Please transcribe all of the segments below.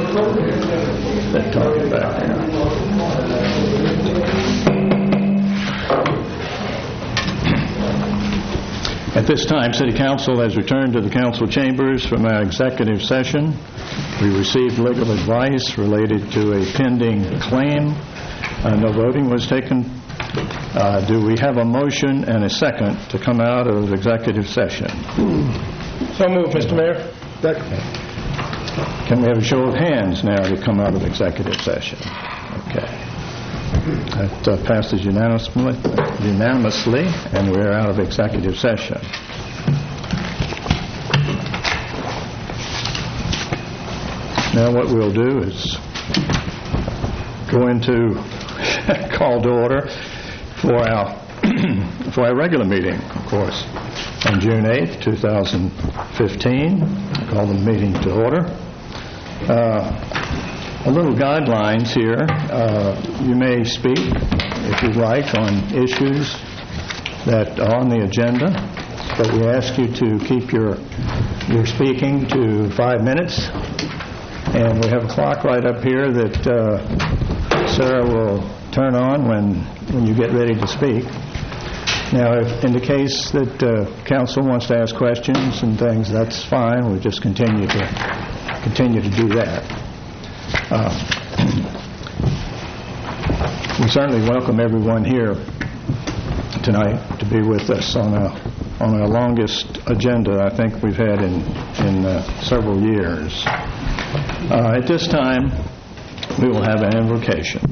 That target back there. At this time, City Council has returned to the council chambers from our executive session. We received legal advice related to a pending claim. No voting was taken. Do we have a motion and a second to come out of executive session? So moved, Mr. Mayor. Can we have a show of hands now to come out of executive session? Okay. That passes unanimously, and we're out of executive session. Now what we'll do is go into call to order for our regular meeting, of course, on June 8th, 2015. I call the meeting to order. A little guidelines here. You may speak, if you'd like, on issues that are on the agenda, but we ask you to keep your speaking to 5 minutes. And we have a clock right up here that Sarah will turn on when you get ready to speak. Now, if in the case that council wants to ask questions and things, that's fine. We'll just continue to do that. We certainly welcome everyone here tonight to be with us on our longest agenda I think we've had in several years. At this time, we will have an invocation.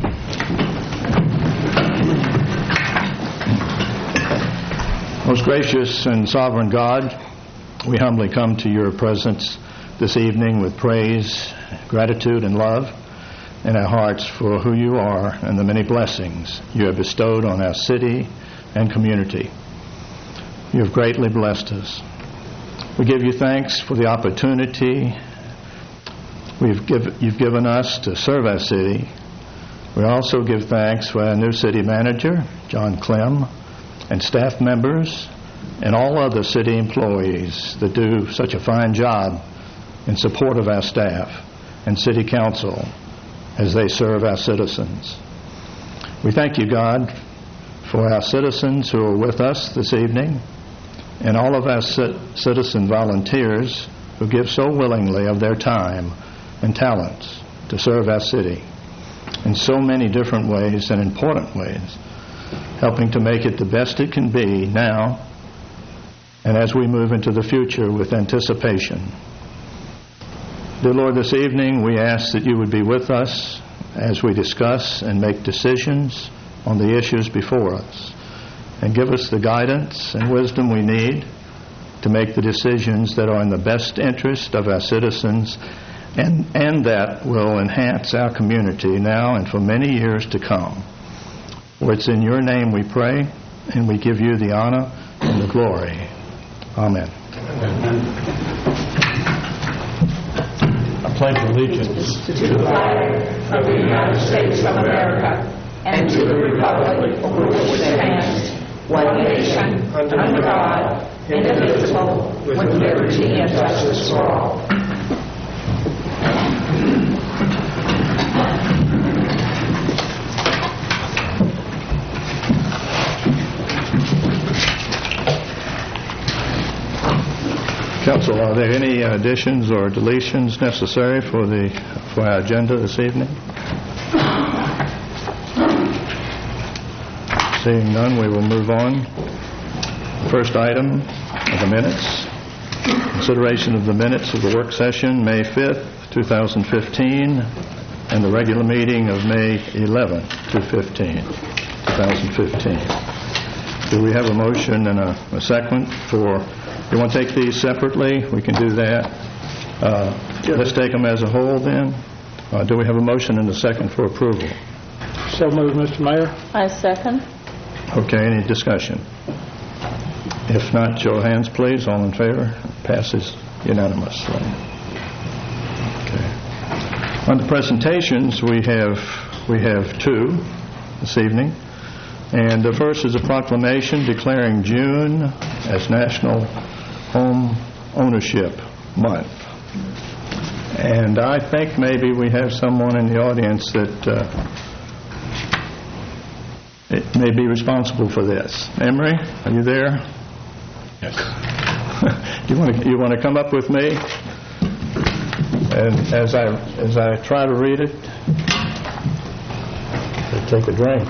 Most gracious and sovereign God, we humbly come to your presence this evening with praise, gratitude, and love in our hearts for who you are and the many blessings you have bestowed on our city and community. You have greatly blessed us. We give you thanks for the opportunity you've given us to serve our city. We also give thanks for our new city manager, John Clem, and staff members, and all other city employees that do such a fine job in support of our staff and city council as they serve our citizens. We thank you, God, for our citizens who are with us this evening and all of our citizen volunteers who give so willingly of their time and talents to serve our city in so many different ways and important ways, helping to make it the best it can be now and as we move into the future with anticipation. Dear Lord, this evening we ask that you would be with us as we discuss and make decisions on the issues before us, and give us the guidance and wisdom we need to make the decisions that are in the best interest of our citizens and that will enhance our community now and for many years to come. For it's in your name we pray, and we give you the honor and the glory. Amen. I pledge allegiance to the flag of the United States of America and to the republic for which it stands, one nation, under God, indivisible, with liberty and justice for all. Council, are there any additions or deletions necessary for our agenda this evening? Seeing none, we will move on. First item of the minutes. Consideration of the minutes of the work session May 5th, 2015, and the regular meeting of May 11th, 2015. Do we have a motion and a second for... You want to take these separately? We can do that. Let's take them as a whole then. Do we have a motion and a second for approval? So moved, Mr. Mayor. I second. Okay, any discussion? If not, show of hands, please. All in favor? Passes unanimously. Okay. On the presentations, we have two this evening. And the first is a proclamation declaring June as National Home Ownership Month. And I think maybe we have someone in the audience that it may be responsible for this. Emery, are you there? Yes. You want to come up with me? And as I try to read it, I'll take a drink.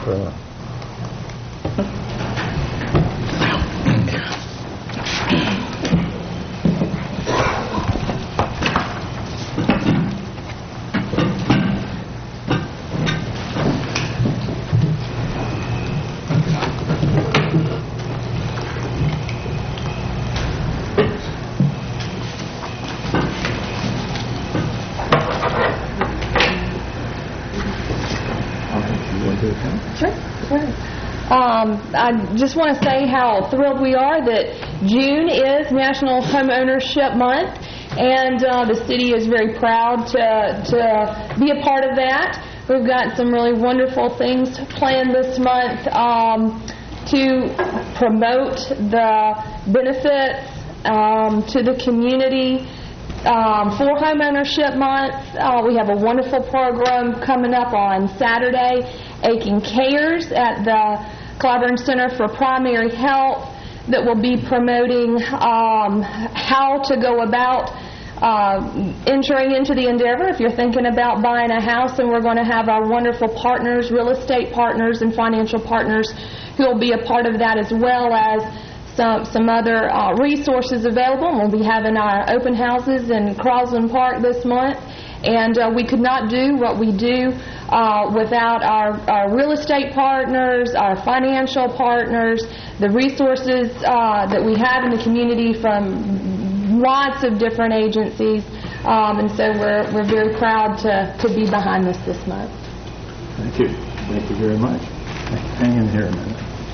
I just want to say how thrilled we are that June is National Home Ownership Month, and the city is very proud to be a part of that. We've got some really wonderful things planned this month to promote the benefits to the community. For Home Ownership Month, we have a wonderful program coming up on Saturday, Aiken Cares at the Clyburn Center for Primary Health, that will be promoting how to go about entering into the endeavor if you're thinking about buying a house. And we're going to have our wonderful partners, real estate partners and financial partners, who will be a part of that, as well as some other resources available. And we'll be having our open houses in Crosland Park this month. And we could not do what we do without our real estate partners, our financial partners, the resources that we have in the community from lots of different agencies. And so we're very proud to be behind this month. Thank you. Thank you very much. Hang in here a minute.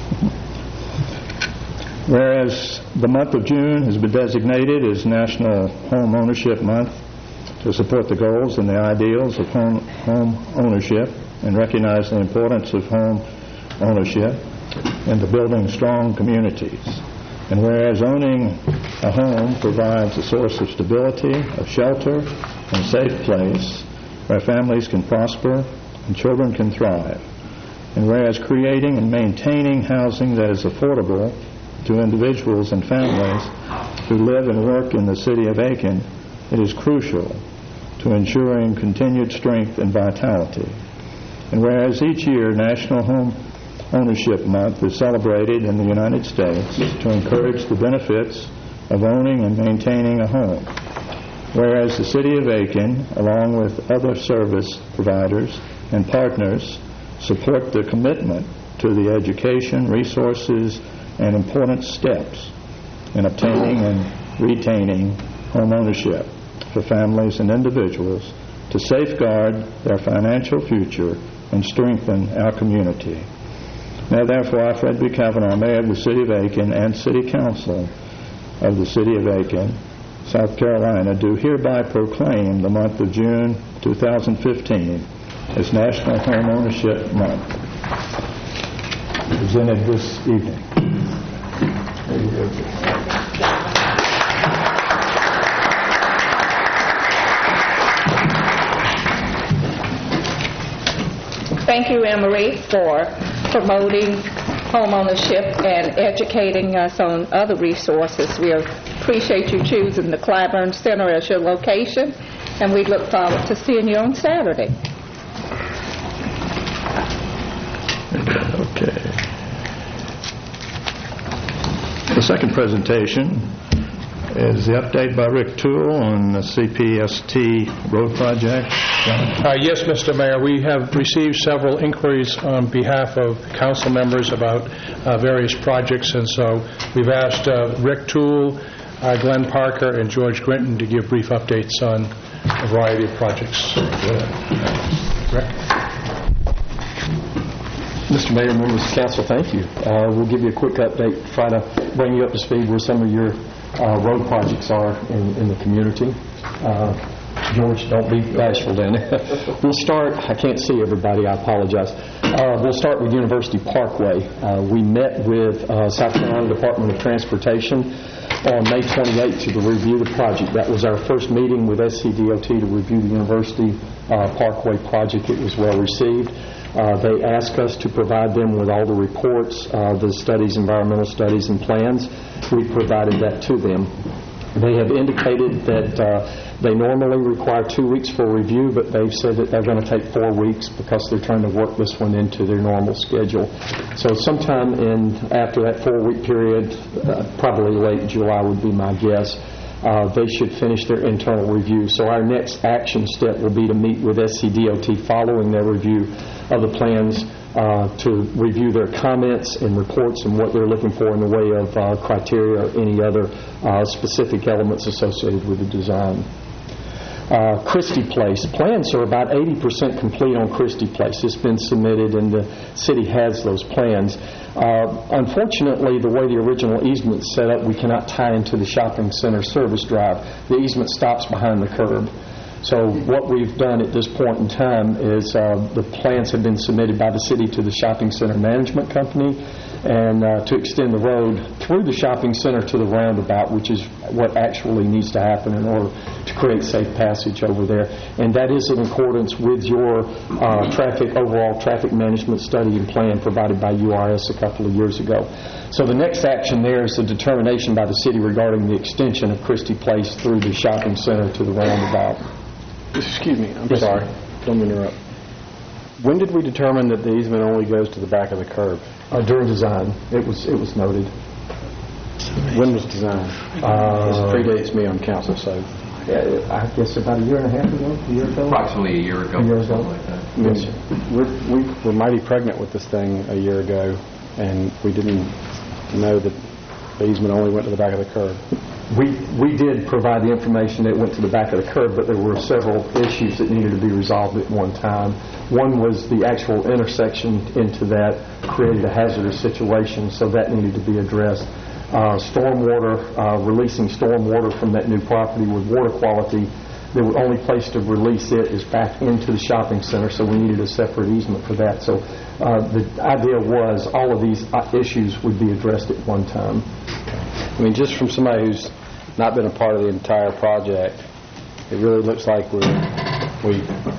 Whereas the month of June has been designated as National Home Ownership Month to support the goals and the ideals of home ownership and recognize the importance of home ownership into building strong communities. And whereas owning a home provides a source of stability, of shelter, and safe place where families can prosper and children can thrive. And whereas creating and maintaining housing that is affordable to individuals and families who live and work in the city of Aiken, it is crucial to ensuring continued strength and vitality. And whereas each year National Home Ownership Month is celebrated in the United States to encourage the benefits of owning and maintaining a home, whereas the city of Aiken, along with other service providers and partners, support the commitment to the education, resources, and important steps in obtaining and retaining home ownership for families and individuals to safeguard their financial future and strengthen our community. Now, therefore, I, Fred B. Kavanaugh, Mayor of the City of Aiken and City Council of the City of Aiken, South Carolina, do hereby proclaim the month of June 2015 as National Home Ownership Month, presented this evening. There you go. Thank you, Emery, for promoting home ownership and educating us on other resources. We appreciate you choosing the Clyburn Center as your location, and we look forward to seeing you on Saturday. Okay. The second presentation is the update by Rick Toole on the CPST road project. Yes, Mr. Mayor, we have received several inquiries on behalf of council members about various projects, and so we've asked Rick Toole, Glenn Parker, and George Grinton to give brief updates on a variety of projects. Rick? Mr. Mayor, members of council, thank you. We'll give you a quick update, try to bring you up to speed where some of your road projects are in the community. George, don't be bashful then. We'll start, I can't see everybody, I apologize. We'll start with University Parkway. We met with South Carolina Department of Transportation on May 28th to review the project. That was our first meeting with SCDOT to review the University Parkway project. It was well received. They asked us to provide them with all the reports, the studies, environmental studies and plans. We provided that to them. They have indicated that they normally require 2 weeks for review, but they've said that they're going to take 4 weeks because they're trying to work this one into their normal schedule. So sometime after that 4-week period, probably late July would be my guess, they should finish their internal review. So our next action step will be to meet with SCDOT following their review of the plans to review their comments and reports and what they're looking for in the way of criteria or any other specific elements associated with the design. Christie Place. Plans are about 80% complete on Christie Place. It's been submitted and the city has those plans. Unfortunately, the way the original easement is set up, we cannot tie into the shopping center service drive. The easement stops behind the curb. So what we've done at this point in time is the plans have been submitted by the city to the shopping center management company and to extend the road through the shopping center to the roundabout, which is what actually needs to happen in order to create safe passage over there. And that is in accordance with your overall traffic management study and plan provided by URS a couple of years ago. So the next action there is the determination by the city regarding the extension of Christie Place through the shopping center to the roundabout. Excuse me, I'm sorry. Don't interrupt. When did we determine that the easement only goes to the back of the curb? During design, it was noted. When was designed? This predates me on council, so. I guess about a year and a half ago, a year ago? Approximately a year ago. A year ago. Something like that. Yes, sir. We were mighty pregnant with this thing a year ago, and we didn't know that the easement only went to the back of the curb. We did provide the information that it went to the back of the curb, but there were several issues that needed to be resolved at one time. One was the actual intersection into that created a hazardous situation, so that needed to be addressed. Stormwater, releasing stormwater from that new property with water quality, the only place to release it is back into the shopping center, so we needed a separate easement for that. So the idea was all of these issues would be addressed at one time. I mean, just from somebody who's not been a part of the entire project, it really looks like we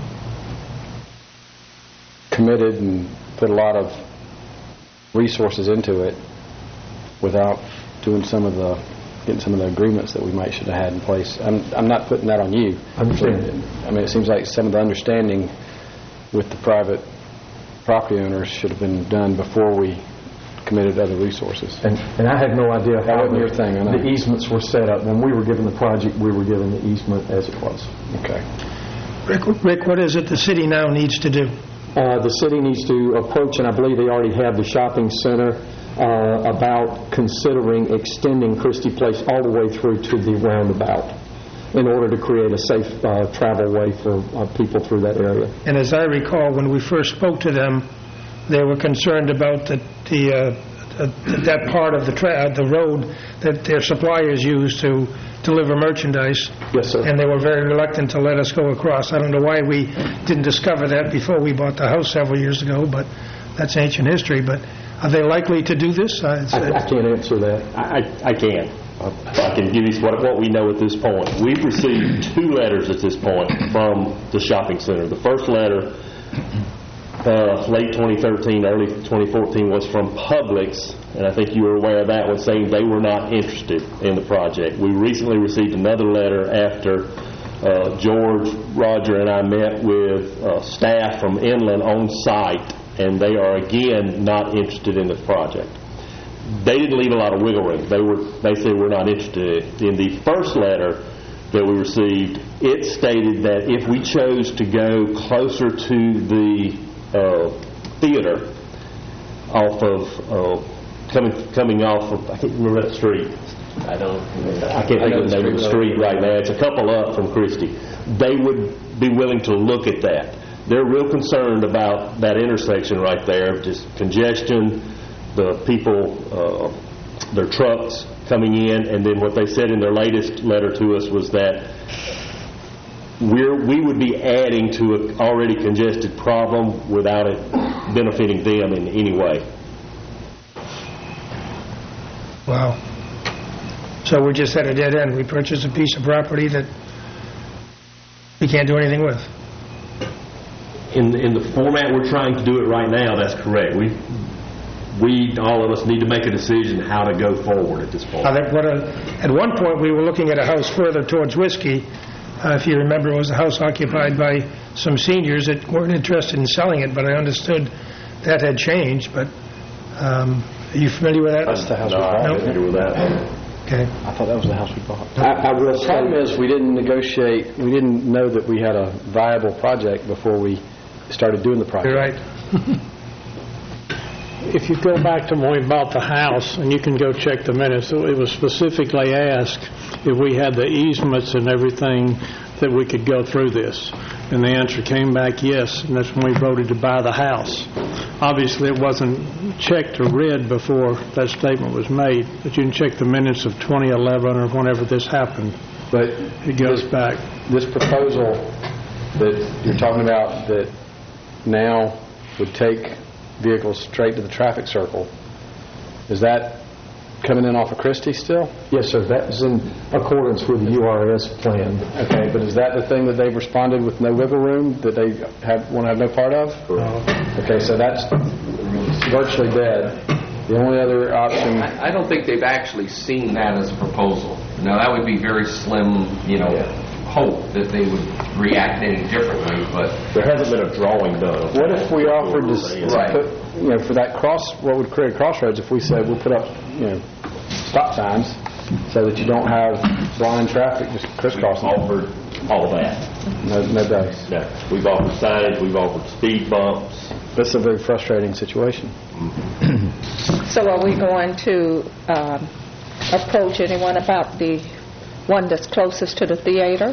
committed and put a lot of resources into it without doing getting some of the agreements that we should have had in place. I'm not putting that on you. I understand. I mean, it seems like some of the understanding with the private property owners should have been done before we committed other resources. And I had no idea That how wasn't your thing, I know. the easements were set up. When we were given the project, we were given the easement as it was. Okay. Rick, what is it the city now needs to do? The city needs to approach, and I believe they already have the shopping center, about considering extending Christie Place all the way through to the roundabout in order to create a safe travel way for people through that area. And as I recall, when we first spoke to them, they were concerned about that part of the road that their suppliers use to deliver merchandise. Yes, sir. And they were very reluctant to let us go across. I don't know why we didn't discover that before we bought the house several years ago, but that's ancient history. But are they likely to do this? I can't answer that. I can. I can give you what we know at this point. We've received 2 letters at this point from the shopping center. The first letter, late 2013, early 2014, was from Publix, and I think you were aware of that one, saying they were not interested in the project. We recently received another letter after George, Roger, and I met with staff from Inland on site, and they are again not interested in the project. They didn't leave a lot of wiggle room. They said we're not interested. In the first letter that we received, it stated that if we chose to go closer to the theater off of coming off of, I can't remember that street. I can't think of the name of the street right now. It's a couple up from Christie. They would be willing to look at that. They're real concerned about that intersection right there, just congestion, the people, their trucks coming in, and then what they said in their latest letter to us was that we would be adding to an already congested problem without it benefiting them in any way. Wow. So we're just at a dead end. We purchased a piece of property that we can't do anything with. In the format we're trying to do it right now, that's correct. We all of us need to make a decision how to go forward at this point. At one point, we were looking at a house further towards Whiskey. If you remember, it was a house occupied by some seniors that weren't interested in selling it, but I understood that had changed. But are you familiar with that? That's the house we I'm bought. not familiar with that. Okay. I thought that was the house we bought. The problem is we didn't negotiate, we didn't know that we had a viable project before we started doing the project. You're right. If you go back to when we bought the house, and you can go check the minutes, it was specifically asked if we had the easements and everything that we could go through this. And the answer came back yes, and that's when we voted to buy the house. Obviously, it wasn't checked or read before that statement was made, but you can check the minutes of 2011 or whenever this happened. But It goes back. this proposal that you're talking about that now would take vehicles straight to the traffic circle, is that coming in off of Christie still? Yes, sir. That is in accordance with the URS plan. Okay, but is that the thing that they've responded with no wiggle room, that they want to have no part of? Okay, so that's virtually dead. The only other option... I don't think they've actually seen that as a proposal. Now, that would be very slim, hope that they would react any differently, but... There hasn't been a drawing done. What if we offered to put, for that what would create crossroads, if we said we'll put up, stop signs so that you don't have blind traffic just crisscrossing? Offered all of that. No dice. No. We've offered signage, we've offered speed bumps. That's a very frustrating situation. So are we going to approach anyone about the one that's closest to the theater?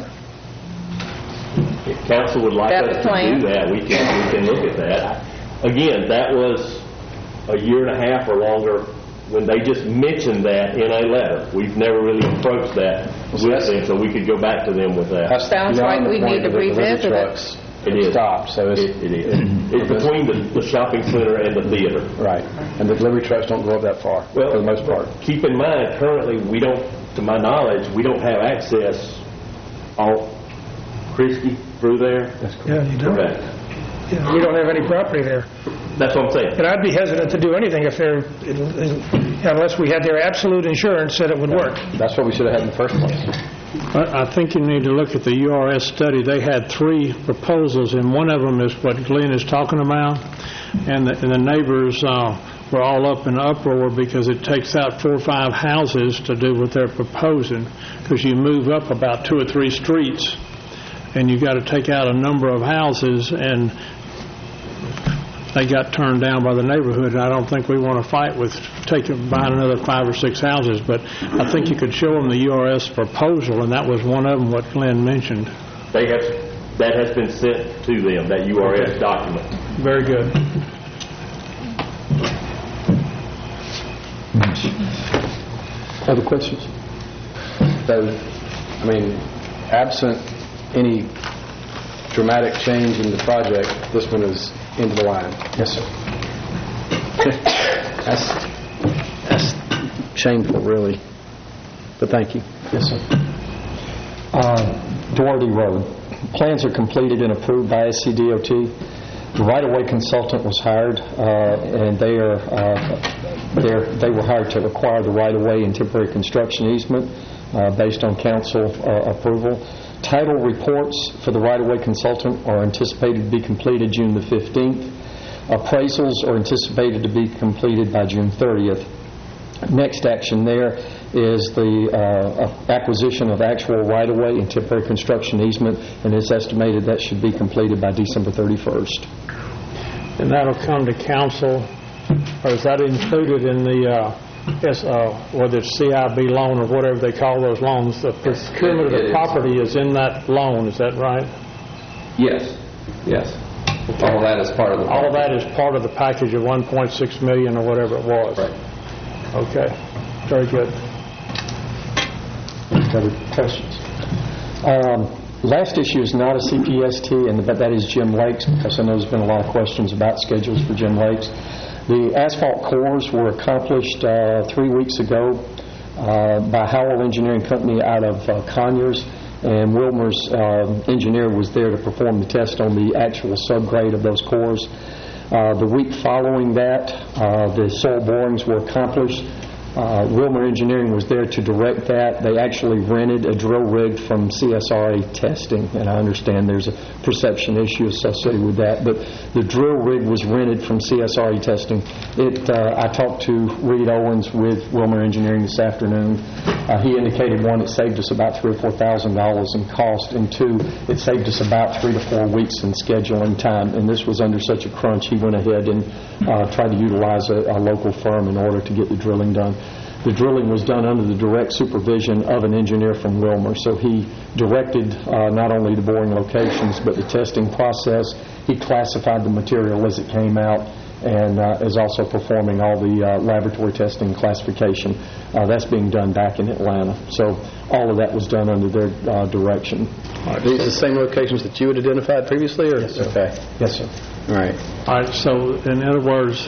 If council would like That us the to plan? do that, we can look at that. Again, that was a year and a half or longer when they just mentioned that in a letter. We've never really approached that with them, so we could go back to them with that. Sounds like we need to revisit it. It is. Stopped, so It is. It's between the shopping center and the theater. Right, and the delivery trucks don't go up that far, for the most part. Keep in mind, currently, we don't, to my knowledge, we don't have access off Christie through there. Yeah, you don't. Correct. Yeah, we don't have any property there. That's what I'm saying. And I'd be hesitant to do anything if unless we had their absolute insurance that it would work. That's what we should have had in the first place. I think you need to look at the URS study. They had 3 proposals, and one of them is what Glenn is talking about. And the neighbors were all up in uproar because it takes out 4 or 5 houses to do what they're proposing, because you move up about 2 or 3 streets, and you got to take out a number of houses, and they got turned down by the neighborhood. And I don't think we want to fight with buying another 5 or 6 houses, but I think you could show them the URS proposal, and that was one of them, what Glenn mentioned. That has been sent to them, that URS document. Very good. Other questions? So, absent any dramatic change in the project, this one is into the line. Yes, sir. That's shameful, really. But thank you. Yes, sir. Doherty Road. Plans are completed and approved by SCDOT. The right-of-way consultant was hired, and they were hired to acquire the right-of-way and temporary construction easement based on council approval. Title reports for the right-of-way consultant are anticipated to be completed June the 15th. Appraisals are anticipated to be completed by June 30th. Next action there is the acquisition of actual right-of-way and temporary construction easement, and it's estimated that should be completed by December 31st. And that'll come to council, or is that included in the, whether it's CIB loan or whatever they call those loans? The procurement of the property is in that loan, is that right? Yes. All of that is part of the... All of that is part of the package of $1.6 million or whatever it was? Right. Okay, very good. Other questions? Last issue is not a CPST, but that is Jim Lakes, because I know there's been a lot of questions about schedules for Jim Lakes. The asphalt cores were accomplished 3 weeks ago by Howell Engineering Company out of Conyers, and Wilmer's engineer was there to perform the test on the actual subgrade of those cores. The week following that, the soil borings were accomplished. Wilmer Engineering was there to direct that. They actually rented a drill rig from CSRA testing, and I understand there's a perception issue associated with that, but the drill rig was rented from CSRA testing. I talked to Reed Owens with Wilmer Engineering this afternoon. He indicated, one, it saved us about $3,000 or $4,000 in cost, and two, it saved us about 3 to 4 weeks in scheduling time, and this was under such a crunch, he went ahead and tried to utilize a local firm in order to get the drilling done. The drilling was done under the direct supervision of an engineer from Wilmer, so he directed not only the boring locations but the testing process. He classified the material as it came out and is also performing all the laboratory testing and classification. That's being done back in Atlanta. So all of that was done under their direction. Are these the same locations that you had identified previously? Or? Yes, sir. Okay. Yes, sir. All right. All right, so in other words,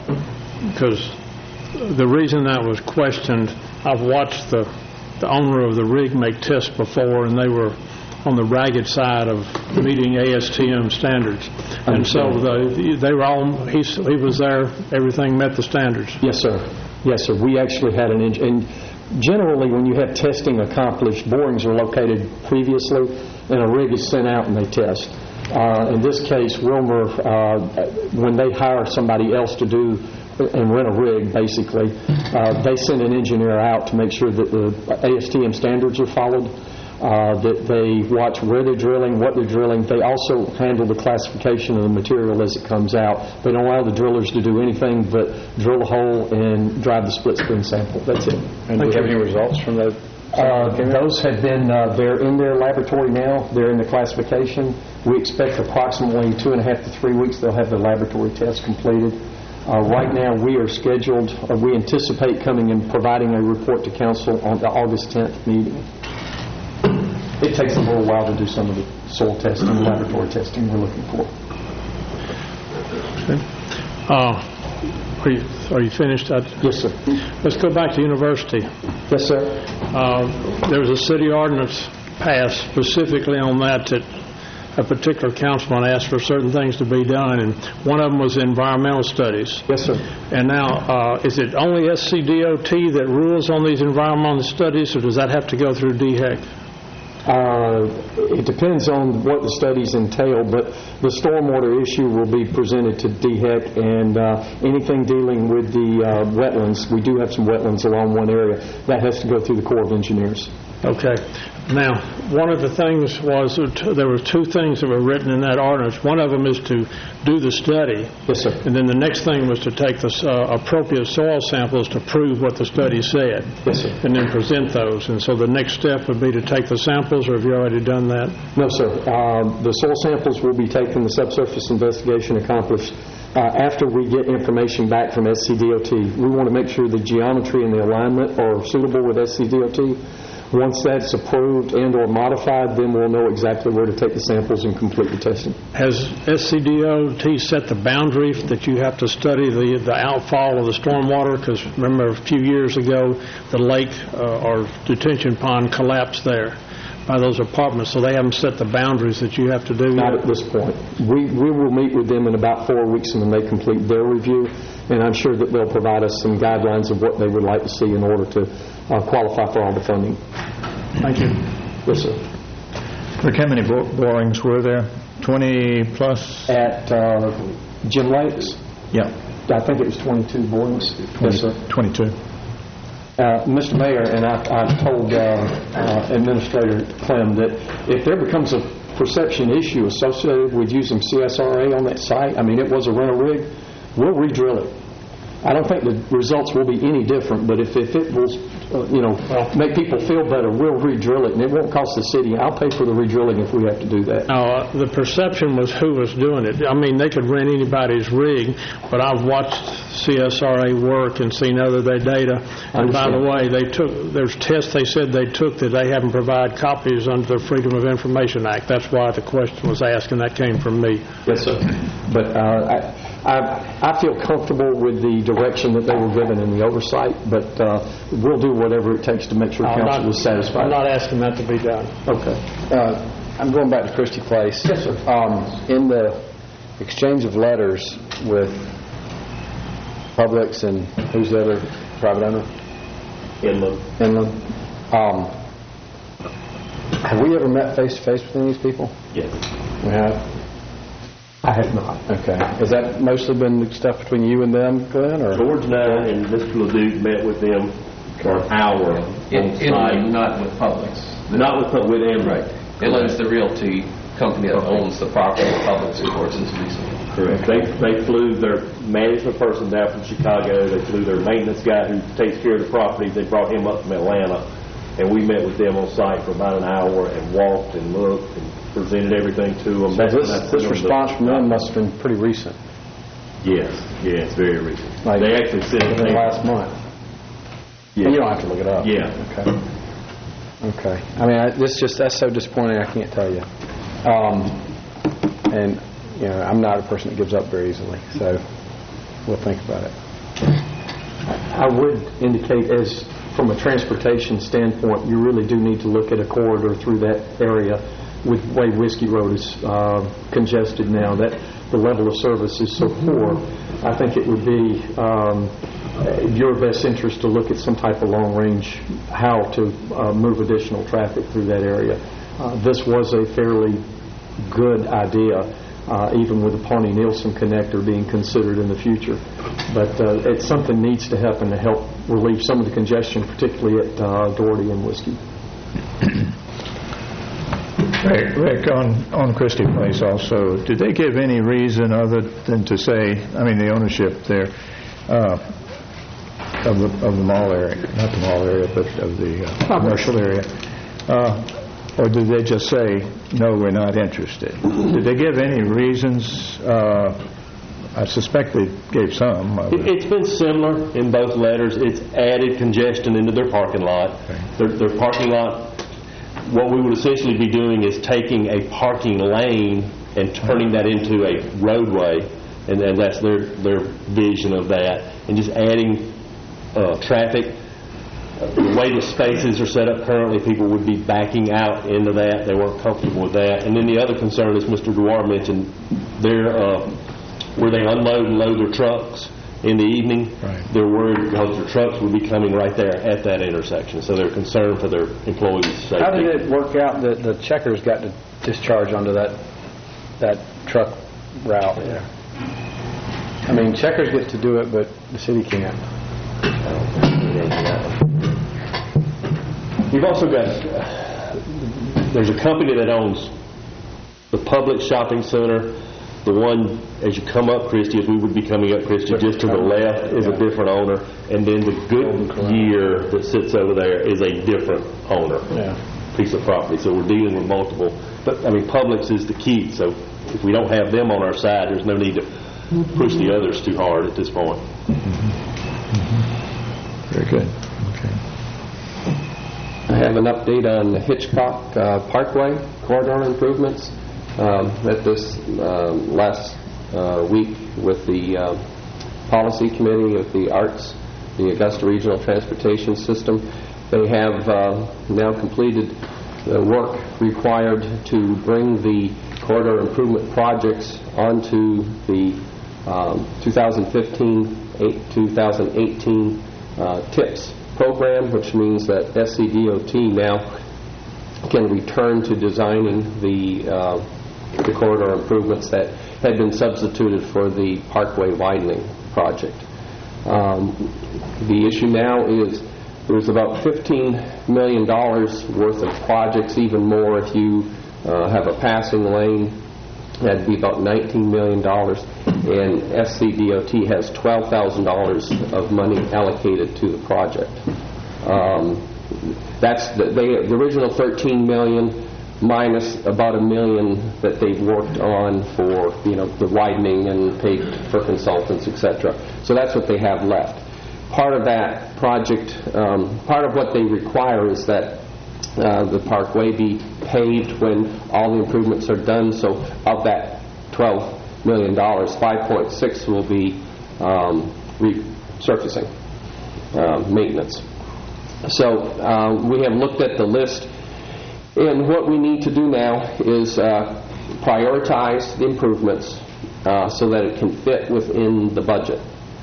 because the reason that was questioned, I've watched the owner of the rig make tests before, and they were on the ragged side of meeting ASTM standards. And so they were all, he was there, everything met the standards. Yes, sir. Yes, sir. We actually had an and generally when you have testing accomplished, borings are located previously, and a rig is sent out and they test. In this case, Wilmer, when they hire somebody else to do and rent a rig, basically, they send an engineer out to make sure that the ASTM standards are followed, that they watch where they're drilling, what they're drilling. They also handle the classification of the material as it comes out. They don't allow the drillers to do anything but drill a hole and drive the split screen sample. That's it. And do you have any results from those? Those have been, they're in their laboratory now. They're in the classification. We expect approximately 2.5 to 3 weeks they'll have the laboratory test completed. Right now we are scheduled, we anticipate coming and providing a report to council on the August 10th meeting. It takes a little while to do some of the soil testing and laboratory testing we're looking for. Are you finished? Yes, sir. Let's go back to university. Yes, sir. There was a city ordinance passed specifically on that a particular councilman asked for certain things to be done, and one of them was environmental studies. Yes, sir. And now, is it only SCDOT that rules on these environmental studies, or does that have to go through DHEC? It depends on what the studies entail, but the stormwater issue will be presented to DHEC, and anything dealing with the wetlands, we do have some wetlands along one area, that has to go through the Corps of Engineers. Okay. Now, one of the things was, there were two things that were written in that ordinance. One of them is to do the study. Yes, sir. And then the next thing was to take the appropriate soil samples to prove what the study said. Yes, sir. And then present those. And so the next step would be to take the samples, or have you already done that? No, sir. The soil samples will be taken, the subsurface investigation accomplished. After we get information back from SCDOT, we want to make sure the geometry and the alignment are suitable with SCDOT. Once that's approved and or modified, then we'll know exactly where to take the samples and complete the testing. Has SCDOT set the boundary that you have to study the outfall of the stormwater? Because remember, a few years ago, the lake or detention pond collapsed there by those apartments, so they haven't set the boundaries that you have to do Not yet? at this point. We will meet with them in about 4 weeks when they complete their review, and I'm sure that they'll provide us some guidelines of what they would like to see in order to qualify for all the funding. Thank you. Yes, sir. Rick, how many borings were there? 20 plus? At Jim Lakes, Yeah. I think it was 22 borings. Yes, sir. 22. Mr. Mayor, and I've told Administrator Clem that if there becomes a perception issue associated with using CSRA on that site, I mean, it was a rental rig, we'll re-drill it. I don't think the results will be any different, but if it will, make people feel better, we'll re-drill it, and it won't cost the city. I'll pay for the re-drilling if we have to do that. Now, the perception was who was doing it. I mean, they could rent anybody's rig, but I've watched CSRA work and seen other their data. And by the way, there's tests they said they took that they haven't provided copies under the Freedom of Information Act. That's why the question was asked, and that came from me. Yes, sir. But I feel comfortable with the direction that they were given in the oversight, but we'll do whatever it takes to make sure council is satisfied. I'm not asking that to be done. Okay. I'm going back to Christie Place. Yes, sir. In the exchange of letters with Publix and who's the other private owner? Inland. Have we ever met face-to-face with any of these people? Yes. We have? I have not. Okay. Has that mostly been stuff between you and them, Glenn? Or? George and I and Mr. Leduc met with them for an hour on site. Not with Publix. Not with them. Right. Inland's the realty company that owns the property. Publix, of course, is leasing. Correct. They flew their management person down from Chicago. They flew their maintenance guy who takes care of the property. They brought him up from Atlanta, and we met with them on site for about an hour and walked and looked and presented everything to them. So this response from them must have been pretty recent. Yes, very recent. Like they actually said within the last month. Yeah. You don't have to look it up. Yeah. Okay. I mean, that's so disappointing. I can't tell you. And I'm not a person that gives up very easily, so we'll think about it. I would indicate, as from a transportation standpoint, you really do need to look at a corridor through that area. With the way Whiskey Road is congested now, that the level of service is so poor, I think it would be your best interest to look at some type of long-range how to move additional traffic through that area. This was a fairly good idea, even with the Pawnee-Nielsen connector being considered in the future. But it's something needs to happen to help relieve some of the congestion, particularly at Doherty and Whiskey. Rick, on Christie Place also, did they give any reason other than to say, the ownership there of the mall area, not the mall area, but of the commercial area, or did they just say, no, we're not interested? Did they give any reasons? I suspect they gave some. It's been similar in both letters. It's added congestion into their parking lot. Okay. Their parking lot, what we would essentially be doing is taking a parking lane and turning that into a roadway, and that's their vision of that, and just adding traffic. The way the spaces are set up currently, people would be backing out into that. They weren't comfortable with that. And then the other concern, as Mr. Dewar mentioned, where they unload and load their trucks in the evening, they're worried because their trucks would be coming right there at that intersection. So they're concerned for their employees' safety. How did it work out that the Checkers got to discharge onto that truck route there? Checkers get to do it, but the city can't. You've also got, there's a company that owns the Publix shopping center. The one, as you come up Christie, as we would be coming up Christie, just to the left is a different owner. And then the Goodyear that sits over there is a different owner, piece of property. So we're dealing with multiple. But, Publix is the key. So if we don't have them on our side, there's no need to push the others too hard at this point. Very good. Okay. I have an update on the Hitchcock Parkway corridor improvements. At this last week with the Policy Committee of the Arts, the Augusta Regional Transportation System, they have now completed the work required to bring the corridor improvement projects onto the 2015-2018 TIPS program, which means that SCDOT now can return to designing the corridor improvements that had been substituted for the Parkway widening project. The issue now is there's about $15 million worth of projects, even more if you have a passing lane. That'd be about $19 million, and SCDOT has $12,000 of money allocated to the project. That's the original $13 million minus about $1 million that they've worked on for, the widening and paid for consultants, etc. So that's what they have left. Part of that project, part of what they require is that the parkway be paved when all the improvements are done. So of that $12 million, 5.6 will be resurfacing, maintenance. So we have looked at the list, and what we need to do now is prioritize the improvements so that it can fit within the budget.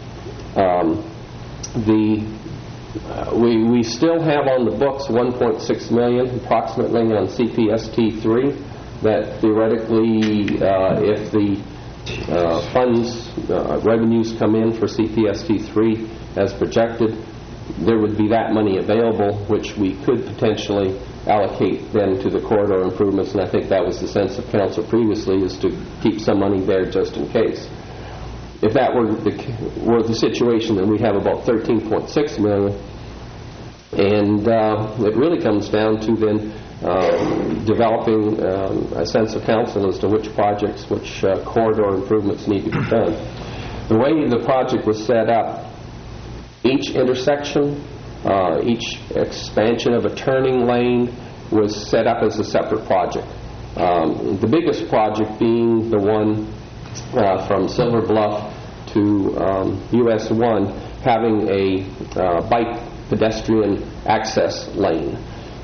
We still have on the books $1.6 million approximately on CPST3 that theoretically, if the funds, revenues come in for CPST3 as projected, there would be that money available, which we could potentially allocate then to the corridor improvements, and I think that was the sense of council previously, is to keep some money there just in case. If that were the situation, then we have about $13.6 million, and it really comes down to then developing a sense of council as to which projects, which corridor improvements need to be done. The way the project was set up, each intersection, each expansion of a turning lane was set up as a separate project. The biggest project being the one from Silver Bluff to US 1, having a bike pedestrian access lane.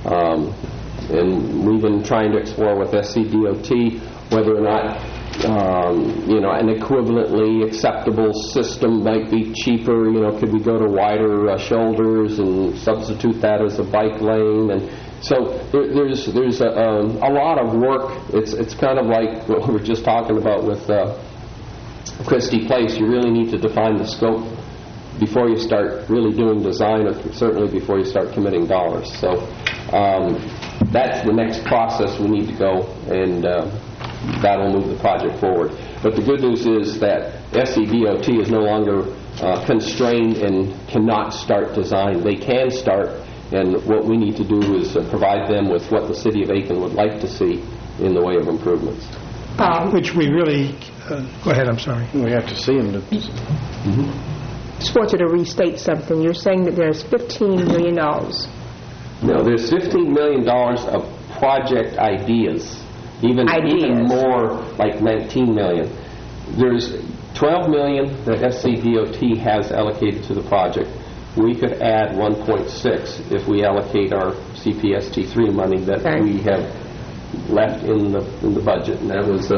And we've been trying to explore with SCDOT whether or not an equivalently acceptable system might be cheaper. Could we go to wider shoulders and substitute that as a bike lane? And so there's a lot of work. It's kind of like what we were just talking about with Christie Place. You really need to define the scope before you start really doing design, or certainly before you start committing dollars. So that's the next process we need to go, and that'll move the project forward. But the good news is that SCDOT is no longer constrained and cannot start design. They can start, and what we need to do is provide them with what the City of Aiken would like to see in the way of improvements. Which we really... go ahead, I'm sorry. We have to see them. Just want you to restate something. You're saying that there's $15 million. No, there's $15 million of project ideas. Even more, like $19 million. There's $12 million that SCDOT has allocated to the project. We could add 1.6 if we allocate our CPST3 money that we have left in the budget, and that was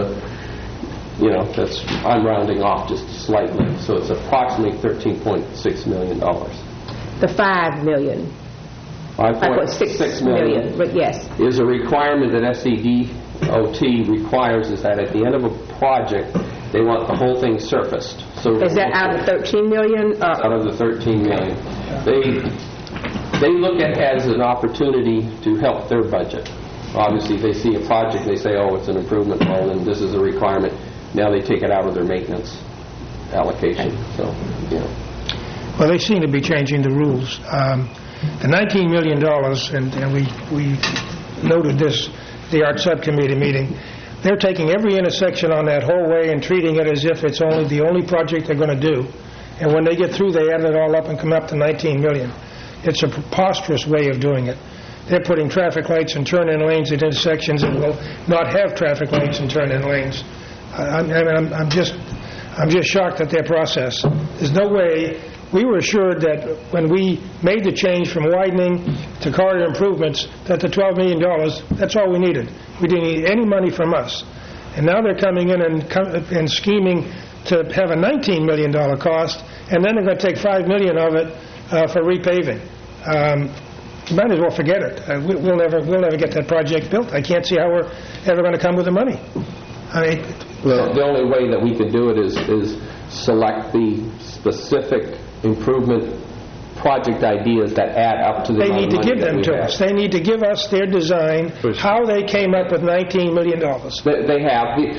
I'm rounding off just slightly, so it's approximately $13.6 million. The $5 million. $5.6 million. But yes, is a requirement that SCDOT requires, is that at the end of a project they want the whole thing surfaced. So is that out of the $13 million? Out of the $13 million. They look at it as an opportunity to help their budget. Obviously, they see a project, they say, oh, it's an improvement, well, and this is a requirement. Now they take it out of their maintenance allocation. So, Well, they seem to be changing the rules. The $19 million, and we noted this at the Art Subcommittee meeting, they're taking every intersection on that whole way and treating it as if it's the only project they're going to do. And when they get through, they add it all up and come up to $19 million. It's a preposterous way of doing it. They're putting traffic lights and turn-in lanes at intersections that will not have traffic lights and turn-in lanes. I'm just shocked at their process. There's no way. We were assured that when we made the change from widening to corridor improvements, that the $12 million, that's all we needed. We didn't need any money from us. And now they're coming in and scheming to have a $19 million cost, and then they're going to take $5 million of it for repaving. You might as well forget it. We'll never get that project built. I can't see how we're ever going to come with the money. Well, the only way that we could do it is select the specific improvement project ideas that add up to the They need to give them to us. They need to give us their design, how they came up with $19 million. They have.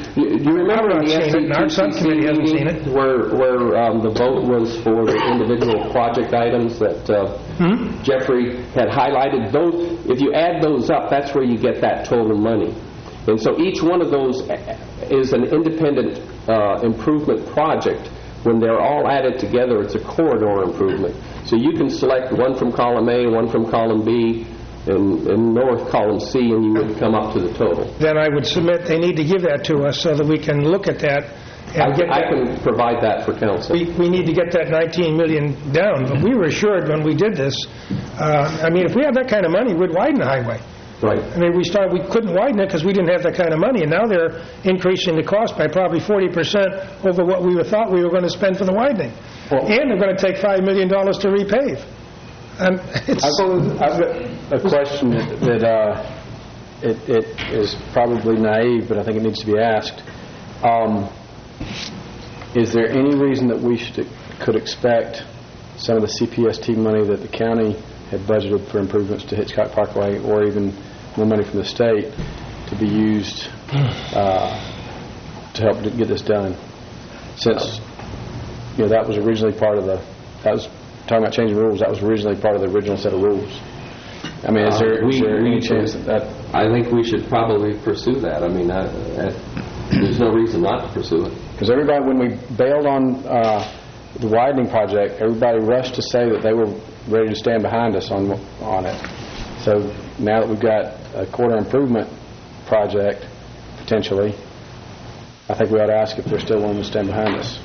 You remember I've in not the seen it, and our subcommittee hasn't seen it. where the vote was for the individual project items that Jeffrey had highlighted? Those, if you add those up, that's where you get that total money. And so each one of those is an independent improvement project. When they're all added together, it's a corridor improvement. So you can select one from column A, one from column B, and north column C, and you would come up to the total. Then I would submit they need to give that to us so that we can look at that and get I that. can provide that for council. We need to get that 19 million down, but we were assured when we did this, if we had that kind of money, we'd widen the highway. Right. We couldn't widen it because we didn't have that kind of money, and now they're increasing the cost by probably 40% over what we thought we were going to spend for the widening. And they're going to take $5 million to repave. And I've got a question that it is probably naive, but I think it needs to be asked. Is there any reason that we could expect some of the CPST money that the county had budgeted for improvements to Hitchcock Parkway, or even more money from the state, to be used to help get this done? Since that was originally part of talking about changing rules, that was originally part of the original set of rules. Is there any chance that... I think we should probably pursue that. There's no reason not to pursue it. Because everybody, when we bailed on the widening project, everybody rushed to say that they were ready to stand behind us on it. So now that we've got a corridor improvement project, potentially, I think we ought to ask if they're still willing to stand behind us.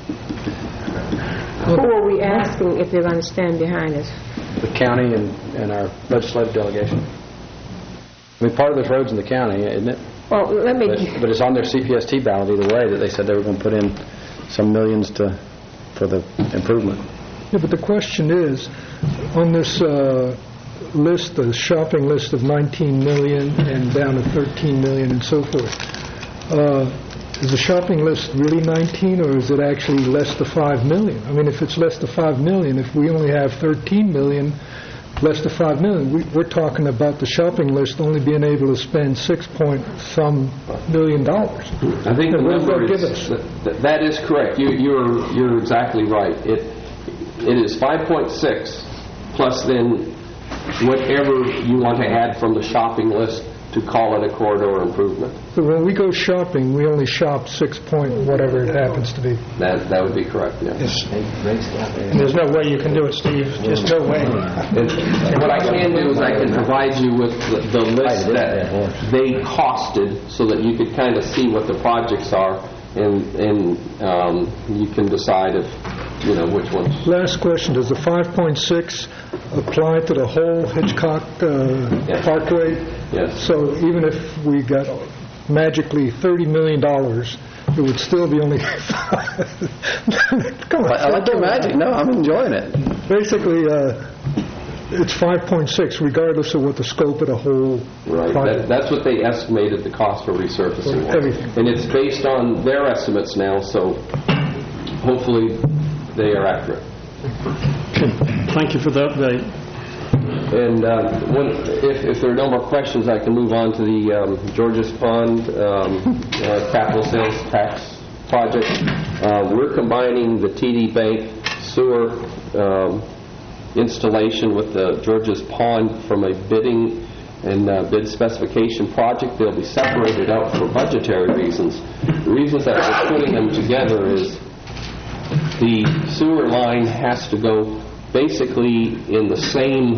Who are we asking if they're going to stand behind us? The county and our legislative delegation. Part of this road's in the county, isn't it? Well, let me... But it's on their CPST ballot either way, that they said they were going to put in some millions for the improvement. Yeah, but the question is, on this list, the shopping list of 19 million and down to 13 million and so forth, is the shopping list really 19, or is it actually less than 5 million? If it's less than 5 million, if we only have 13 million, less than 5 million, we're talking about the shopping list only being able to spend $6-some million. I think the number is, that is correct. You're exactly right. It is 5.6 plus then whatever you want to add from the shopping list to call it a corridor improvement. So when we go shopping, we only shop 6 point whatever it happens to be. That would be correct, yes. There's no way you can do it, Steve. Just no way. And what I can do is I can provide you with the list that they costed so that you could kind of see what the projects are, and you can decide if, which ones. Last question. Does the 5.6 apply to the whole Hitchcock Parkway? Yes. So even if we got magically $30 million, it would still be only Come on. I like your magic. No, I'm enjoying it. Basically, it's 5.6, regardless of what the scope of the whole project. That's what they estimated the cost for resurfacing was. Everything. And it's based on their estimates now, so hopefully they are accurate. Thank you for the update. And if there are no more questions, I can move on to the Georges Pond capital sales tax project. We're combining the TD Bank sewer installation with the Georges Pond from a bidding and bid specification project. They'll be separated out for budgetary reasons. The reasons that we're putting them together is the sewer line has to go basically in the same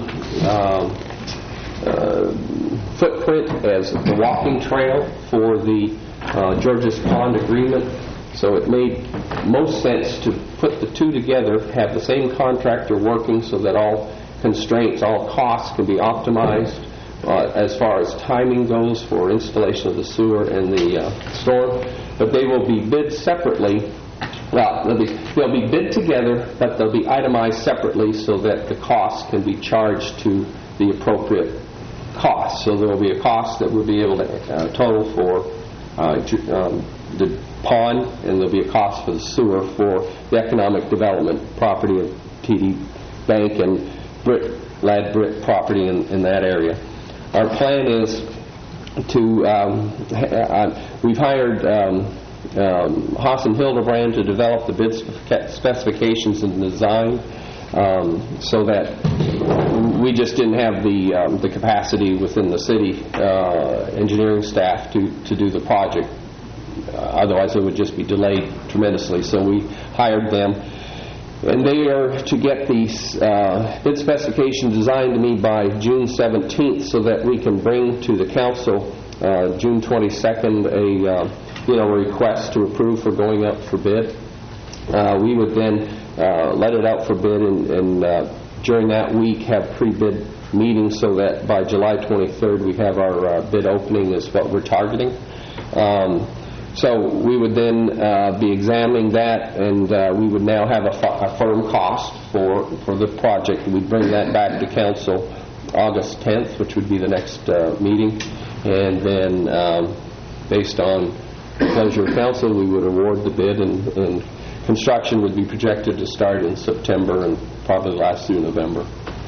footprint as the walking trail for the Georges Pond agreement. So it made most sense to put the two together, have the same contractor working so that all constraints, all costs can be optimized as far as timing goes for installation of the sewer and the storm. But they will be bid separately. Well, they'll be bid together, but they'll be itemized separately so that the cost can be charged to the appropriate cost. So there will be a cost that we'll be able to total for the pond, and there'll be a cost for the sewer for the economic development property of TD Bank and Lad Britt property in that area. Our plan is to, we've hired Haas and Hildebrand to develop the bid specifications and design, so that we just didn't have the capacity within the city engineering staff to do the project. Otherwise, it would just be delayed tremendously. So we hired them, and they are to get these bid specifications designed to me by June 17th, so that we can bring to the council June 22nd a request to approve for going out for bid. We would then let it out for bid, and during that week have pre-bid meetings, so that by July 23rd we have our bid opening is what we're targeting. So we would then be examining that, and we would now have a firm cost for the project. We'd bring that back to council August 10th, which would be the next meeting, and then based on the pleasure of council, we would award the bid, and construction would be projected to start in September and probably last through November.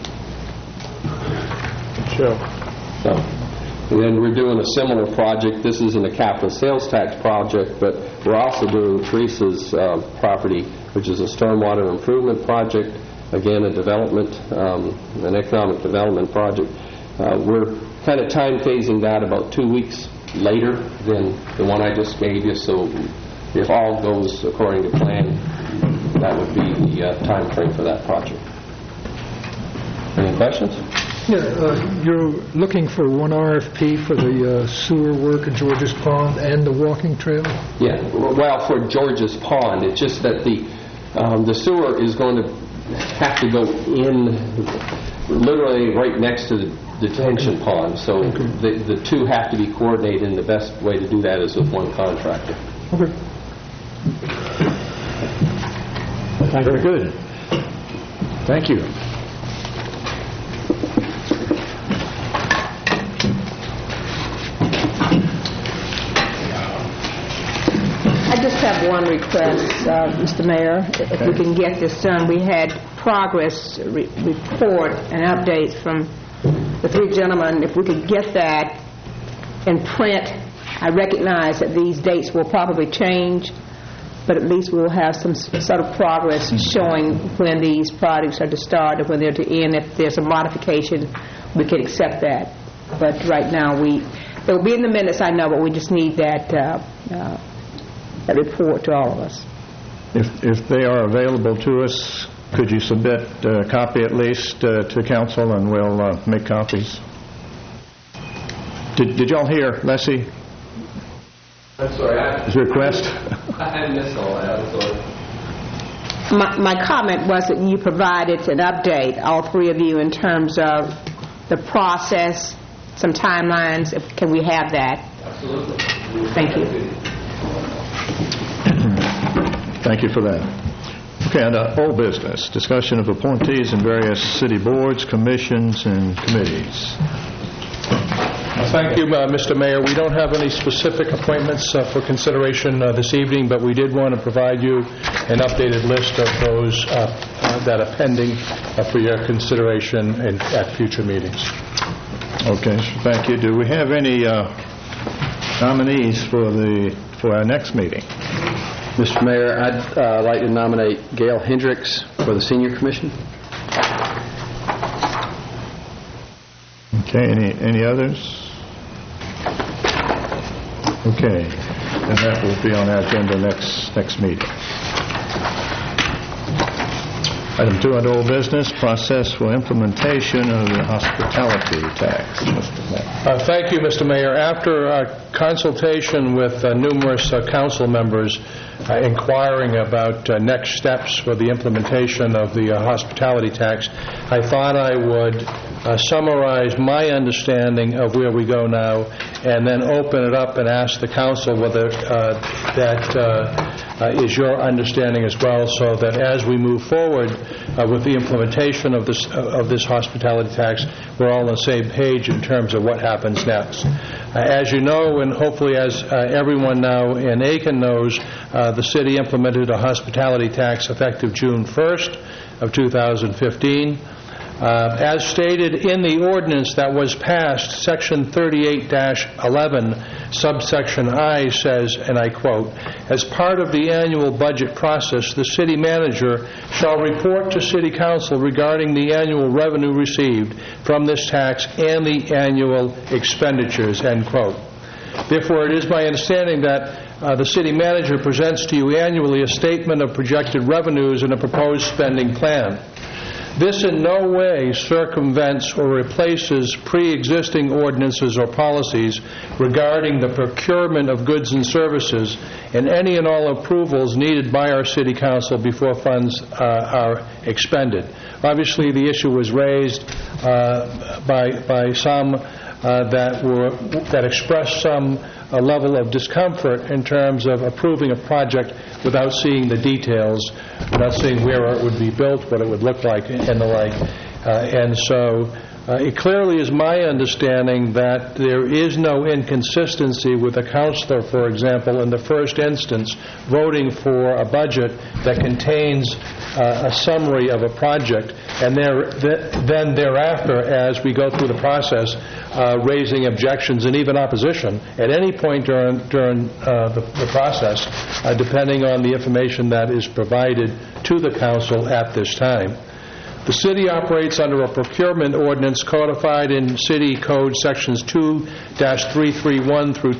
Sure. So. And then we're doing a similar project. This isn't a capital sales tax project, but we're also doing Teresa's property, which is a stormwater improvement project. Again, a development, an economic development project. We're kind of time phasing that about 2 weeks later than the one I just gave you. So if all goes according to plan, that would be the time frame for that project. Any questions? Yeah, you're looking for one RFP for the sewer work at George's Pond and the walking trail? Yeah, well, for George's Pond, it's just that the sewer is going to have to go in literally right next to the detention pond, so the two have to be coordinated, and the best way to do that is with one contractor. Okay. Very good. Thank you. I just have one request, Mr. Mayor. If we can get this done, we had progress report and updates from the three gentlemen. If we could get that in print, I recognize that these dates will probably change, but at least we'll have some sort of progress showing when these projects are to start and when they're to end. If there's a modification, we can accept that. But right now, it will be in the minutes, I know, but we just need that report to all of us. If they are available to us, could you submit a copy at least to council, and we'll make copies? Did y'all hear Leslie? I'm sorry. His request? I missed all that. I'm sorry. My comment was that you provided an update, all three of you, in terms of the process, some timelines. Can we have that? Absolutely. Thank you. Thank you for that. Okay, and old business, discussion of appointees in various city boards, commissions, and committees. Thank you, Mr. Mayor. We don't have any specific appointments for consideration this evening, but we did want to provide you an updated list of those that are pending for your consideration at future meetings. Okay, thank you. Do we have any nominees for our next meeting? Mr. Mayor, I'd like to nominate Gail Hendricks for the Senior Commission. Okay, any others? Okay, and that will be on our agenda next meeting. Item 2 under old business, process for implementation of the hospitality tax. Mr. Mayor. Thank you, Mr. Mayor. After consultation with numerous council members inquiring about next steps for the implementation of the hospitality tax, I thought I would summarize my understanding of where we go now, and then open it up and ask the council whether that is your understanding as well, so that as we move forward with the implementation of this hospitality tax, we're all on the same page in terms of what happens next. As you know, and hopefully as everyone now in Aiken knows, the city implemented a hospitality tax effective June 1st of 2015. As stated in the ordinance that was passed, Section 38-11, subsection I says, and I quote, "As part of the annual budget process, the city manager shall report to City Council regarding the annual revenue received from this tax and the annual expenditures," end quote. Therefore, it is my understanding that the city manager presents to you annually a statement of projected revenues and a proposed spending plan. This in no way circumvents or replaces pre-existing ordinances or policies regarding the procurement of goods and services and any and all approvals needed by our City Council before funds are expended. Obviously, the issue was raised by some that expressed some level of discomfort in terms of approving a project without seeing the details, without seeing where it would be built, what it would look like, and the like. And so it clearly is my understanding that there is no inconsistency with a councilor, for example, in the first instance, voting for a budget that contains a summary of a project, and then thereafter, as we go through the process, raising objections and even opposition at any point during the process, depending on the information that is provided to the council at this time. The city operates under a procurement ordinance codified in City Code Sections 2-331 through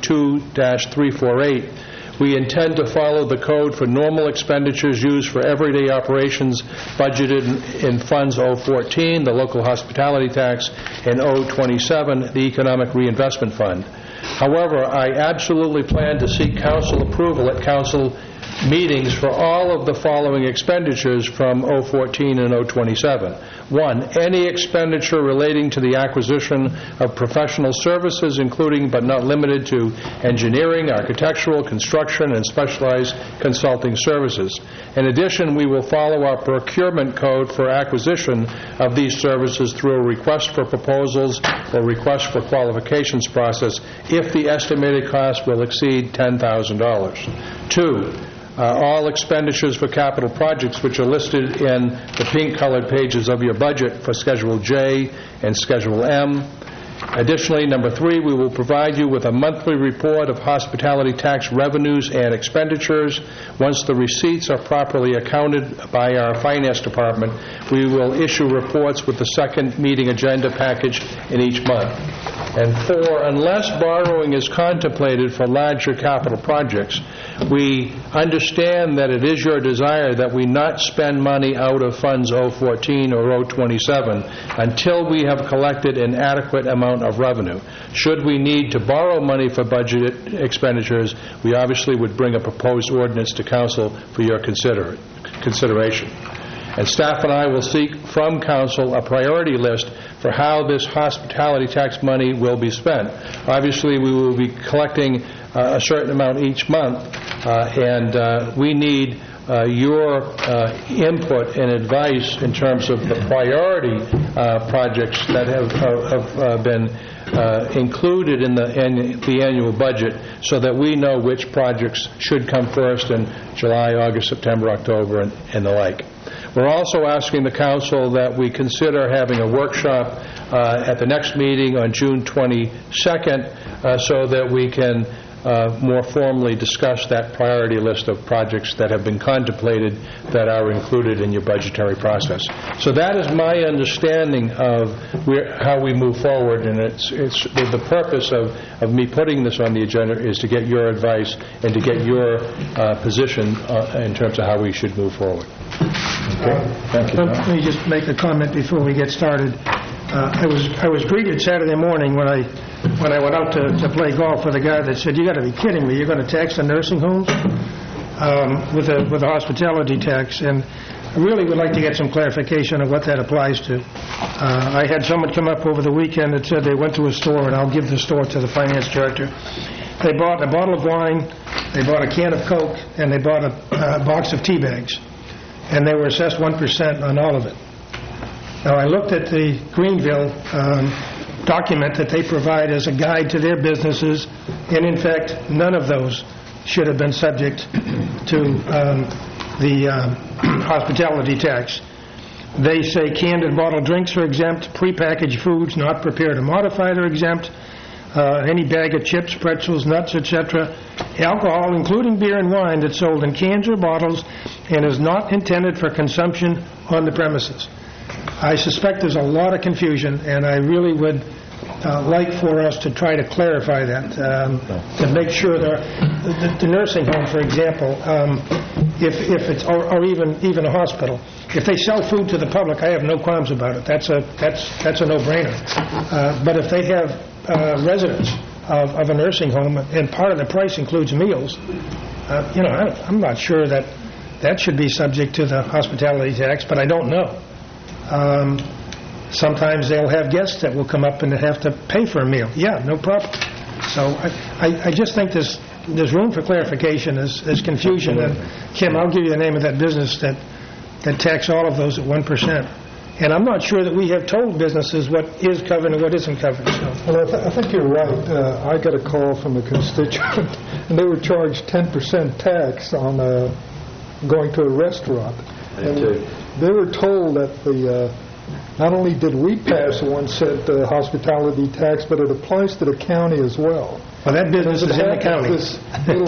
2-348. We intend to follow the code for normal expenditures used for everyday operations budgeted in Funds 014, the local hospitality tax, and 027, the Economic Reinvestment Fund. However, I absolutely plan to seek council approval at council meetings for all of the following expenditures from 014 and 027. 1. Any expenditure relating to the acquisition of professional services, including but not limited to engineering, architectural, construction, and specialized consulting services. In addition, we will follow our procurement code for acquisition of these services through a request for proposals or request for qualifications process if the estimated cost will exceed $10,000. 2. All expenditures for capital projects which are listed in the pink-colored pages of your budget for Schedule J and Schedule M. Additionally, number 3, we will provide you with a monthly report of hospitality tax revenues and expenditures. Once the receipts are properly accounted by our finance department, we will issue reports with the second meeting agenda package in each month. And 4, unless borrowing is contemplated for larger capital projects, we understand that it is your desire that we not spend money out of Funds 014 or 027 until we have collected an adequate amount of revenue. Should we need to borrow money for budget expenditures, we obviously would bring a proposed ordinance to council for your consideration. And staff and I will seek from council a priority list for how this hospitality tax money will be spent. Obviously, we will be collecting a certain amount each month, and we need your input and advice in terms of the priority projects that have been included in the annual budget, so that we know which projects should come first in July, August, September, October, and the like. We're also asking the council that we consider having a workshop at the next meeting on June 22nd so that we can more formally discuss that priority list of projects that have been contemplated that are included in your budgetary process. So that is my understanding of how we move forward, and it's the purpose of me putting this on the agenda is to get your advice and to get your position in terms of how we should move forward. Okay. Thank you. Let me just make a comment before we get started. I was greeted Saturday morning when I went out to play golf with a guy that said, "You got to be kidding me! You're going to tax the nursing homes with a hospitality tax?" And I really would like to get some clarification of what that applies to. I had someone come up over the weekend that said they went to a store, and I'll give the store to the finance director. They bought a bottle of wine, they bought a can of Coke, and they bought a box of tea bags, and they were assessed 1% on all of it. Now, I looked at the Greenville document that they provide as a guide to their businesses, and in fact, none of those should have been subject to the hospitality tax. They say canned and bottled drinks are exempt, prepackaged foods not prepared or modified are exempt, any bag of chips, pretzels, nuts, etc. Alcohol, including beer and wine, that's sold in cans or bottles and is not intended for consumption on the premises. I suspect there's a lot of confusion, and I really would like for us to try to clarify that, to make sure the nursing home, for example, if it's or even a hospital, if they sell food to the public, I have no qualms about it. That's a no-brainer. But if they have residents of a nursing home and part of the price includes meals, I'm not sure that should be subject to the hospitality tax, but I don't know. Sometimes they'll have guests that will come up and have to pay for a meal. Yeah, no problem. So I just think there's room for clarification. There's confusion. And Kim, I'll give you the name of that business that tax all of those at 1%. And I'm not sure that we have told businesses what is covered and what isn't covered. So. Well, I think you're right. I got a call from a constituent, and they were charged 10% tax on going to a restaurant. And they were told that not only did we pass a 1 cent hospitality tax, but it applies to the county as well. Well, that business is in the county. This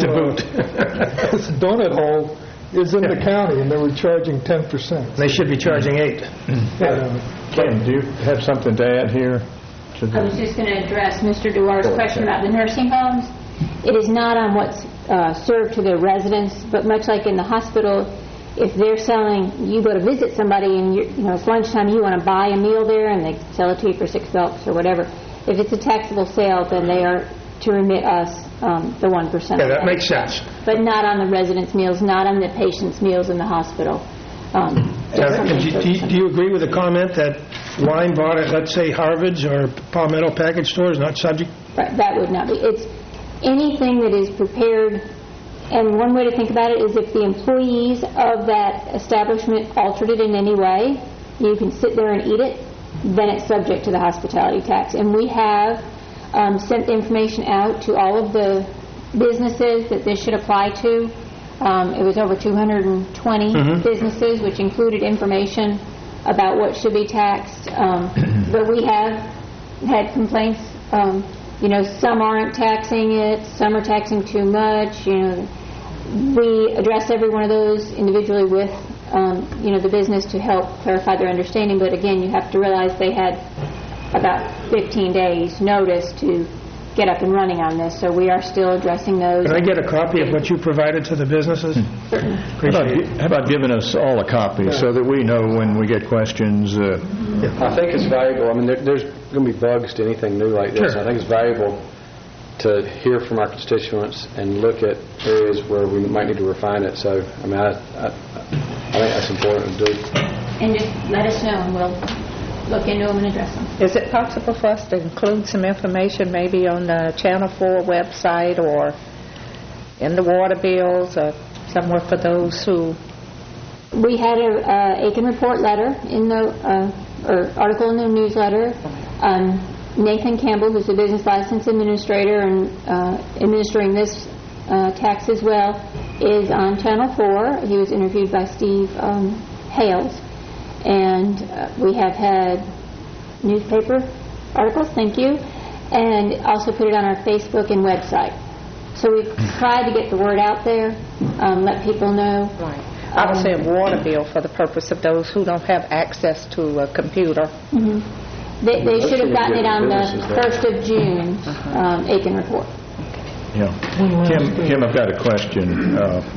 donut hole is in the county, and they were charging 10%. They should be charging 8%. Kim, do you have something to add here? I was just going to address Mr. Duar's question about the nursing homes. It is not on what's served to the residents, but much like in the hospital, if they're selling, you go to visit somebody and it's lunchtime, you want to buy a meal there and they sell it to you for $6 or whatever. If it's a taxable sale, then they are to remit us the 1%. Yeah, that makes sense. But not on the residents' meals, not on the patients' meals in the hospital. Do you agree with the comment that wine bought at, let's say, Harvard's or Palmetto package store is not subject? Right, that would not be. It's anything that is prepared. And one way to think about it is if the employees of that establishment altered it in any way, you can sit there and eat it, then it's subject to the hospitality tax. And we have sent the information out to all of the businesses that this should apply to. It was over 220 businesses, which included information about what should be taxed. But we have had complaints. Some aren't taxing it, some are taxing too much. We address every one of those individually with, the business to help clarify their understanding. But again, you have to realize they had about 15 days notice to get up and running on this. So we are still addressing those. Can I get a copy of what you provided to the businesses? How about giving us all a copy so that we know when we get questions? I think it's valuable. I mean, there's going to be bugs to anything new like this. Sure. I think it's valuable to hear from our constituents and look at areas where we might need to refine it. So, I mean, I think that's important to do. And just let us know, and we'll look into them and address them. Is it possible for us to include some information maybe on the Channel 4 website or in the water bills or somewhere for those who... We had a Aiken Report letter in the or article in the newsletter. Nathan Campbell, who's a business license administrator and administering this tax as well, is on Channel 4. He was interviewed by Steve Hales. And we have had newspaper articles, thank you, and also put it on our Facebook and website. So we've tried to get the word out there, let people know. Right. I would say a water bill for the purpose of those who don't have access to a computer. They should have gotten it on the 1st of June, Aiken Report. Yeah. Kim, I've got a question.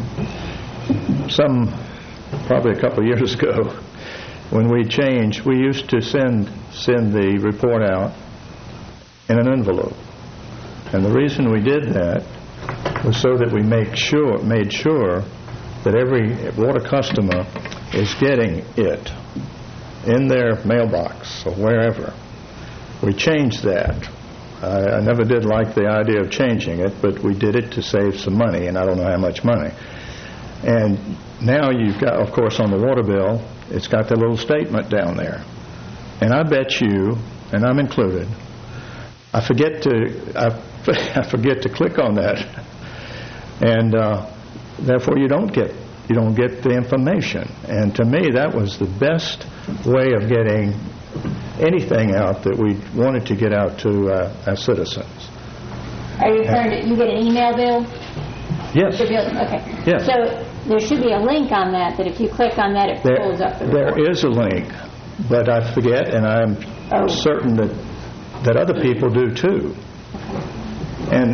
Probably a couple of years ago, when we changed, we used to send the report out in an envelope. And the reason we did that was so that we made sure that every water customer is getting it in their mailbox or wherever. We changed that. I never did like the idea of changing it, but we did it to save some money, and I don't know how much money. And now you've got, of course, on the water bill, it's got the little statement down there. And I bet you, and I'm included, I forget to click on that. And therefore you don't get you don't get the information. And to me, that was the best way of getting anything out that we wanted to get out to our citizens. Are you referring to, you get an email bill? Yes. The bill, okay. Yes. So there should be a link on that if you click on that, it pulls up the report. There is a link, but I forget, and I'm certain that other people do too. And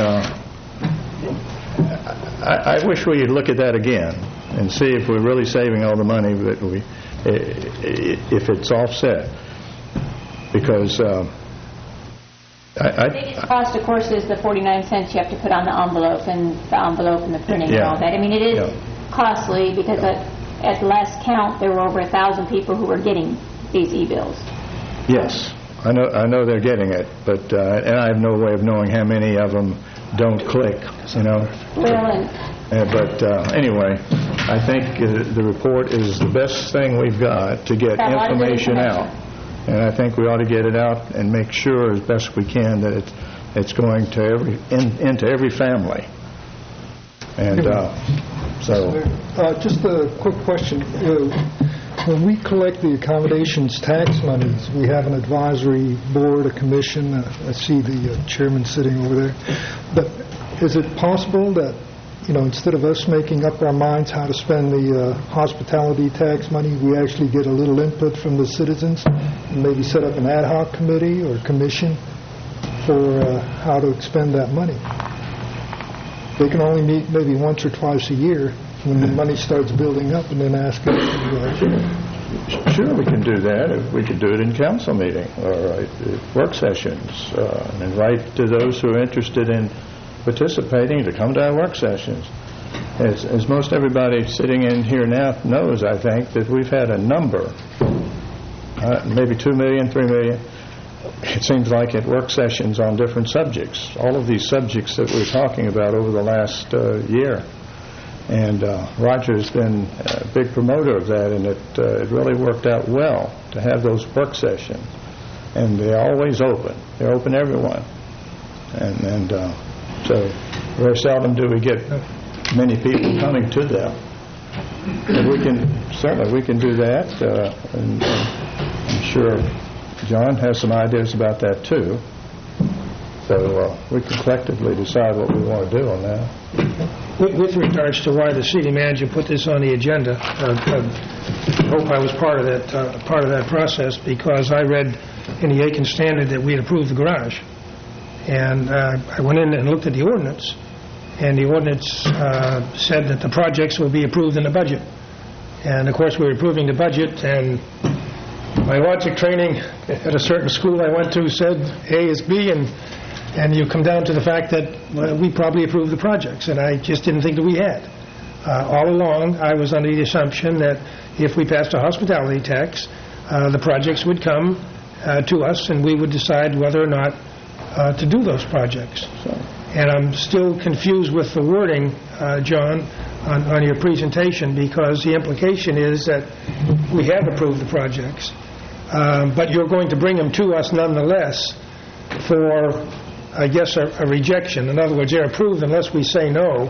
I wish we'd look at that again and see if we're really saving all the money that if it's offset. Because The biggest cost, of course, is the 49 cents you have to put on the envelope and the printing and all that. I mean, it is costly because at the last count, there were over 1,000 people who were getting these e-bills. Yes, I know they're getting it, but and I have no way of knowing how many of them don't click, you know. Well, but anyway, I think the report is the best thing we've got to get information out. And I think we ought to get it out and make sure as best we can that it's going to into every family. And just a quick question. When we collect the accommodations tax monies, we have an advisory board, a commission. I see the chairman sitting over there. But is it possible that, instead of us making up our minds how to spend the hospitality tax money, we actually get a little input from the citizens and maybe set up an ad hoc committee or commission for how to expend that money? They can only meet maybe once or twice a year when the money starts building up, and then ask us to Sure, we can do that. We could do it in council meeting or work sessions and invite to those who are interested in participating to come to our work sessions. As most everybody sitting in here now knows, I think, that we've had a number, maybe 2 million, 3 million, it seems like, at work sessions on different subjects, all of these subjects that we're talking about over the last year. And Roger's been a big promoter of that, and it really worked out well to have those work sessions. And they're always open. They're open to everyone. And so very seldom do we get many people coming to them. And we can do that. And I'm sure John has some ideas about that too. So we can collectively decide what we want to do on that. With regards to why the city manager put this on the agenda, I hope I was part of that process, because I read in the Aiken Standard that we had approved the garage. And I went in and looked at the ordinance, and the ordinance said that the projects will be approved in the budget. And, of course, we were approving the budget, and my logic training at a certain school I went to said A is B, and you come down to the fact that we probably approved the projects, and I just didn't think that we had. All along, I was under the assumption that if we passed a hospitality tax, the projects would come to us, and we would decide whether or not to do those projects. And I'm still confused with the wording, John, on your presentation, because the implication is that we have approved the projects, but you're going to bring them to us nonetheless for, I guess, a rejection. In other words, they're approved unless we say no,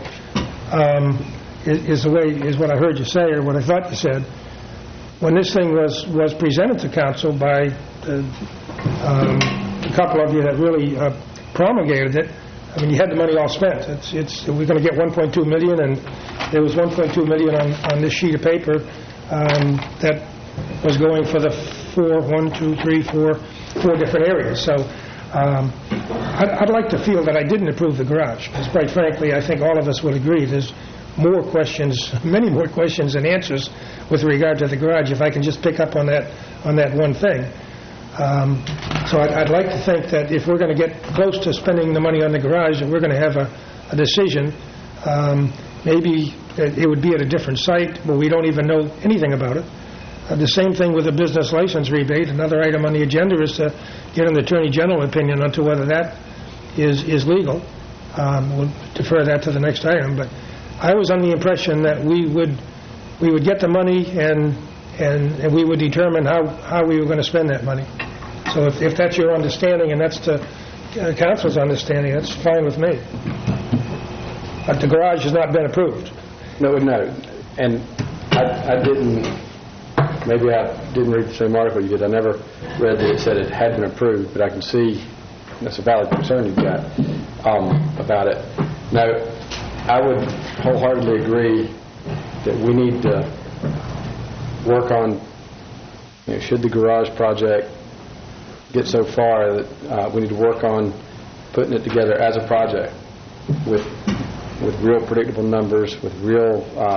is what I heard you say, or what I thought you said. When this thing was presented to council by a couple of you that really promulgated it, I mean, you had the money all spent. We're going to get $1.2 million, and there was $1.2 million on this sheet of paper that was going for the four different areas. So I'd like to feel that I didn't approve the garage, because quite frankly, I think all of us would agree there's more questions, many more questions than answers with regard to the garage, if I can just pick up on that one thing. So I'd like to think that if we're going to get close to spending the money on the garage, and we're going to have a decision, maybe it would be at a different site, but we don't even know anything about it. The same thing with the business license rebate. Another item on the agenda is to get an Attorney General opinion onto whether that is legal. We'll defer that to the next item. But I was under the impression that we would get the money and we would determine how we were going to spend that money. So if that's your understanding and that's the council's understanding, that's fine with me. But the garage has not been approved. No, And I didn't, maybe I didn't read the same article you did. I never read that it said it had been approved, but I can see that's a valid concern you've got about it. Now, I would wholeheartedly agree that we need to work on, should the garage project get so far that we need to work on putting it together as a project with real predictable numbers, with real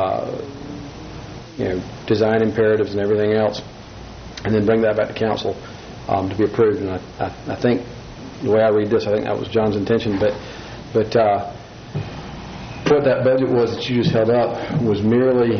design imperatives and everything else, and then bring that back to council to be approved. And I think the way I read this, I think that was John's intention. But what that budget was that you just held up was merely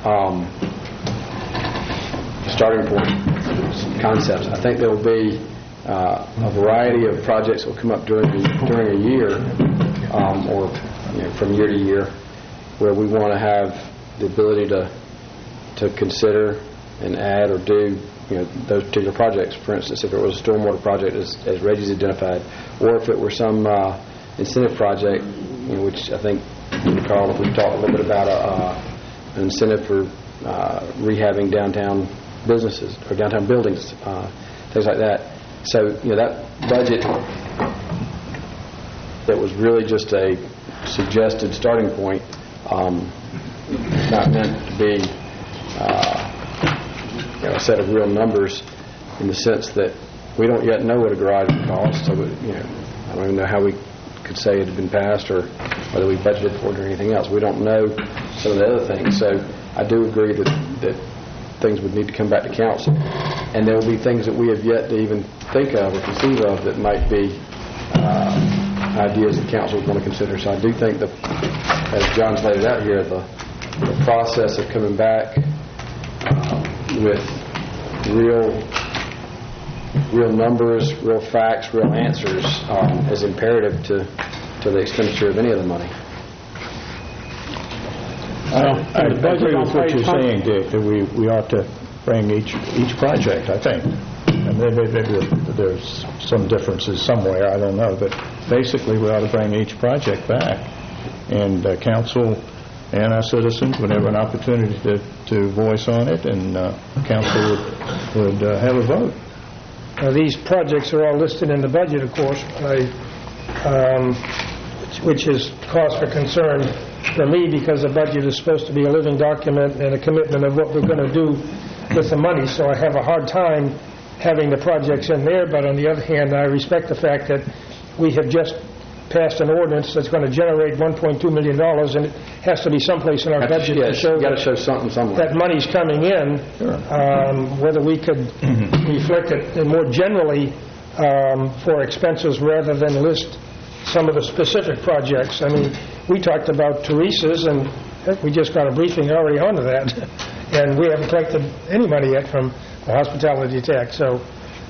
the starting point, concepts. I think there will be a variety of projects that will come up during a year, or from year to year, where we want to have the ability to consider and add or do those particular projects. For instance, if it was a stormwater project, as Reggie's identified, or if it were some incentive project, which I think you recall we talked a little bit about an incentive for rehabbing downtown businesses or downtown buildings, things like that. So that budget that was really just a suggested starting point, not meant to be a set of real numbers, in the sense that we don't yet know what a garage would cost. So I don't even know how we could say it had been passed or whether we budgeted for it or anything else. We don't know some of the other things. So I do agree that things would need to come back to council, and there will be things that we have yet to even think of or conceive of that might be ideas that council is going to consider. So I do think that, as John's laid it out here, the process of coming back with real numbers, real facts, real answers is imperative to the expenditure of any of the money. I agree with what you're saying, Dick, that we ought to bring each project, I think. And maybe there's some differences somewhere, I don't know, but basically we ought to bring each project back. And council and our citizens would have an opportunity to voice on it, and council would have a vote. These projects are all listed in the budget, of course, which is cause for concern for me, because the budget is supposed to be a living document and a commitment of what we're going to do with the money. So I have a hard time having the projects in there, but on the other hand, I respect the fact that we have just passed an ordinance that's going to generate $1.2 million, and it has to be someplace in our budget to show that money's coming in. Sure. Whether we could reflect it more generally for expenses rather than list some of the specific projects. I mean, we talked about Teresa's, and we just got a briefing already onto that, and we haven't collected any money yet from the hospitality tax. So,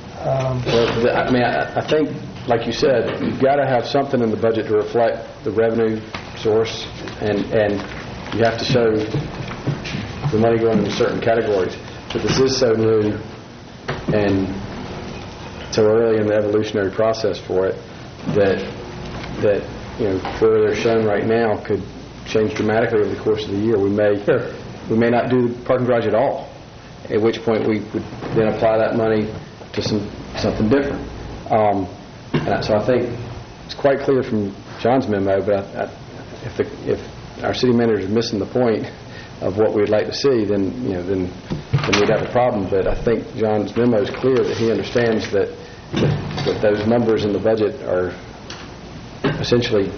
I think, like you said, you've got to have something in the budget to reflect the revenue source, and you have to show the money going into certain categories. But this is so new and so early in the evolutionary process for it that where they're shown right now could change dramatically over the course of the year. We may not do the parking garage at all, at which point we would then apply that money to something different. And so I think it's quite clear from John's memo, but if our city manager is missing the point of what we'd like to see, then we'd have a problem. But I think John's memo is clear that he understands that those numbers in the budget are essentially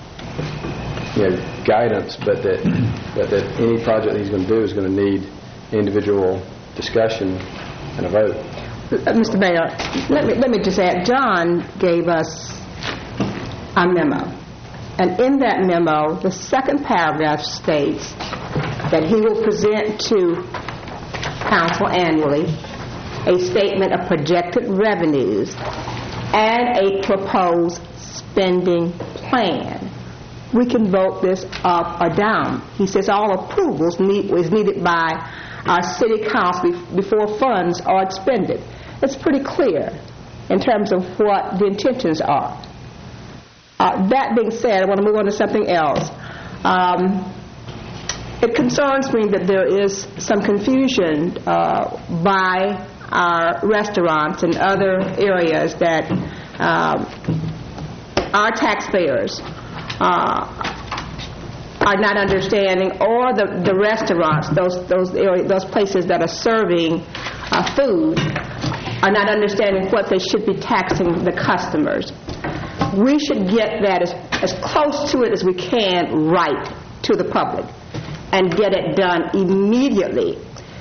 guidance, but that any project he's going to do is going to need individual discussion and a vote. Mr. Mayor, let me just add, John gave us a memo, and in that memo, the second paragraph states that he will present to council annually a statement of projected revenues and a proposed spending plan. We can vote this up or down. He says all approvals is needed by our city council before funds are expended. It's pretty clear in terms of what the intentions are. That being said, I want to move on to something else. It concerns me that there is some confusion by our restaurants and other areas that our taxpayers are not understanding, or the restaurants, those places that are serving food, are not understanding what they should be taxing the customers. We should get that as close to it as we can right to the public and get it done immediately.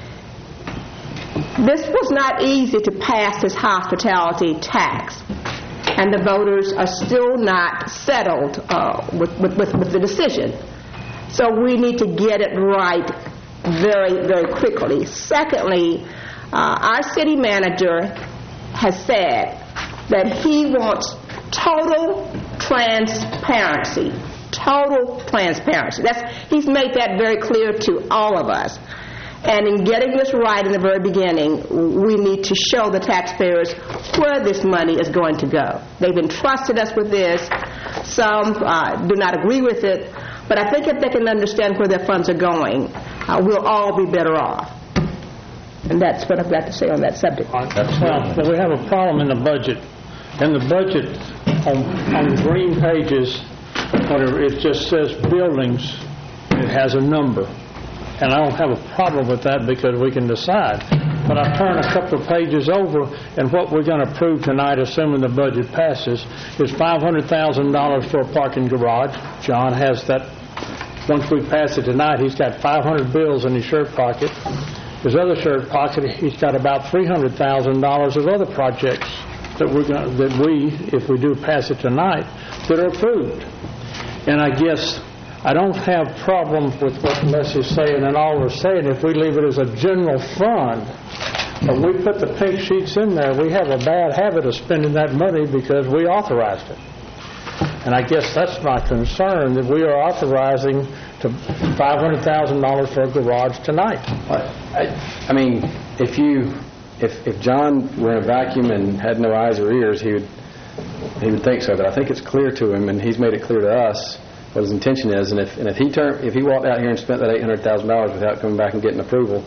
This was not easy to pass, this hospitality tax, and the voters are still not settled with the decision. So we need to get it right very, very quickly. Secondly, our city manager has said that he wants total transparency. Total transparency. He's made that very clear to all of us. And in getting this right in the very beginning, we need to show the taxpayers where this money is going to go. They've entrusted us with this. Some do not agree with it. But I think if they can understand where their funds are going, we'll all be better off. And that's what I've got to say on that subject. Well, we have a problem in the budget. In the budget, on the green pages, whatever, it just says buildings. It has a number. And I don't have a problem with that because we can decide. But I turn a couple of pages over, and what we're going to approve tonight, assuming the budget passes, is $500,000 for a parking garage. John has that. Once we pass it tonight, he's got 500 bills in his shirt pocket. His other shirt pocket, he's got about $300,000 of other projects that we, if we do pass it tonight, that are approved. And I guess I don't have problems with what Leslie's saying and all we're saying. If we leave it as a general fund, but we put the pink sheets in there, we have a bad habit of spending that money because we authorized it. And I guess that's my concern, that we are authorizing to $500,000 for a garage tonight. I mean, if John were in a vacuum and had no eyes or ears, he would think so. But I think it's clear to him, and he's made it clear to us what his intention is. And if he walked out here and spent that $800,000 without coming back and getting approval,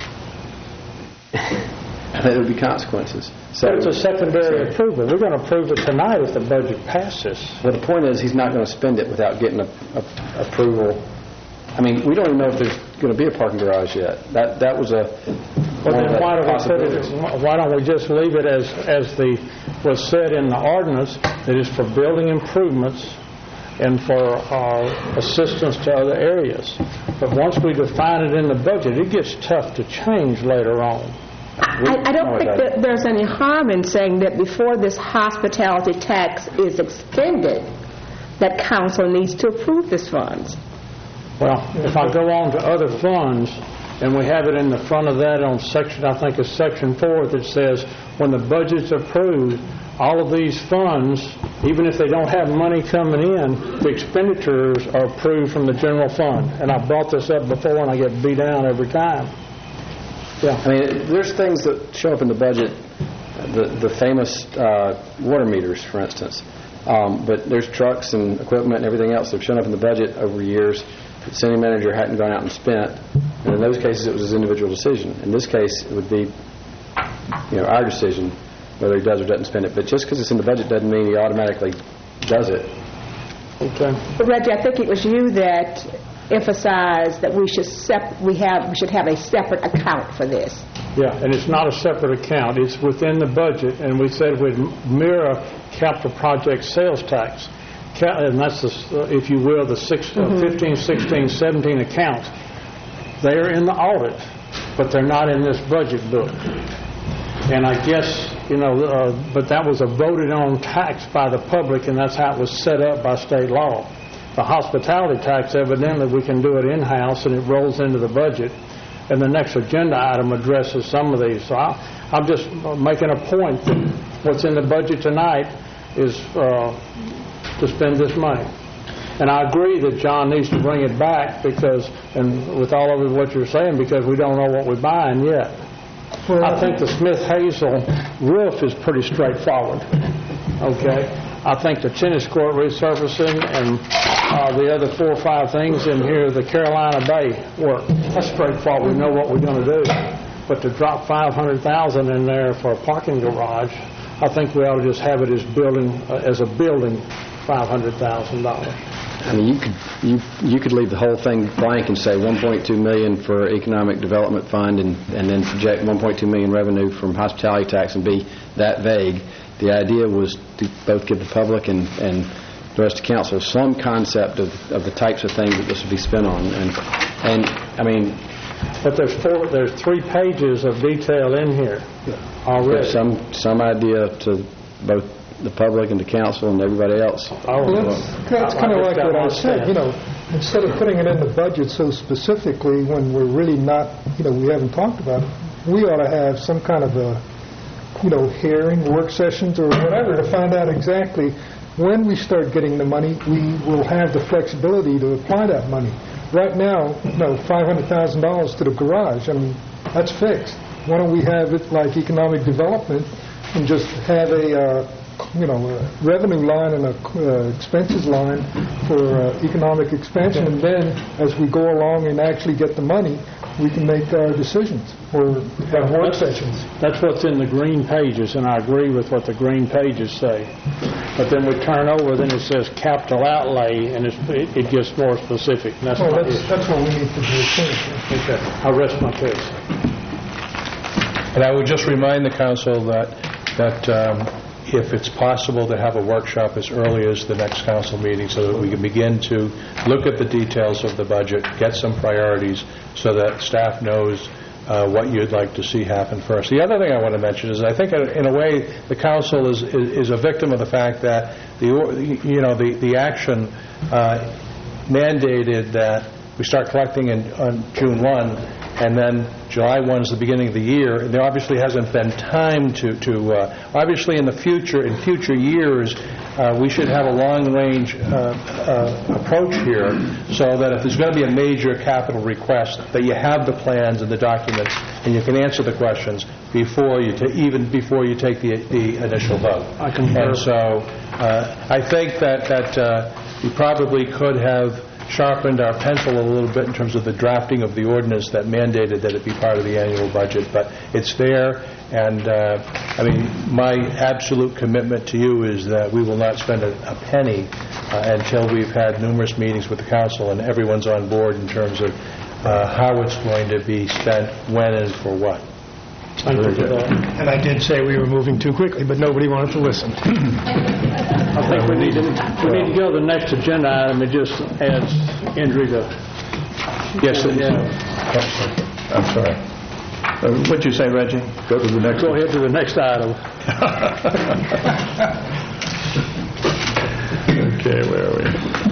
there would be consequences. So it's a secondary approval. We're going to approve it tonight if the budget passes. Well, the point is he's not going to spend it without getting approval. I mean, we don't even know if there's going to be a parking garage yet. That was a well, then why don't we just leave it as was said in the ordinance, that is for building improvements and for assistance to other areas. But once we define it in the budget, it gets tough to change later on. I don't think that there's any harm in saying that before this hospitality tax is expended, that council needs to approve this funds. Well, if I go on to other funds, and we have it in the front of that on section, I think it's section 4, that says when the budget's approved, all of these funds, even if they don't have money coming in, the expenditures are approved from the general fund. And I brought this up before and I get beat down every time. Yeah. I mean, there's things that show up in the budget, the famous water meters, for instance. But there's trucks and equipment and everything else that have shown up in the budget over years. The city manager hadn't gone out and spent. And in those cases, it was his individual decision. In this case, it would be, our decision whether he does or doesn't spend it. But just because it's in the budget doesn't mean he automatically does it. Okay. But Reggie, I think it was you that emphasized that we should have a separate account for this. Yeah, and it's not a separate account. It's within the budget, and we said we'd mirror capital project sales tax. And that's, if you will, the 15, 16, 17 accounts. They are in the audit, but they're not in this budget book. And I guess, but that was a voted-on tax by the public, and that's how it was set up by state law. The hospitality tax, evidently, we can do it in-house, and it rolls into the budget. And the next agenda item addresses some of these. So I'm just making a point that what's in the budget tonight is to spend this money. And I agree that John needs to bring it back because, and with all of what you're saying, because we don't know what we're buying yet. Well, I think the Smith-Hazel roof is pretty straightforward. Okay? I think the tennis court resurfacing and The other 4 or 5 things in here, the Carolina Bay work, that's straightforward. We know what we're going to do. But to drop $500,000 in there for a parking garage, I think we ought to just have it as a building, $500,000. I mean, you could leave the whole thing blank and say 1.2 million for economic development fund, and then project 1.2 million revenue from hospitality tax, and be that vague. The idea was to both give the public and the rest of council some concept of the types of things that this would be spent on, and I mean. But there's 3 pages of detail in here already. Some idea to both the public and the council and everybody else. That's kind of like what I said, instead of putting it in the budget so specifically when we're really not, we haven't talked about it, we ought to have some kind of a, hearing, work sessions or whatever to find out exactly when we start getting the money, we will have the flexibility to apply that money. Right now, $500,000 to the garage, I mean, that's fixed. Why don't we have it like economic development and just have a revenue line and a expenses line for economic expansion, and then as we go along and actually get the money, we can make our decisions or have work sessions. That's what's in the green pages, and I agree with what the green pages say. But then we turn over, then it says capital outlay, and it gets more specific. And that's what we need to do. Okay. I'll rest my case. And I would just remind the council that if it's possible to have a workshop as early as the next council meeting so that we can begin to look at the details of the budget, get some priorities so that staff knows what you'd like to see happen first. The other thing I want to mention is I think in a way the council is a victim of the fact that the action mandated that we start collecting on June 1, and then July 1 is the beginning of the year. And there obviously hasn't been time to obviously in future years, we should have a long-range approach here so that if there's going to be a major capital request, that you have the plans and the documents and you can answer the questions before you take the initial vote. And so I think that we probably could have sharpened our pencil a little bit in terms of the drafting of the ordinance that mandated that it be part of the annual budget, but it's there, and my absolute commitment to you is that we will not spend a penny until we've had numerous meetings with the council and everyone's on board in terms of how it's going to be spent, when, and for what. And I did say we were moving too quickly, but nobody wanted to listen. I think we need to go to the next agenda item. It just adds injury to... Yes, I'm sorry. What'd you say, Reggie? Go to the next. Go ahead to the next item. Okay, where are we?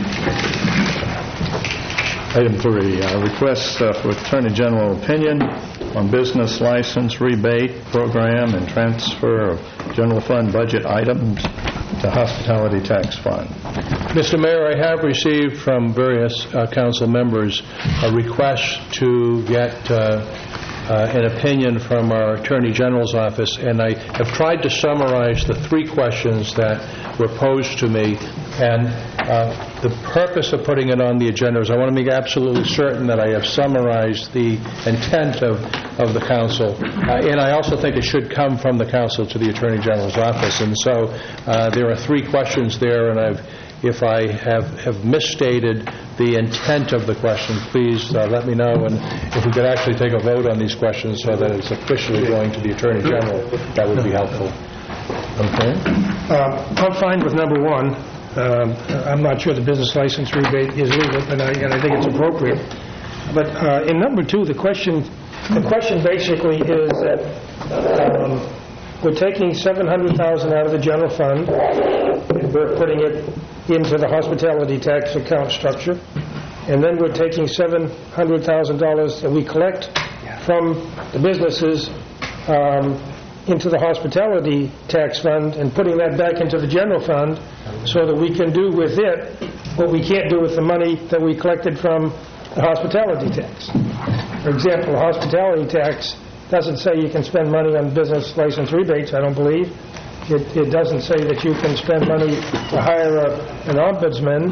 Item 3, request for Attorney General opinion on business license rebate program and transfer of general fund budget items to hospitality tax fund. Mr. Mayor, I have received from various council members a request to get an opinion from our Attorney General's office, and I have tried to summarize the 3 questions that were posed to me, and the purpose of putting it on the agenda is I want to make absolutely certain that I have summarized the intent of the council, and I also think it should come from the council to the Attorney General's office. And so there are 3 questions there, and if I have misstated the intent of the question, please let me know, and if we could actually take a vote on these questions so that it's officially going to the Attorney General, that would be helpful. Okay. I'm fine with number 1. I'm not sure the business license rebate is legal, and I think it's appropriate. But in number 2, the question basically is that we're taking $700,000 out of the general fund, and we're putting it into the hospitality tax account structure, and then we're taking $700,000 that we collect from the businesses into the hospitality tax fund and putting that back into the general fund so that we can do with it what we can't do with the money that we collected from the hospitality tax. For example, the hospitality tax doesn't say you can spend money on business license rebates, I don't believe. It doesn't say that you can spend money to hire an ombudsman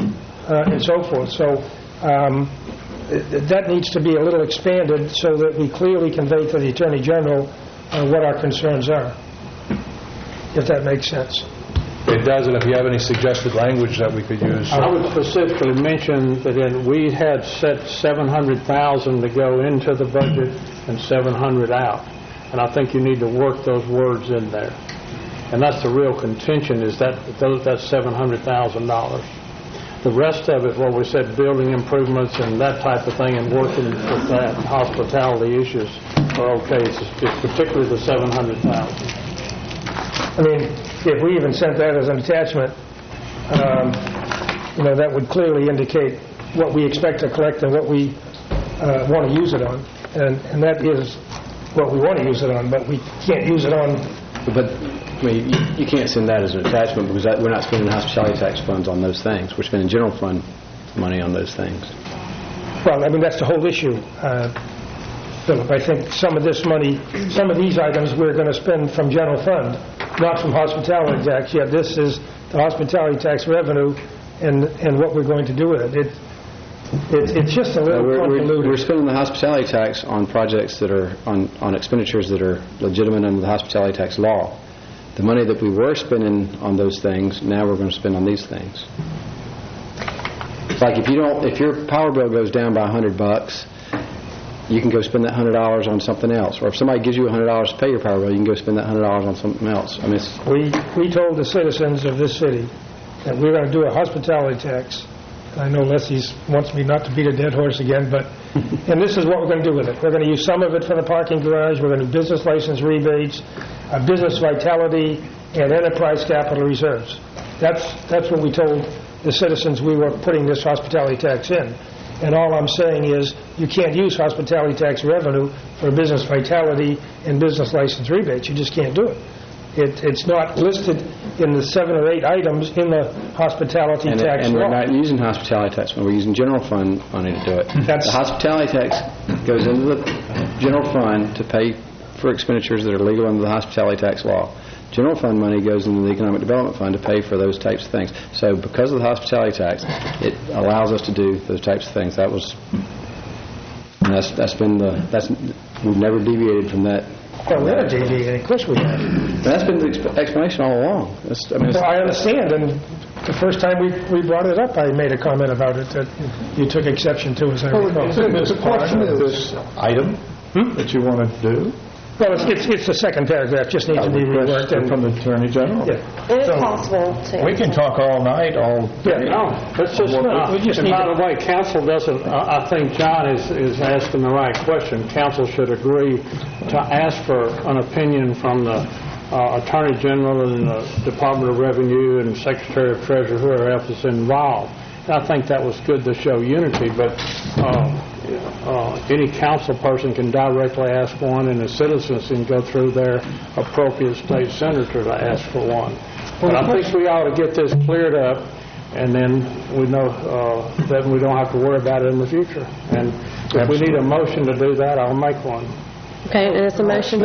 and so forth. So that needs to be a little expanded so that we clearly convey to the Attorney General what our concerns are, if that makes sense. It does, and if you have any suggested language that we could use. I would specifically mention that we had set $700,000 to go into the budget and $700 out. And I think you need to work those words in there. And that's the real contention, is that's $700,000. The rest of it, what we said, building improvements and that type of thing, and working with that, hospitality issues are okay. It's particularly the $700,000. I mean, if we even sent that as an attachment, that would clearly indicate what we expect to collect and what we want to use it on. And that is what we want to use it on, but we can't use it on... But, I mean, you can't send that as an attachment because we're not spending hospitality tax funds on those things. We're spending general fund money on those things. Well, I mean, that's the whole issue, Philip. I think some of this money, some of these items we're going to spend from general fund, not from hospitality tax. Yet this is the hospitality tax revenue and what we're going to do with it. It's just a little convoluted. We're spending the hospitality tax on projects that are on expenditures that are legitimate under the hospitality tax law. The money that we were spending on those things, now we're going to spend on these things. It's like if your power bill goes down by $100, you can go spend that $100 on something else. Or if somebody gives you $100 to pay your power bill, you can go spend that $100 on something else. I mean, we told the citizens of this city that we're going to do a hospitality tax. I know Leslie wants me not to beat a dead horse again, and this is what we're going to do with it. We're going to use some of it for the parking garage. We're going to do business license rebates, business vitality, and enterprise capital reserves. That's what we told the citizens we were putting this hospitality tax in. And all I'm saying is you can't use hospitality tax revenue for business vitality and business license rebates. You just can't do it. It's not listed in the 7 or 8 items in the hospitality tax law. And we're not using hospitality tax money. We're using general fund money to do it. The hospitality tax goes into the general fund to pay for expenditures that are legal under the hospitality tax law. General fund money goes into the economic development fund to pay for those types of things. So because of the hospitality tax, it allows us to do those types of things. We've never deviated from that. Well, we're not deviating. Of course we have. That's been the explanation all along. I understand, and the first time we brought it up, I made a comment about it that you took exception to, as I recall. The question is this item that you want to do. Well, it's the second paragraph, just needs to be reworked. From the Attorney General. Yeah. It is possible to... We can talk all night, all day. No, let's just not. And by the way, council doesn't, I think John is asking the right question. Council should agree to ask for an opinion from the Attorney General and the Department of Revenue and Secretary of Treasury, whoever else is involved. And I think that was good to show unity, but any council person can directly ask one, and the citizens can go through their appropriate state senator to ask for one. But I think we ought to get this cleared up, and then we know that we don't have to worry about it in the future. And if we need a motion to do that, I'll make one. Okay, and it's a motion.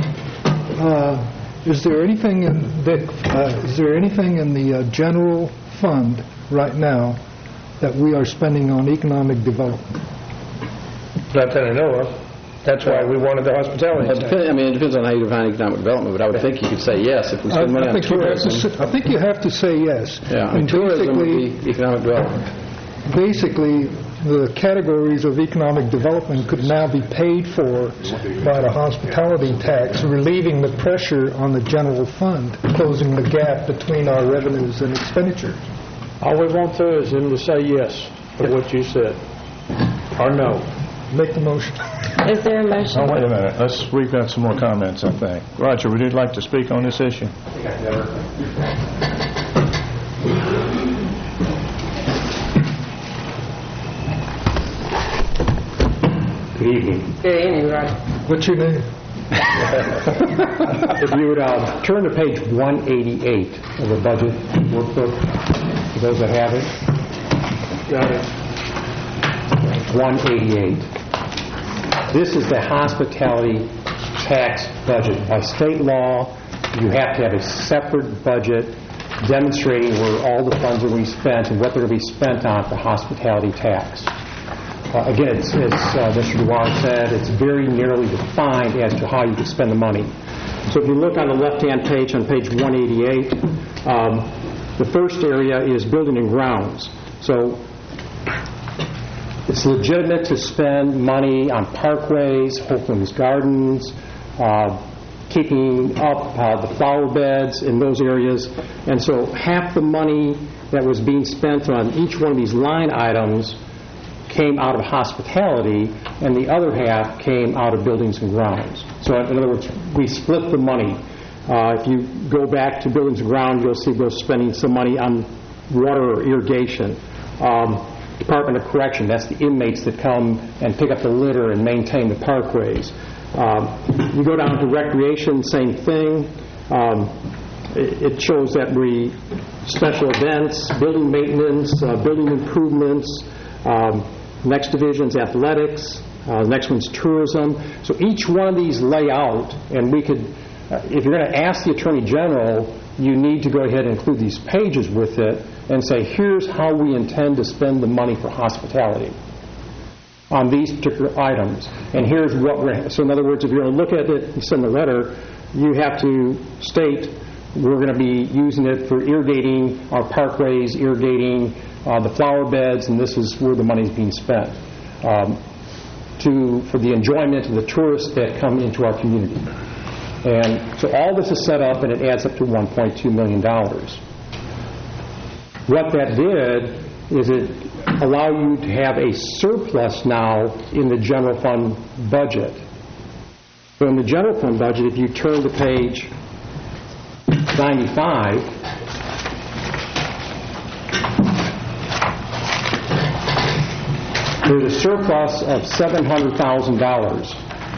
Is there anything in the general fund right now that we are spending on economic development? Not that I know of. That's why we wanted the hospitality tax. It depends on how you define economic development, but I would think you could say yes if we spend money on tourism. I think you have to say yes. Yeah, tourism would be economic development. Basically, the categories of economic development could now be paid for by the hospitality tax, relieving the pressure on the general fund, closing the gap between our revenues and expenditures. All we want to is them to say yes to what you said, or no. Make the motion. Is there a motion? Oh, wait a minute. We've got some more comments, I think. Roger, would you like to speak on this issue? Good evening. Good evening, Roger. What's your name? If you would turn to page 188 of the budget workbook, for those that have it. Got it. 188. This is the hospitality tax budget. By state law, you have to have a separate budget demonstrating where all the funds are going to be spent and what they're going to be spent on for hospitality tax. Again, as Mr. Dewar said, it's very narrowly defined as to how you can spend the money. So if you look on the left-hand page, on page 188, the first area is building and grounds. So it's legitimate to spend money on parkways, Hopeland's Gardens, keeping up the flower beds in those areas. And so half the money that was being spent on each one of these line items came out of hospitality, and the other half came out of buildings and grounds. So in other words, we split the money. If you go back to buildings and grounds, you'll see they're spending some money on water or irrigation. Department of Correction, that's the inmates that come and pick up the litter and maintain the parkways. You go down to recreation, same thing. It shows that we special events, building maintenance, building improvements. Next division's athletics. Next one's tourism. So each one of these lay out, and we could, if you're going to ask the Attorney General, you need to go ahead and include these pages with it and say, here's how we intend to spend the money for hospitality on these particular items. And here's what we're... So in other words, if you're going to look at it and send a letter, you have to state we're going to be using it for irrigating our parkways, irrigating the flower beds, and this is where the money is being spent for the enjoyment of the tourists that come into our community. And so all this is set up, and it adds up to $1.2 million. What that did is it allowed you to have a surplus now in the general fund budget. So in the general fund budget, if you turn to page 95, there's a surplus of $700,000.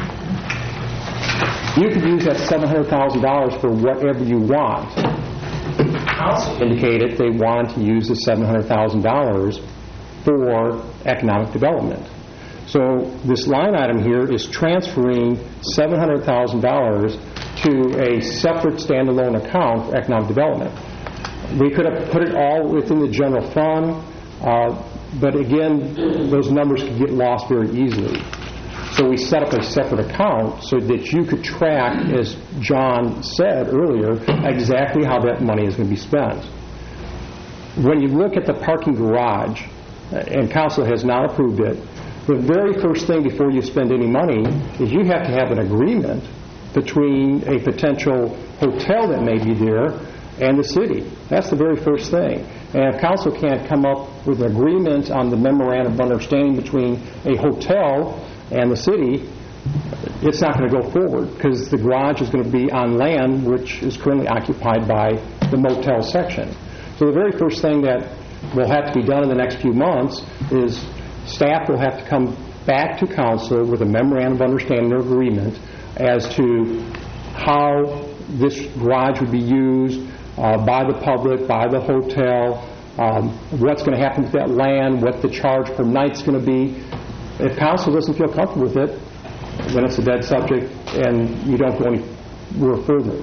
You could use that $700,000 for whatever you want. Council indicated they want to use the $700,000 for economic development. So this line item here is transferring $700,000 to a separate standalone account for economic development. We could have put it all within the general fund, but again, those numbers could get lost very easily. So we set up a separate account so that you could track, as John said earlier, exactly how that money is going to be spent. When you look at the parking garage, and council has not approved it, the very first thing before you spend any money is you have to have an agreement between a potential hotel that may be there and the city. That's the very first thing. And if council can't come up with an agreement on the memorandum of understanding between a hotel and the city, it's not going to go forward because the garage is going to be on land which is currently occupied by the motel section. So the very first thing that will have to be done in the next few months is staff will have to come back to council with a memorandum of understanding or agreement as to how this garage would be used by the public, by the hotel, what's going to happen to that land, what the charge per night's going to be. If council doesn't feel comfortable with it, then it's a dead subject and you don't go anywhere further.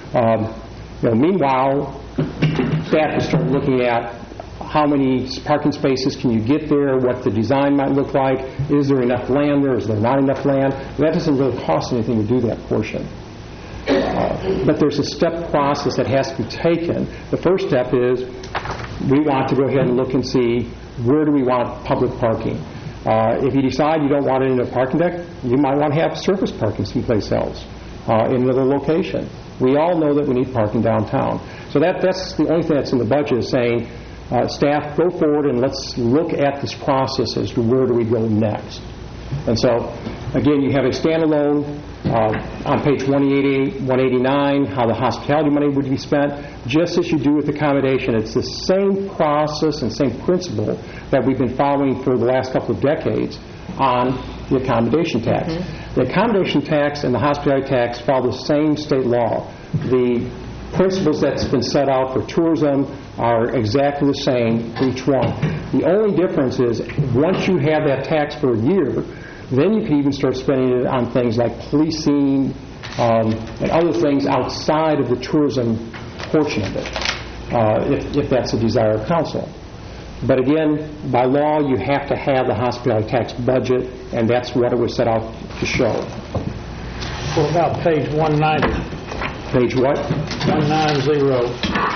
Meanwhile, staff will start looking at how many parking spaces can you get there, what the design might look like, is there enough land there, is there not enough land. That doesn't really cost anything to do that portion. But there's a step process that has to be taken. The first step is we want to go ahead and look and see where do we want public parking. If you decide you don't want it in a parking deck, you might want to have surface parking someplace else in another location. We all know that we need parking downtown. So that's the only thing that's in the budget is saying, staff, go forward and let's look at this process as to where do we go next. And so, again, you have a standalone on page 188, 189, how the hospitality money would be spent, just as you do with accommodation. It's the same process and same principle that we've been following for the last couple of decades on the accommodation tax. Mm-hmm. The accommodation tax and the hospitality tax follow the same state law. The principles that's been set out for tourism are exactly the same for each one. The only difference is once you have that tax for a year, then you can even start spending it on things like policing and other things outside of the tourism portion of it. if that's the desire of council. But again, by law, you have to have the hospitality tax budget, and that's what it was set out to show. What about page 190? Page what? 190.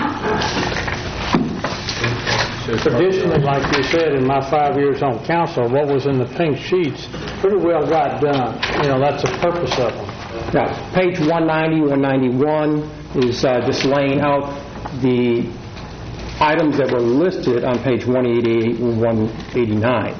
Traditionally, like you said, in my 5 years on council, what was in the pink sheets pretty well got done. That's the purpose of them. Now, page 190, 191 is just laying out the items that were listed on page 188 and 189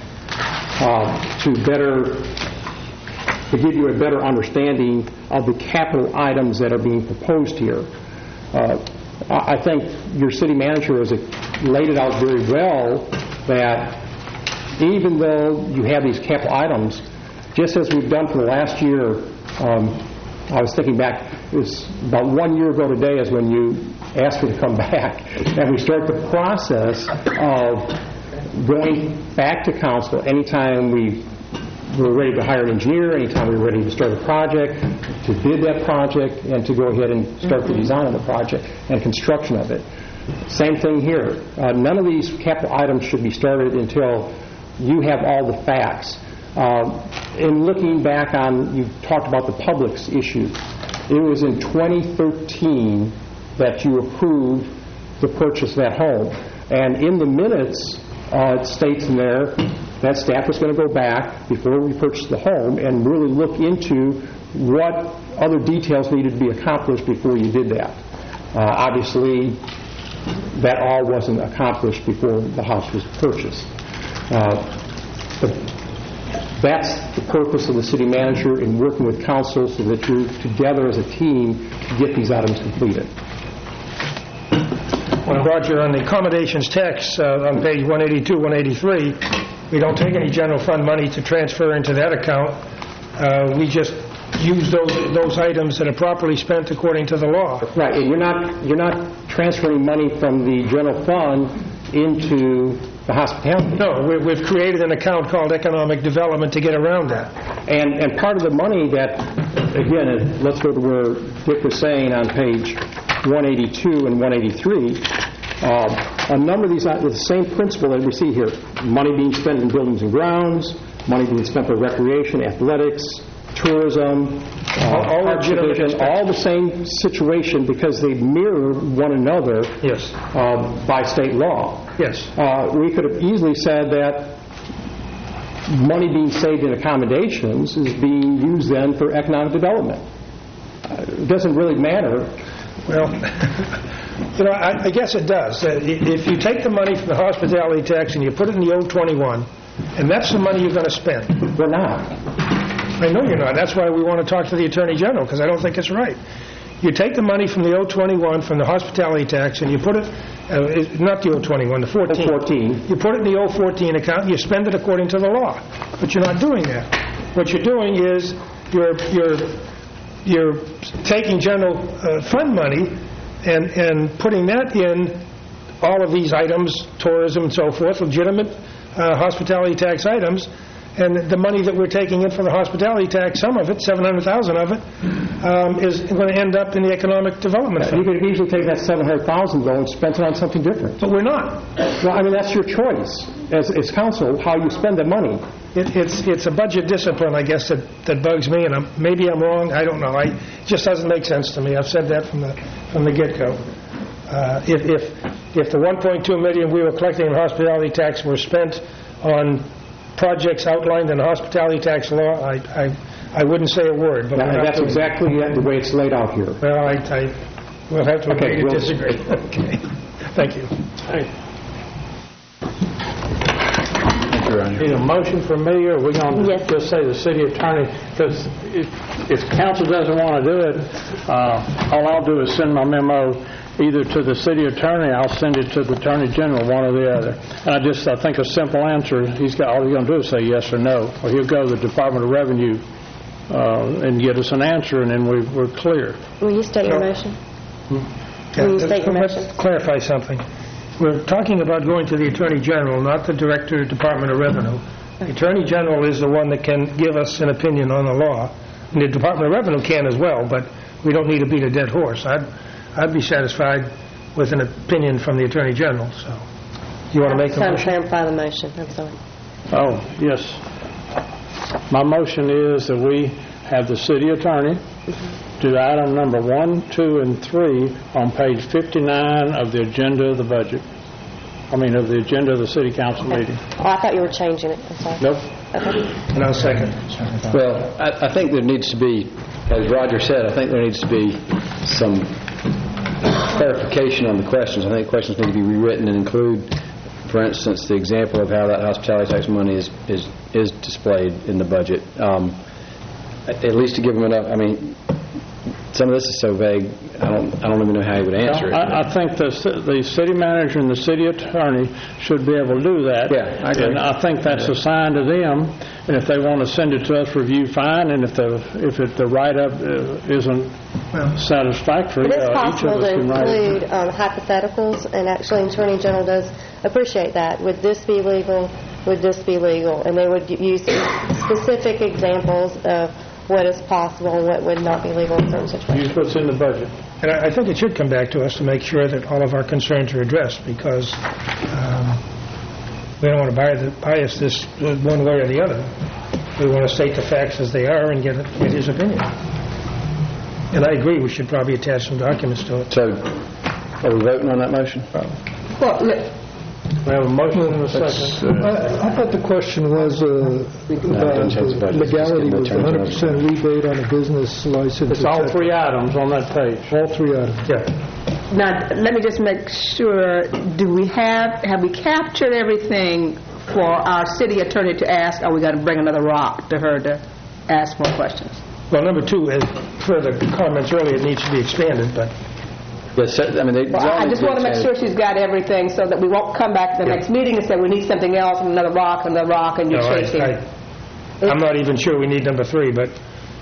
to give you a better understanding of the capital items that are being proposed here. I think your city manager has laid it out very well that even though you have these capital items, just as we've done for the last year, I was thinking back, it was about 1 year ago today is when you asked me to come back, and we start the process of going back to council anytime we were ready to hire an engineer, anytime we were ready to start a project, to bid that project, and to go ahead and start the design of the project and construction of it. Same thing here. None of these capital items should be started until you have all the facts. In looking back on, you talked about the Publix issue. It was in 2013 that you approved the purchase of that home. And in the minutes, it states in there that staff was going to go back before we purchased the home and really look into what other details needed to be accomplished before you did that. Obviously, that all wasn't accomplished before the house was purchased. But that's the purpose of the city manager in working with council so that you're together as a team to get these items completed. Well, Roger, on the accommodations tax on page 182, 183, we don't take any general fund money to transfer into that account. We just use those items that are properly spent according to the law. Right, and you're not transferring money from the general fund into the hospitality. No, we've created an account called economic development to get around that. And part of the money that, again, let's go to where Dick was saying on page 182 and 183, a number of these, the same principle that we see here, money being spent in buildings and grounds, money being spent for recreation, athletics, tourism, all the same situation because they mirror one another. Yes. By state law. Yes. We could have easily said that money being saved in accommodations is being used then for economic development. It doesn't really matter. Well, I guess it does. If you take the money from the hospitality tax and you put it in the O21, and that's the money you're going to spend. We're not. I know you're not. That's why we want to talk to the Attorney General, because I don't think it's right. You take the money from the O21, from the hospitality tax, and you put it, not the O21, the 14. You put it in the O14 account, and you spend it according to the law. But you're not doing that. What you're doing is you're taking general fund money and putting that in all of these items, tourism and so forth, legitimate hospitality tax items, and the money that we're taking in for the hospitality tax, some of it, $700,000 of it, is going to end up in the economic development fund. You could easily take that $700,000 though and spend it on something different. But we're not. Well, I mean, that's your choice as council, how you spend the money. It's a budget discipline, I guess, that bugs me, and maybe I'm wrong. I don't know. It just doesn't make sense to me. I've said that from the get-go. If the $1.2 million we were collecting in hospitality tax were spent on projects outlined in the hospitality tax law, I wouldn't say a word. But that's exactly the way it's laid out here. Well, I will have to agree to disagree. Okay. Thank you. Need a motion from me, or are we going to just say the city attorney? Because if council doesn't want to do it, all I'll do is send my memo either to the city attorney, I'll send it to the attorney general, one or the other. And I think a simple answer, all he's going to do is say yes or no, or he'll go to the Department of Revenue and get us an answer, and then we're clear. Will you state your motion? Will you state your motion? Let's clarify something. We're talking about going to the Attorney General, not the Director of Department of Revenue. The Attorney General is the one that can give us an opinion on the law. And the Department of Revenue can as well, but we don't need to beat a dead horse. I'd be satisfied with an opinion from the Attorney General, so. You want to make a Trying to motion? clarify the motion, I'm sorry. Oh, yes. My motion is that we have the city attorney do item number 1, 2, and 3 on page 59 of the agenda of the budget. Of the agenda of the city council meeting. Oh, I thought you were changing it, I'm sorry. Nope. Okay. And I'll second. Well, I think there needs to be, as Roger said, I think there needs to be some clarification on the questions. I think questions need to be rewritten and include, for instance, the example of how that hospitality tax money is displayed in the budget. At least to give them enough. Some of this is so vague. I don't even know how he would answer it. I think the city manager and the city attorney should be able to do that. Yeah, I agree. And I think that's assigned to them. And if they want to send it to us for review, fine. And if the write-up isn't satisfactory, It is each of possible us to can write it. include hypotheticals, and actually Attorney General does appreciate that. Would this be legal? Would this be legal? And they would use specific examples of what is possible and what would not be legal in certain situations. Use what's in the budget. And I think it should come back to us to make sure that all of our concerns are addressed, because we don't want to bias this one way or the other. We want to state the facts as they are and get his opinion. And I agree, we should probably attach some documents to it. So, are we voting on that motion? Well, we have a motion and a second. I thought the question was about legality with 100% rebate on a business license. It's all 3 items on that page. All 3 items. Yeah. Now, let me just make sure, have we captured everything for our city attorney to ask? Are we going to bring another rock to her to ask more questions? Well, number 2, as per the comments earlier, it needs to be expanded, but... Yes, I just want to make sure she's got everything so that we won't come back to the next meeting and say we need something else and another rock and another rock and you're chasing. I'm not even sure we need number 3, but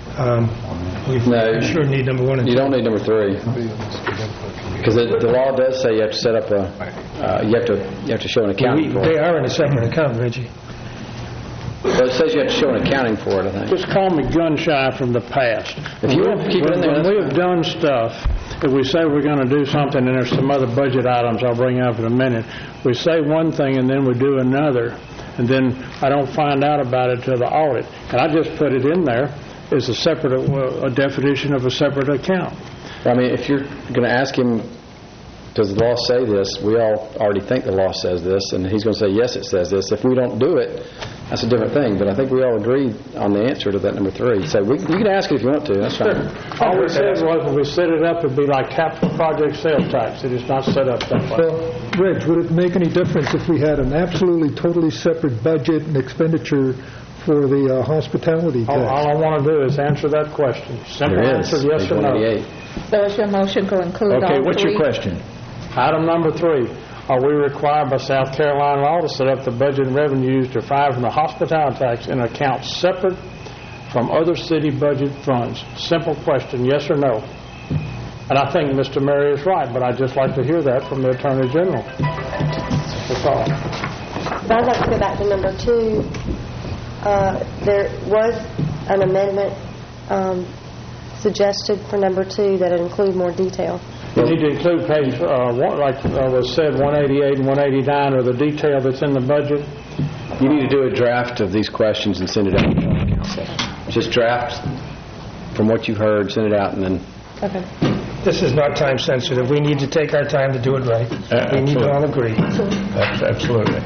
we sure need number 1 and 2. You don't need number 3. Because the law does say you have to set up you have to show an accounting for it. They are in a separate account, Reggie. Well, it says you have to show an accounting for it, I think. Just call me gun-shy from the past. If you want to keep it in there, when we have done stuff, if we say we're going to do something and there's some other budget items I'll bring up in a minute, we say one thing and then we do another, and then I don't find out about it till the audit. And I just put it in there as a definition of a separate account. If you're going to ask him, does the law say this, we all already think the law says this, and he's going to say, yes, it says this. If we don't do it, that's a different thing. But I think we all agreed on the answer to that number 3. So you can ask it if you want to. That's fine. All we said was when we set it up, it'd be like capital project sales tax. It is not set up that way. Well, Reg, would it make any difference if we had an absolutely totally separate budget and expenditure for the hospitality tax? All I want to do is answer that question. Simple answer, yes or no. So is your motion to include all 3? Okay, what's your question? Item number 3. Are we required by South Carolina law to set up the budget and revenues derived from the hospitality tax in accounts separate from other city budget funds? Simple question, yes or no? And I think Mr. Murray is right, but I'd just like to hear that from the Attorney General. That's all. But I'd like to go back to number 2. There was an amendment suggested for number 2 that would include more detail. You need to include page, like was said, 188 and 189 are the detail that's in the budget. You need to do a draft of these questions and send it out to the council. Just draft from what you've heard, send it out, and then... Okay. This is not time sensitive. We need to take our time to do it right. We need to all agree. Absolutely.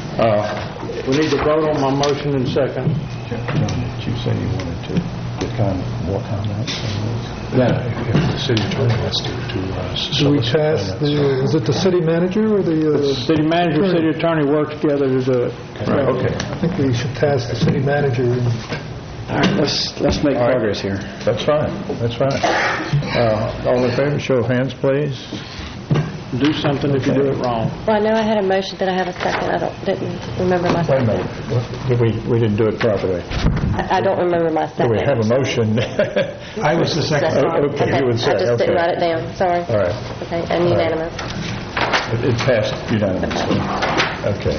We need to vote on my motion in second. Did you say you wanted to get more comments on this? Yeah. If the city attorney has to do we pass is it the city manager or the city manager and city attorney work together to do it? Okay. I think we should task the city manager. All right, let's make progress here. That's fine. That's fine. All in favor, show of hands, please. Do something if you do it wrong. Well, I know I had a motion that I have a second. I didn't remember my second. Wait a minute. We didn't do it properly. I don't remember my second. We have a motion. I was the second. Okay, you would say. I just didn't write it down. Sorry. All right. Okay, and unanimous. It passed unanimously. Okay.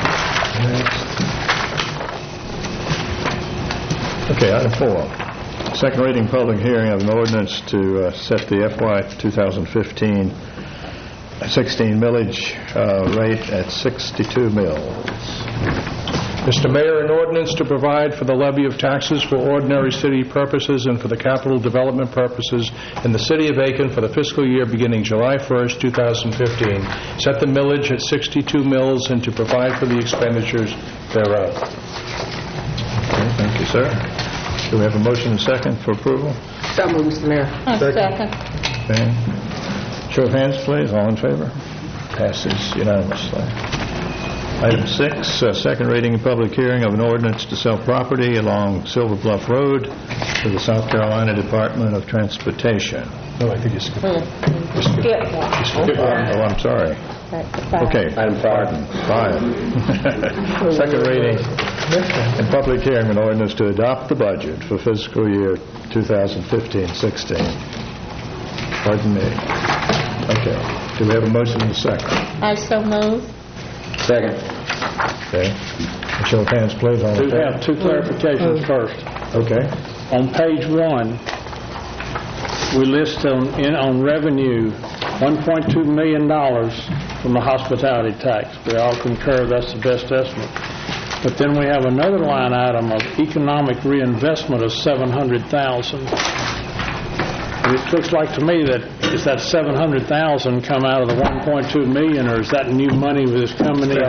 Next. Okay, item 4. Second reading, public hearing of an ordinance to set the FY 2015 16 millage rate at 62 mills. Mr. Mayor, an ordinance to provide for the levy of taxes for ordinary city purposes and for the capital development purposes in the city of Aiken for the fiscal year beginning July 1st, 2015. Set the millage at 62 mills and to provide for the expenditures thereof. Okay, thank you, sir. Do we have a motion and second for approval? So moved, Mr. Mayor. Second. Okay. Show of hands, please. All in favor? Passes unanimously. Item 6, second reading and public hearing of an ordinance to sell property along Silver Bluff Road to the South Carolina Department of Transportation. No, I think you skipped one. Skip one. Oh, I'm sorry. Okay. Item 5. 5. Second reading and public hearing of an ordinance to adopt the budget for fiscal year 2015-16. Pardon me. Okay. Do we have a motion and a second? I so move. Second. Okay. Show of hands, please. All in We favor? have two clarifications first. Okay. On page 1, we list on revenue $1.2 million from the hospitality tax. We all concur that's the best estimate. But then we have another line item of economic reinvestment of $700,000. It looks like to me that is that $700,000 come out of the $1.2 million, or is that new money that's coming in?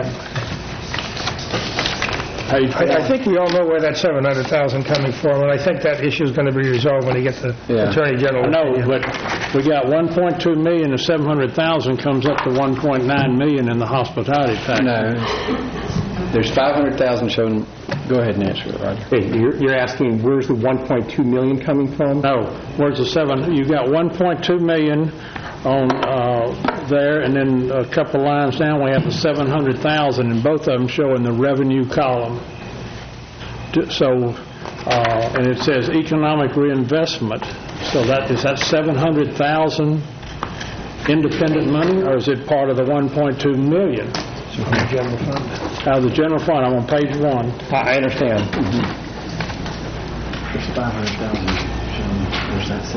I think we all know where that $700,000 coming from, and I think that issue is going to be resolved when you get the Attorney General. I know, but we got $1.2 million and $700,000 comes up to $1.9 million in the hospitality tax. No. There's $500,000 shown. Go ahead and answer it, Roger. Hey, you're asking where's the $1.2 million coming from? No, where's the you got $1.2 million on there, and then a couple lines down we have the $700,000, and both of them show in the revenue column. So, and it says economic reinvestment. So is that $700,000 independent money, or is it part of the $1.2 million? General fund. Out of the general fund. I'm on page 1. I understand. There's $500,000 shown. There's that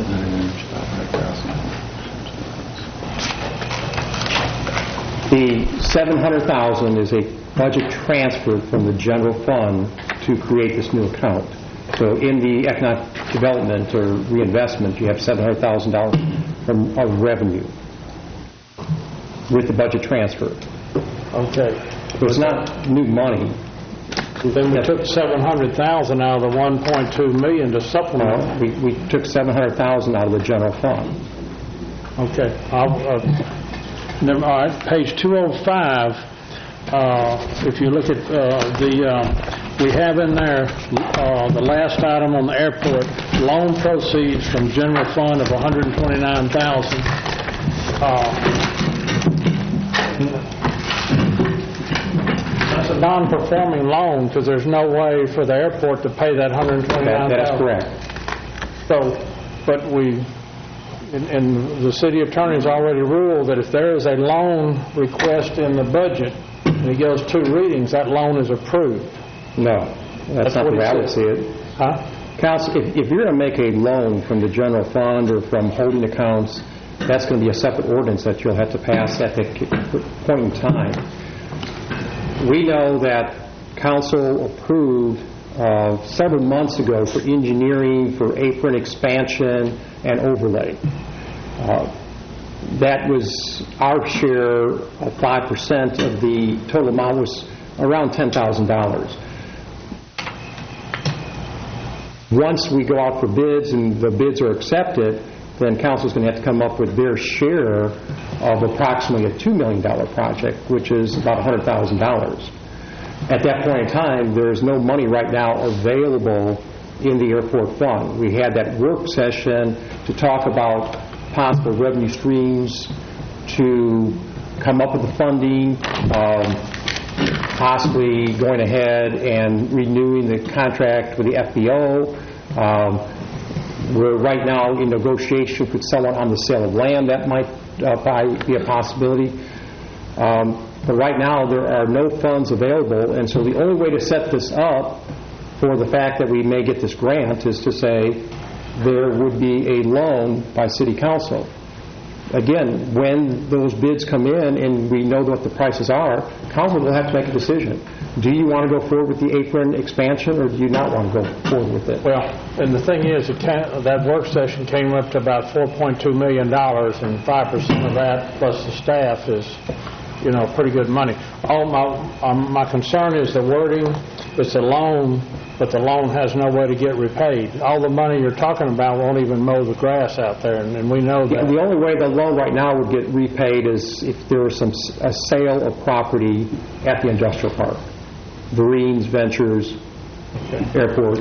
$700,000. The $700,000 is a budget transfer from the general fund to create this new account. So in the economic development or reinvestment, you have $700,000 from revenue with the budget transfer. Okay. So it's not new money. Then we took $700,000 out of the $1.2 million to supplement. We took $700,000 out of the general fund. Okay. All right. Page 205. If you look at we have in there the last item on the airport, loan proceeds from general fund of $129,000. That's a non-performing loan because there's no way for the airport to pay that $129,000. That is correct. So, but and the city attorney's already ruled that if there is a loan request in the budget and it goes 2 readings, that loan is approved. No, that's not the way I would see it. Huh? Council, if you're going to make a loan from the general fund or from holding accounts, that's going to be a separate ordinance that you'll have to pass at that point in time. We know that council approved several months ago for engineering, for apron expansion, and overlay. That was our share of 5% of the total amount was around $10,000. Once we go out for bids and the bids are accepted, then council's going to have to come up with their share of approximately a $2 million project, which is about $100,000. At that point in time, there is no money right now available in the airport fund. We had that work session to talk about possible revenue streams, to come up with the funding, possibly going ahead and renewing the contract with the FBO. We're right now in negotiation with someone on the sale of land. That might probably be a possibility. But right now there are no funds available, and so the only way to set this up for the fact that we may get this grant is to say, there would be a loan by City Council. Again, when those bids come in and we know what the prices are, Council will have to make a decision. Do you want to go forward with the apron expansion, or do you not want to go forward with it? Well, and the thing is, that work session came up to about $4.2 million, and 5% of that plus the staff is, pretty good money. All my concern is the wording. It's a loan, but the loan has no way to get repaid. All the money you're talking about won't even mow the grass out there, and we know that. The only way the loan right now would get repaid is if there was a sale of property at the industrial park. Marines, Ventures, Airport.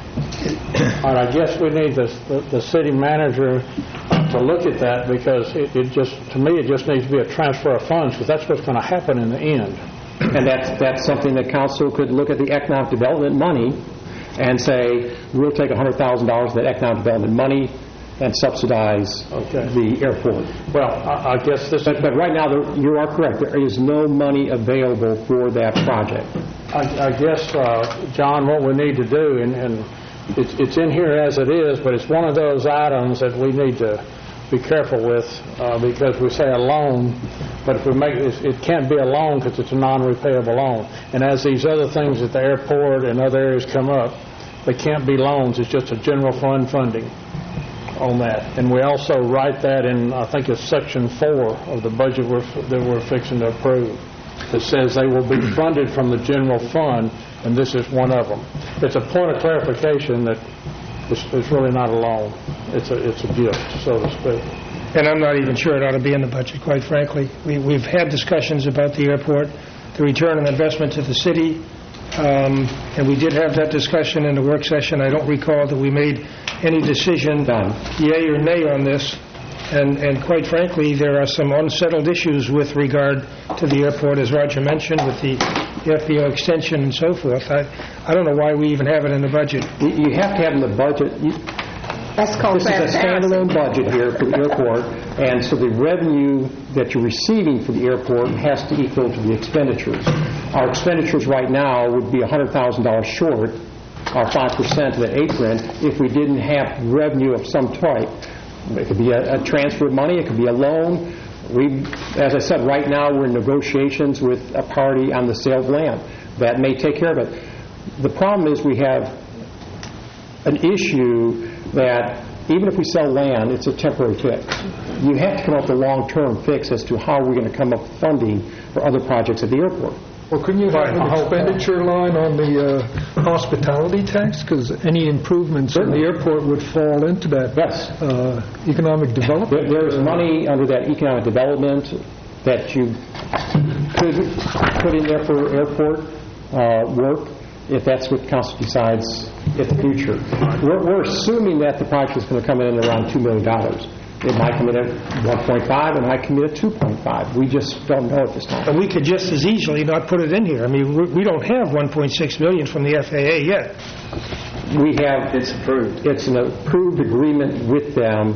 All right, I guess we need the city manager to look at that, because it just needs to be a transfer of funds, because that's what's going to happen in the end. And that's something that council could look at the economic development money and say, we'll take $100,000 of that economic development money and subsidize the airport. Well, I guess this... But right now, you are correct. There is no money available for that project. I guess, John, what we need to do, and it's in here as it is, but it's one of those items that we need to be careful with, because we say a loan, but if we make it can't be a loan because it's a non-repayable loan. And as these other things at the airport and other areas come up, they can't be loans. It's just a general fund funding on that. And we also write that in, I think it's Section 4 of the budget that we're fixing to approve. It says they will be funded from the general fund, and this is one of them. It's a point of clarification that it's really not a loan. It's a gift, so to speak. And I'm not even sure it ought to be in the budget, quite frankly. We've had discussions about the airport, the return on investment to the city, and we did have that discussion in the work session. I don't recall that we made any decision, yea or nay, on this. And quite frankly, there are some unsettled issues with regard to the airport, as Roger mentioned, with the FBO extension and so forth. I don't know why we even have it in the budget. You have to have in the budget. That's called This is a standalone budget here for the airport, and so the revenue that you're receiving for the airport has to equal to the expenditures. Our expenditures right now would be $100,000 short, our 5% of the apron, if we didn't have revenue of some type. It could be a transfer of money. It could be a loan. As I said, right now we're in negotiations with a party on the sale of land. That may take care of it. The problem is we have an issue that even if we sell land, it's a temporary fix. You have to come up with a long-term fix as to how we're going to come up with funding for other projects at the airport. Well, couldn't you have an expenditure line on the hospitality tax? Because any improvements in the airport would fall into that economic development. There's money under that economic development that you could put in there for airport work if that's what council decides in the future. We're assuming that the project is going to come in around $2 million. It might come in at 1.5, it might come in at 2.5. We just don't know at this time. And we could just as easily not put it in here. I mean, we don't have $1.6 million from the FAA yet. We have. It's approved. It's an approved agreement with them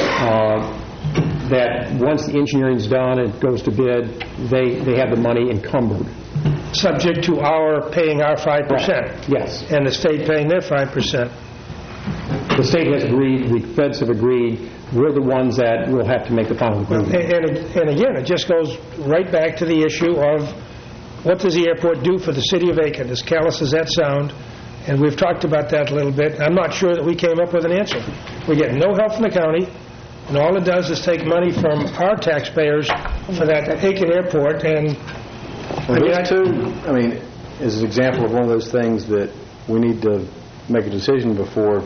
that once the engineering's done and goes to bid, they have the money encumbered. Subject to our paying our 5%. Right. Yes. And the state paying their 5%. The state has agreed, the feds have agreed, we're the ones that will have to make the final agreement. And again, it just goes right back to the issue of what does the airport do for the city of Aiken, as callous as that sound, and we've talked about that a little bit. I'm not sure that we came up with an answer. We get no help from the county, and all it does is take money from our taxpayers for that Aiken airport, and is an example of one of those things that we need to make a decision before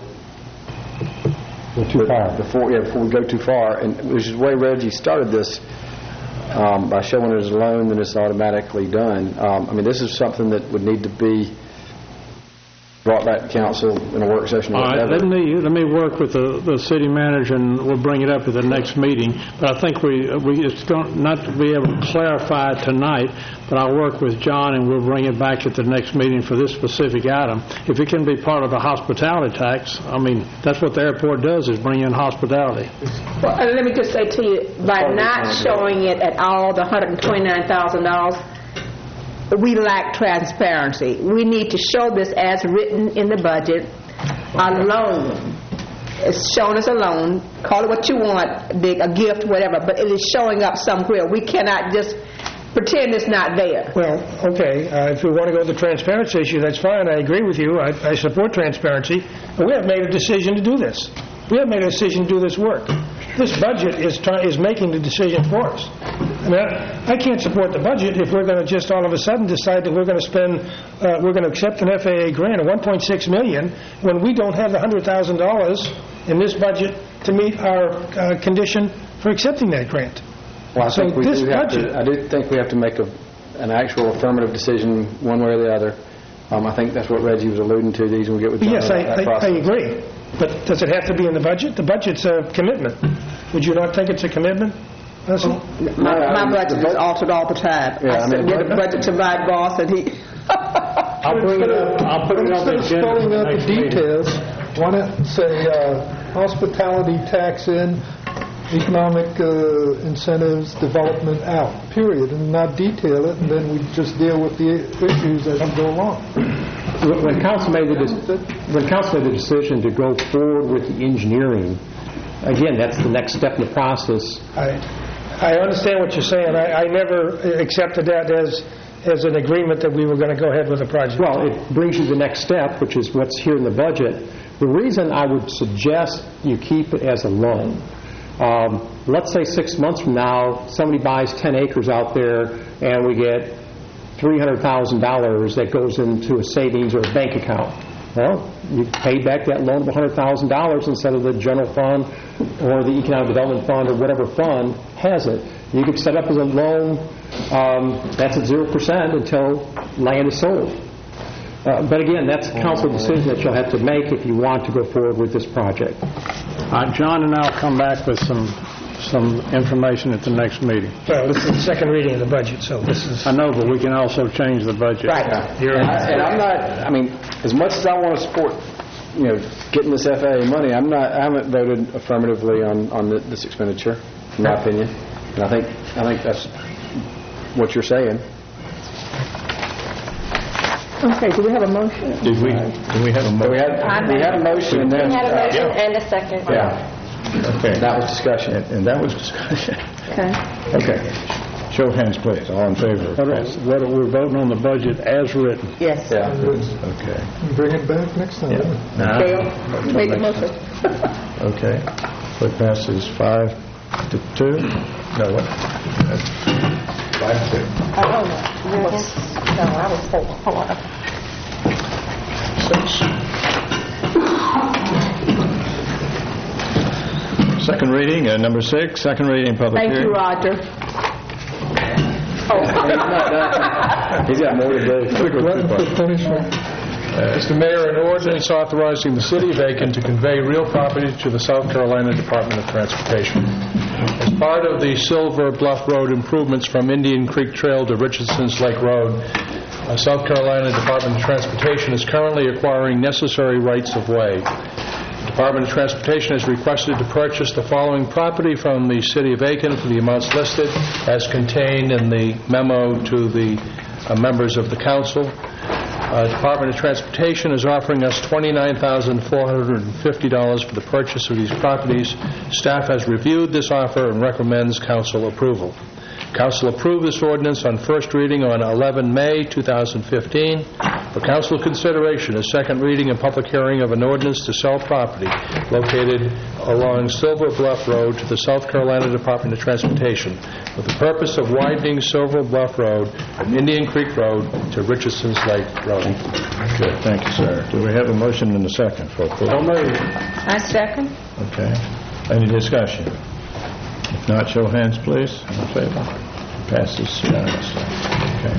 too far. Before we go too far, and which is the way Reggie started this by showing it as a loan, then it's automatically done. This is something that would need to be brought back to council in a work session. All right, let me work with the city manager, and we'll bring it up at the next meeting. But I think it's going not to be able to clarify it tonight, but I'll work with John, and we'll bring it back at the next meeting for this specific item. If it can be part of the hospitality tax, that's what the airport does, is bring in hospitality. Well, let me just say to you, by not showing it at all, the $129,000, we lack transparency. We need to show this as written in the budget, a loan. It's showing us a loan, call it what you want, a gift, whatever, but it is showing up somewhere. We cannot just pretend it's not there. Well, okay, if we want to go to the transparency issue, that's fine, I agree with you, I support transparency, but we have made a decision to do this. We have made a decision to do this work. This budget is making the decision for us. I mean, I can't support the budget if we're going to just all of a sudden decide that we're going to spend, we're going to accept an FAA grant of $1.6 million when we don't have the $100,000 in this budget to meet our condition for accepting that grant. Well, I So think we this do have budget- to, I do think we have to make an actual affirmative decision one way or the other. I think that's what Reggie was alluding to, these, when we get with John Yes, about that I process. agree. But does it have to be in the budget? The budget's a commitment. Would you not think it's a commitment? Leslie? My budget is altered all the time. Yeah, I submit a budget to my boss, and he... I'll bring it up. I'll put it on the Instead of agenda. spelling for out the the next meeting. details, why not say hospitality tax in, economic incentives, development out, period, and not detail it, and then we just deal with the issues as we go along. When council made the decision to go forward with the engineering, again, that's the next step in the process. I understand what you're saying. I never accepted that as an agreement that we were going to go ahead with the project. Well, it brings you to the next step, which is what's here in the budget. The reason I would suggest you keep it as a loan, let's say 6 months from now, somebody buys 10 acres out there, and we get $300,000 that goes into a savings or a bank account. Well, you pay back that loan of $100,000 instead of the general fund or the economic development fund or whatever fund has it. You could set up as a loan that's at 0% until land is sold. But again, that's a council decision that you'll have to make if you want to go forward with this project. John and I'll come back with some information at the next meeting. Well, this is the second reading of the budget, so this is... I know, but we can also change the budget. Right. And I'm not, I mean, as much as I want to support, getting this FAA money, I haven't voted affirmatively on this expenditure, in my opinion. And I think that's what you're saying. Okay, do we have a motion? Do we have a motion? We had a motion and then... We had a motion and a second. Yeah. Okay. That was discussion. And that was discussion. Okay. Okay. Show of hands, please. All in favor? Whether we're voting on the budget as written. Yes. Yeah. Okay. Bring it back next time. Dale, make the motion. Okay. So it passes 5-2? No, what? 5-2. No, I was 4. Hold on. 6. Second reading, number 6, second reading, public Thank hearing. you, Roger. He's got more to do. Punishment. Mr. Mayor, an ordinance authorizing the City of Aiken to convey real property to the South Carolina Department of Transportation. As part of the Silver Bluff Road improvements from Indian Creek Trail to Richardson's Lake Road, South Carolina Department of Transportation is currently acquiring necessary rights of way. The Department of Transportation has requested to purchase the following property from the City of Aiken for the amounts listed as contained in the memo to the members of the council. Department of Transportation is offering us $29,450 for the purchase of these properties. Staff has reviewed this offer and recommends council approval. Council approved this ordinance on first reading on 11 May 2015. For council consideration, a second reading and public hearing of an ordinance to sell property located along Silver Bluff Road to the South Carolina Department of Transportation with the purpose of widening Silver Bluff Road from Indian Creek Road to Richardson's Lake Road. Good, thank you, sir. Do we have a motion and a second for approval? I second. Okay. Any discussion? If not, show of hands, please. In favor? Passes unanimously. Okay.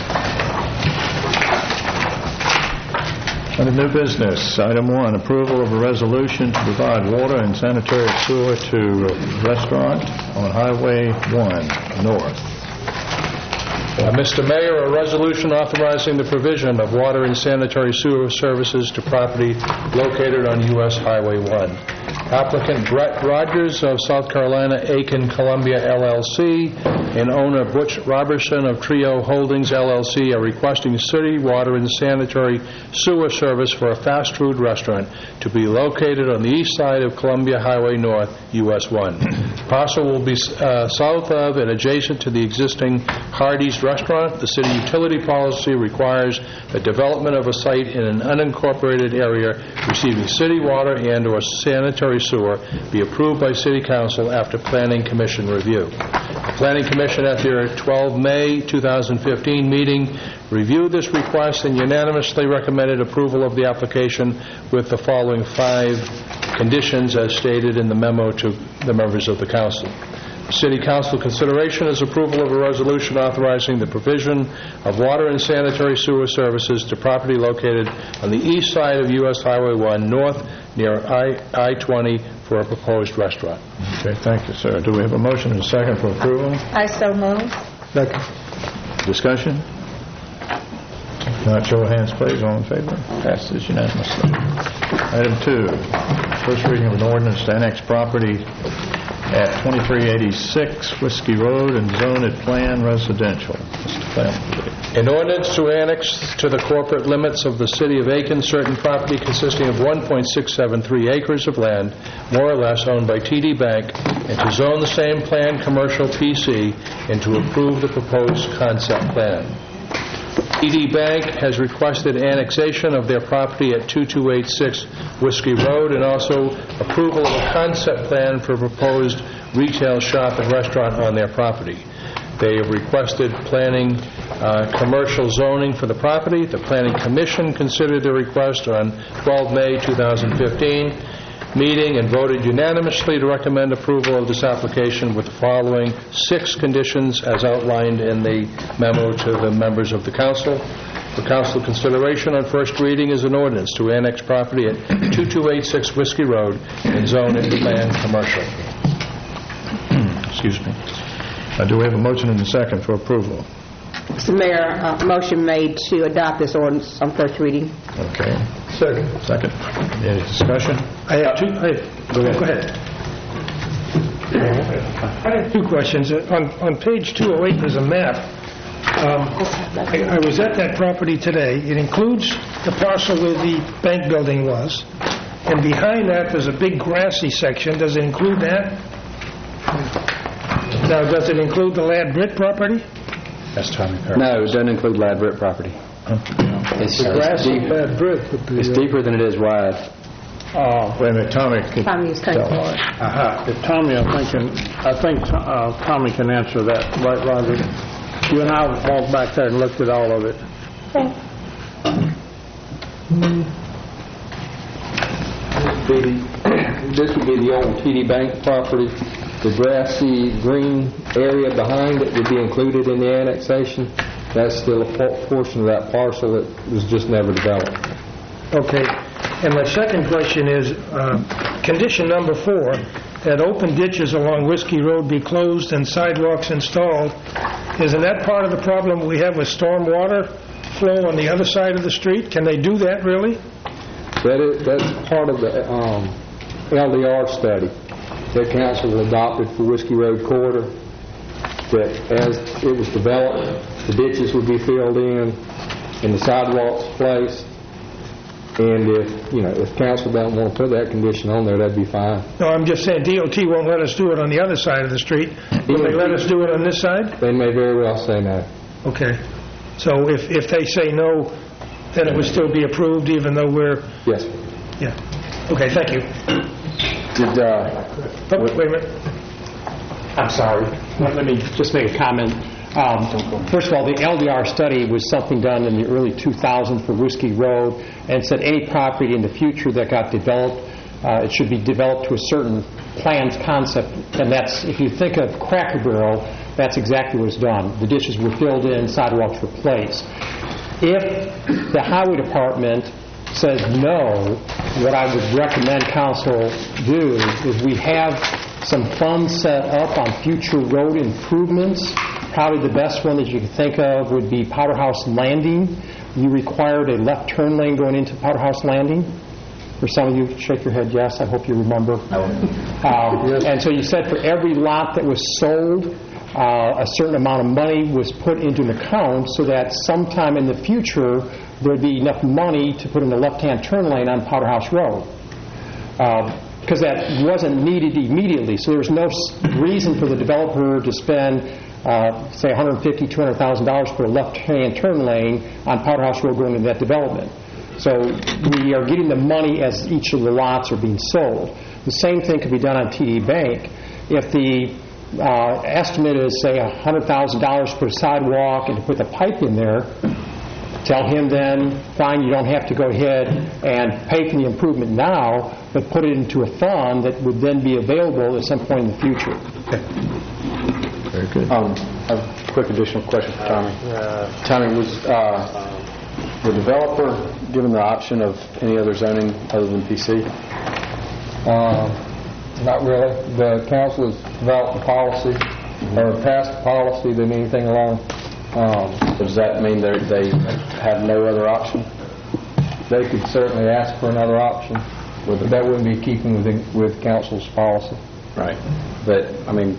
Under new business, item 1, approval of a resolution to provide water and sanitary sewer to restaurant on Highway 1 North. Mr. Mayor, a resolution authorizing the provision of water and sanitary sewer services to property located on U.S. Highway 1. Applicant Brett Rogers of South Carolina, Aiken Columbia LLC, and owner Butch Robertson of Trio Holdings LLC are requesting city water and sanitary sewer service for a fast food restaurant to be located on the east side of Columbia Highway North, US 1. Parcel will be south of and adjacent to the existing Hardee's restaurant. The city utility policy requires the development of a site in an unincorporated area receiving city water and/or sanitary sewer be approved by City Council after Planning Commission review. The Planning Commission at their 12 May 2015 meeting reviewed this request and unanimously recommended approval of the application with the following 5 conditions as stated in the memo to the members of the Council. City Council consideration is approval of a resolution authorizing the provision of water and sanitary sewer services to property located on the east side of U.S. Highway 1 north near I-20 for a proposed restaurant. Okay, thank you, sir. Do we have a motion and a second for approval? I so move. Second. Discussion? Not show of hands, please. All in favor? Passes unanimously. Item 2, first reading of an ordinance to annex property at 2386 Whiskey Road and zone it plan residential. Mr. Clem, please. An ordinance to annex to the corporate limits of the City of Aiken certain property consisting of 1.673 acres of land, more or less, owned by TD Bank, and to zone the same plan commercial PC and to approve the proposed concept plan. TD Bank has requested annexation of their property at 2286 Whiskey Road and also approval of a concept plan for proposed retail shop and restaurant on their property. They have requested planning commercial zoning for the property. The Planning Commission considered the request on 12 May 2015 meeting and voted unanimously to recommend approval of this application with the following 6 conditions as outlined in the memo to the members of the Council. For Council consideration on first reading is an ordinance to annex property at 2286 Whiskey Road and zone it plan commercial. Excuse me. Do we have a motion and a second for approval? Mr. Mayor, motion made to adopt this ordinance on first reading. Okay. Second. Any discussion? I have two. Go ahead. I have 2 questions. On page 208, there's a map. I was at that property today. It includes the parcel where the bank building was, and behind that there's a big grassy section. Does it include that? Now, does it include the Ladd Britt property? That's Tommy Perry. No, it doesn't include Ladd Britt property. It's deeper than it is wide. Wait a minute, Tommy. Tommy is taking forward. If Tommy, I think Tommy can answer that, right, Roger? You and I walked back there and looked at all of it. This would be the old TD Bank property. The grassy green area behind it would be included in the annexation. That's still a portion of that parcel that was just never developed. Okay. And my second question is, condition number 4, that open ditches along Whiskey Road be closed and sidewalks installed. Isn't that part of the problem we have with storm water flow on the other side of the street? Can they do that, really? That's part of the LDR study that council adopted for Whiskey Road corridor, that as it was developed, the ditches would be filled in and the sidewalks placed. And if council doesn't want to put that condition on there, that'd be fine. No, I'm just saying DOT won't let us do it on the other side of the street. Will they let us do it on this side? They may very well say no. Okay. So if they say no, then it would still be approved even though we're... Yes. Yeah. Okay, thank you. Wait a minute. I'm sorry. Let me just make a comment. First of all, the LDR study was something done in the early 2000s for Whiskey Road, and said any property in the future that got developed, it should be developed to a certain planned concept. And that's, if you think of Cracker Barrel, that's exactly what's done. The ditches were filled in, sidewalks were placed. If the highway department says no, what I would recommend council do is we have some funds set up on future road improvements. Probably the best one that you can think of would be Powderhouse Landing. You required a left turn lane going into Powderhouse Landing. For some of you, shake your head yes. I hope you remember. And so you said for every lot that was sold, a certain amount of money was put into an account so that sometime in the future there'd be enough money to put in the left-hand turn lane on Powder House Road. Because that wasn't needed immediately, so there was no reason for the developer to spend, say, $150,000, $200,000 for a left-hand turn lane on Powder House Road going into that development. So we are getting the money as each of the lots are being sold. The same thing could be done on TD Bank. If the estimate is, say, $100,000 to put a sidewalk and to put the pipe in there, tell him then, fine, you don't have to go ahead and pay for the improvement now, but put it into a fund that would then be available at some point in the future. Very good. A quick additional question for Tommy. Tommy, was the developer given the option of any other zoning other than PC? Not really. The council has developed a policy, or passed a policy, than anything along. Does that mean they have no other option? They could certainly ask for another option, but that wouldn't be keeping with council's policy. Right. But, I mean,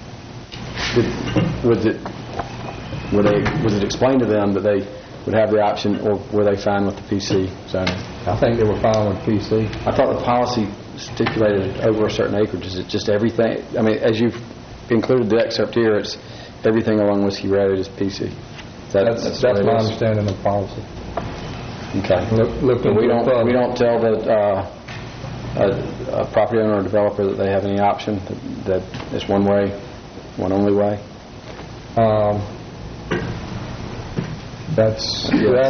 was it explained to them that they would have the option, or were they fine with the PC zoning? I think they were fine with PC. I thought the policy stipulated over a certain acreage. Is it just everything? I mean, as you've included the excerpt here, it's everything along Whiskey Road is PC. That's my understanding of the policy. Okay. We don't tell a property owner or developer that they have any option, that it's one way, one only way. That's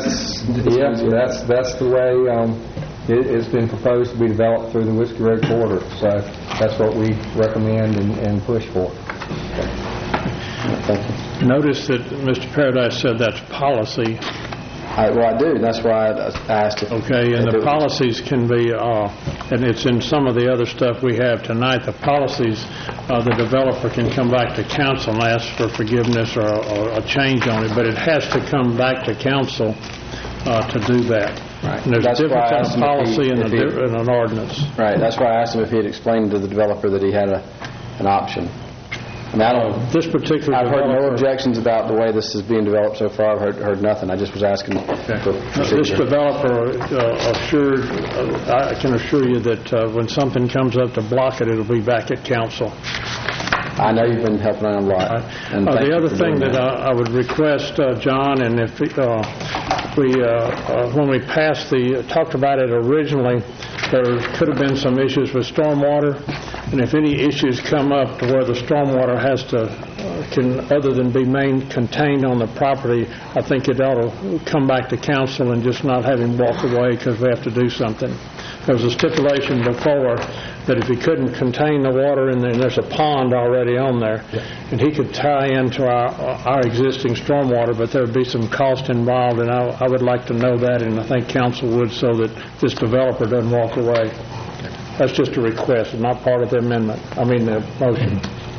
the way it's been proposed to be developed through the Whiskey Road corridor. So that's what we recommend and push for. Thank you. Notice that Mr. Paradise said that's policy. Well, I do. That's why I asked if... Okay, and the policies can be, and it's in some of the other stuff we have tonight, the policies, the developer can come back to council and ask for forgiveness or a change on it, but it has to come back to council to do that. Right. And there's a difference in a policy and an ordinance. Right. That's why I asked him if he had explained to the developer that he had an option. I mean, this particular I've heard no objections about the way this is being developed so far. I've heard nothing. I just was asking for procedure. This developer I can assure you that when something comes up to block it, it'll be back at council. I know you've been helping out a lot. And the other thing that I would request, John, and if when we talked about it originally, there could have been some issues with stormwater, and if any issues come up to where the stormwater can other than be contained on the property, I think it ought to come back to council and just not have him walk away because we have to do something. There was a stipulation before that if he couldn't contain the water in there, and there's a pond already on there, and he could tie into our existing stormwater, but there would be some cost involved, and I would like to know that, and I think council would, so that this developer doesn't walk away. That's just a request, not part of the amendment. The motion.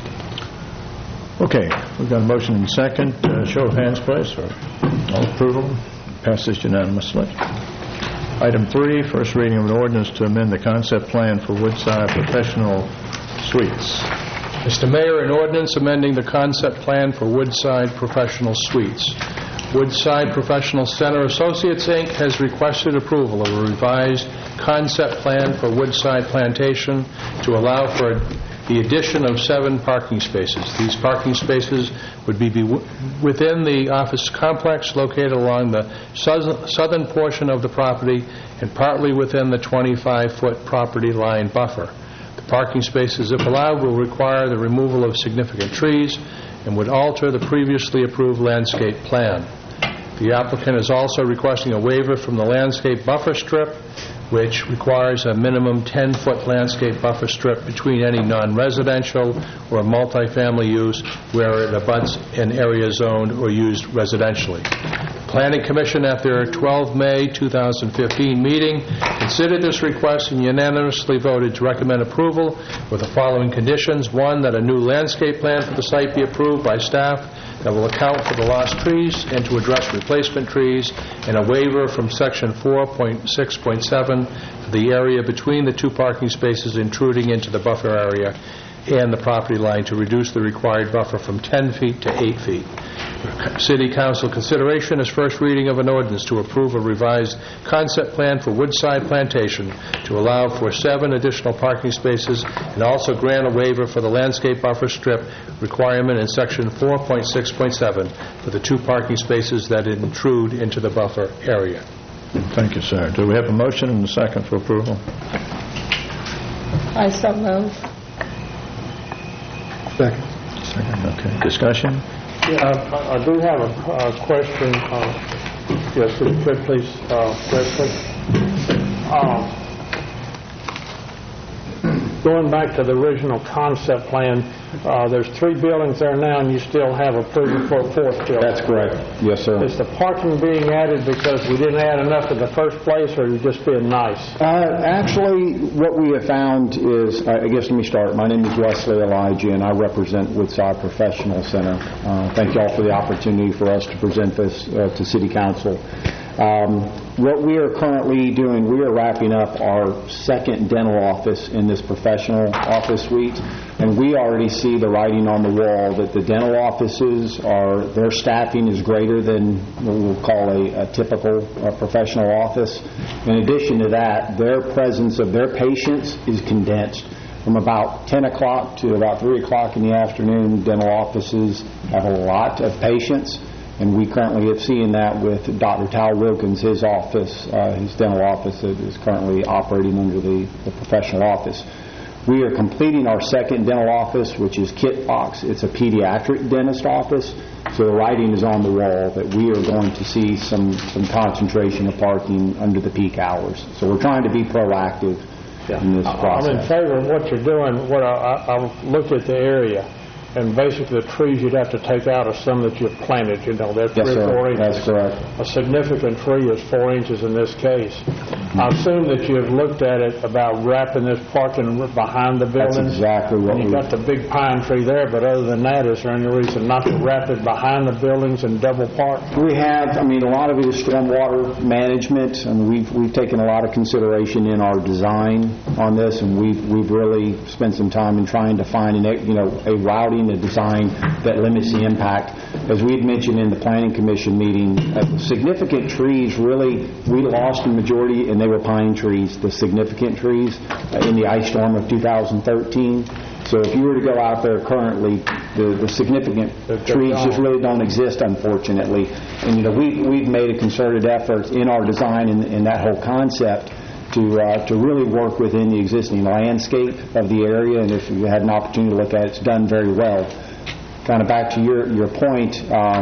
Okay, we've got a motion and a second. Show of hands, please, for all approval. Passes unanimously. Item 3, first reading of an ordinance to amend the concept plan for Woodside Professional Suites. Mr. Mayor, an ordinance amending the concept plan for Woodside Professional Suites. Woodside Professional Center Associates, Inc. has requested approval of a revised concept plan for Woodside Plantation to allow for the addition of 7 parking spaces. These parking spaces would be within the office complex located along the southern portion of the property and partly within the 25-foot property line buffer. The parking spaces, if allowed, will require the removal of significant trees and would alter the previously approved landscape plan. The applicant is also requesting a waiver from the landscape buffer strip, which requires a minimum 10-foot landscape buffer strip between any non-residential or multifamily use where it abuts an area zoned or used residentially. The Planning Commission, at their 12 May 2015 meeting, considered this request and unanimously voted to recommend approval with the following conditions. 1, that a new landscape plan for the site be approved by staff that will account for the lost trees and to address replacement trees, and a waiver from Section 4.6.7 for the area between the two parking spaces intruding into the buffer area and the property line to reduce the required buffer from 10 feet to 8 feet. City Council consideration is first reading of an ordinance to approve a revised concept plan for Woodside Plantation to allow for 7 additional parking spaces and also grant a waiver for the landscape buffer strip requirement in Section 4.6.7 for the 2 parking spaces that intrude into the buffer area. Thank you, sir. Do we have a motion and a second for approval? I so move. Second. Okay. Discussion? I do have a question. Yes, if you could please, Wesley. Going back to the original concept plan, there's 3 buildings there now, and you still have approval for a 4th building. That's correct. Yes, sir. Is the parking being added because we didn't add enough in the first place, or are you just being nice? Actually, what we have found is, I guess let me start. My name is Wesley Elijah, and I represent Woodside Professional Center. Thank you all for the opportunity for us to present this to City Council. What we are currently doing, we are wrapping up our 2nd dental office in this professional office suite, and we already see the writing on the wall that the dental offices their staffing is greater than what we'll call a typical professional office. In addition to that, their presence of their patients is condensed. From about 10 o'clock to about 3 o'clock in the afternoon, dental offices have a lot of patients. And we currently have seen that with Dr. Tal Wilkins, his office, his dental office that is currently operating under the professional office. We are completing our 2nd dental office, which is Kit Fox. It's a pediatric dentist office. So the writing is on the wall that we are going to see some concentration of parking under the peak hours. So we're trying to be proactive in this process. I'm in favor of what you're doing. What I looked at the area. And basically the trees you'd have to take out are some that you've planted, they're 3 or 4 inches. That's correct. A significant tree is 4 inches in this case. I assume that you've looked at it about wrapping this parking behind the buildings. That's exactly what you got the big pine tree there, but other than that, is there any reason not to wrap it behind the buildings and double park? We have, a lot of it is stormwater management, and we've taken a lot of consideration in our design on this, and we've really spent some time in trying to find a routing, a design that limits the impact. As we had mentioned in the Planning Commission meeting, significant trees really, we lost the majority, and they were pine trees, the significant trees, in the ice storm of 2013. So if you were to go out there currently, the significant trees just really don't exist, unfortunately. And we've made a concerted effort in our design in that whole concept to really work within the existing landscape of the area, and if you had an opportunity to look at it, it's done very well. Kind of back to your point,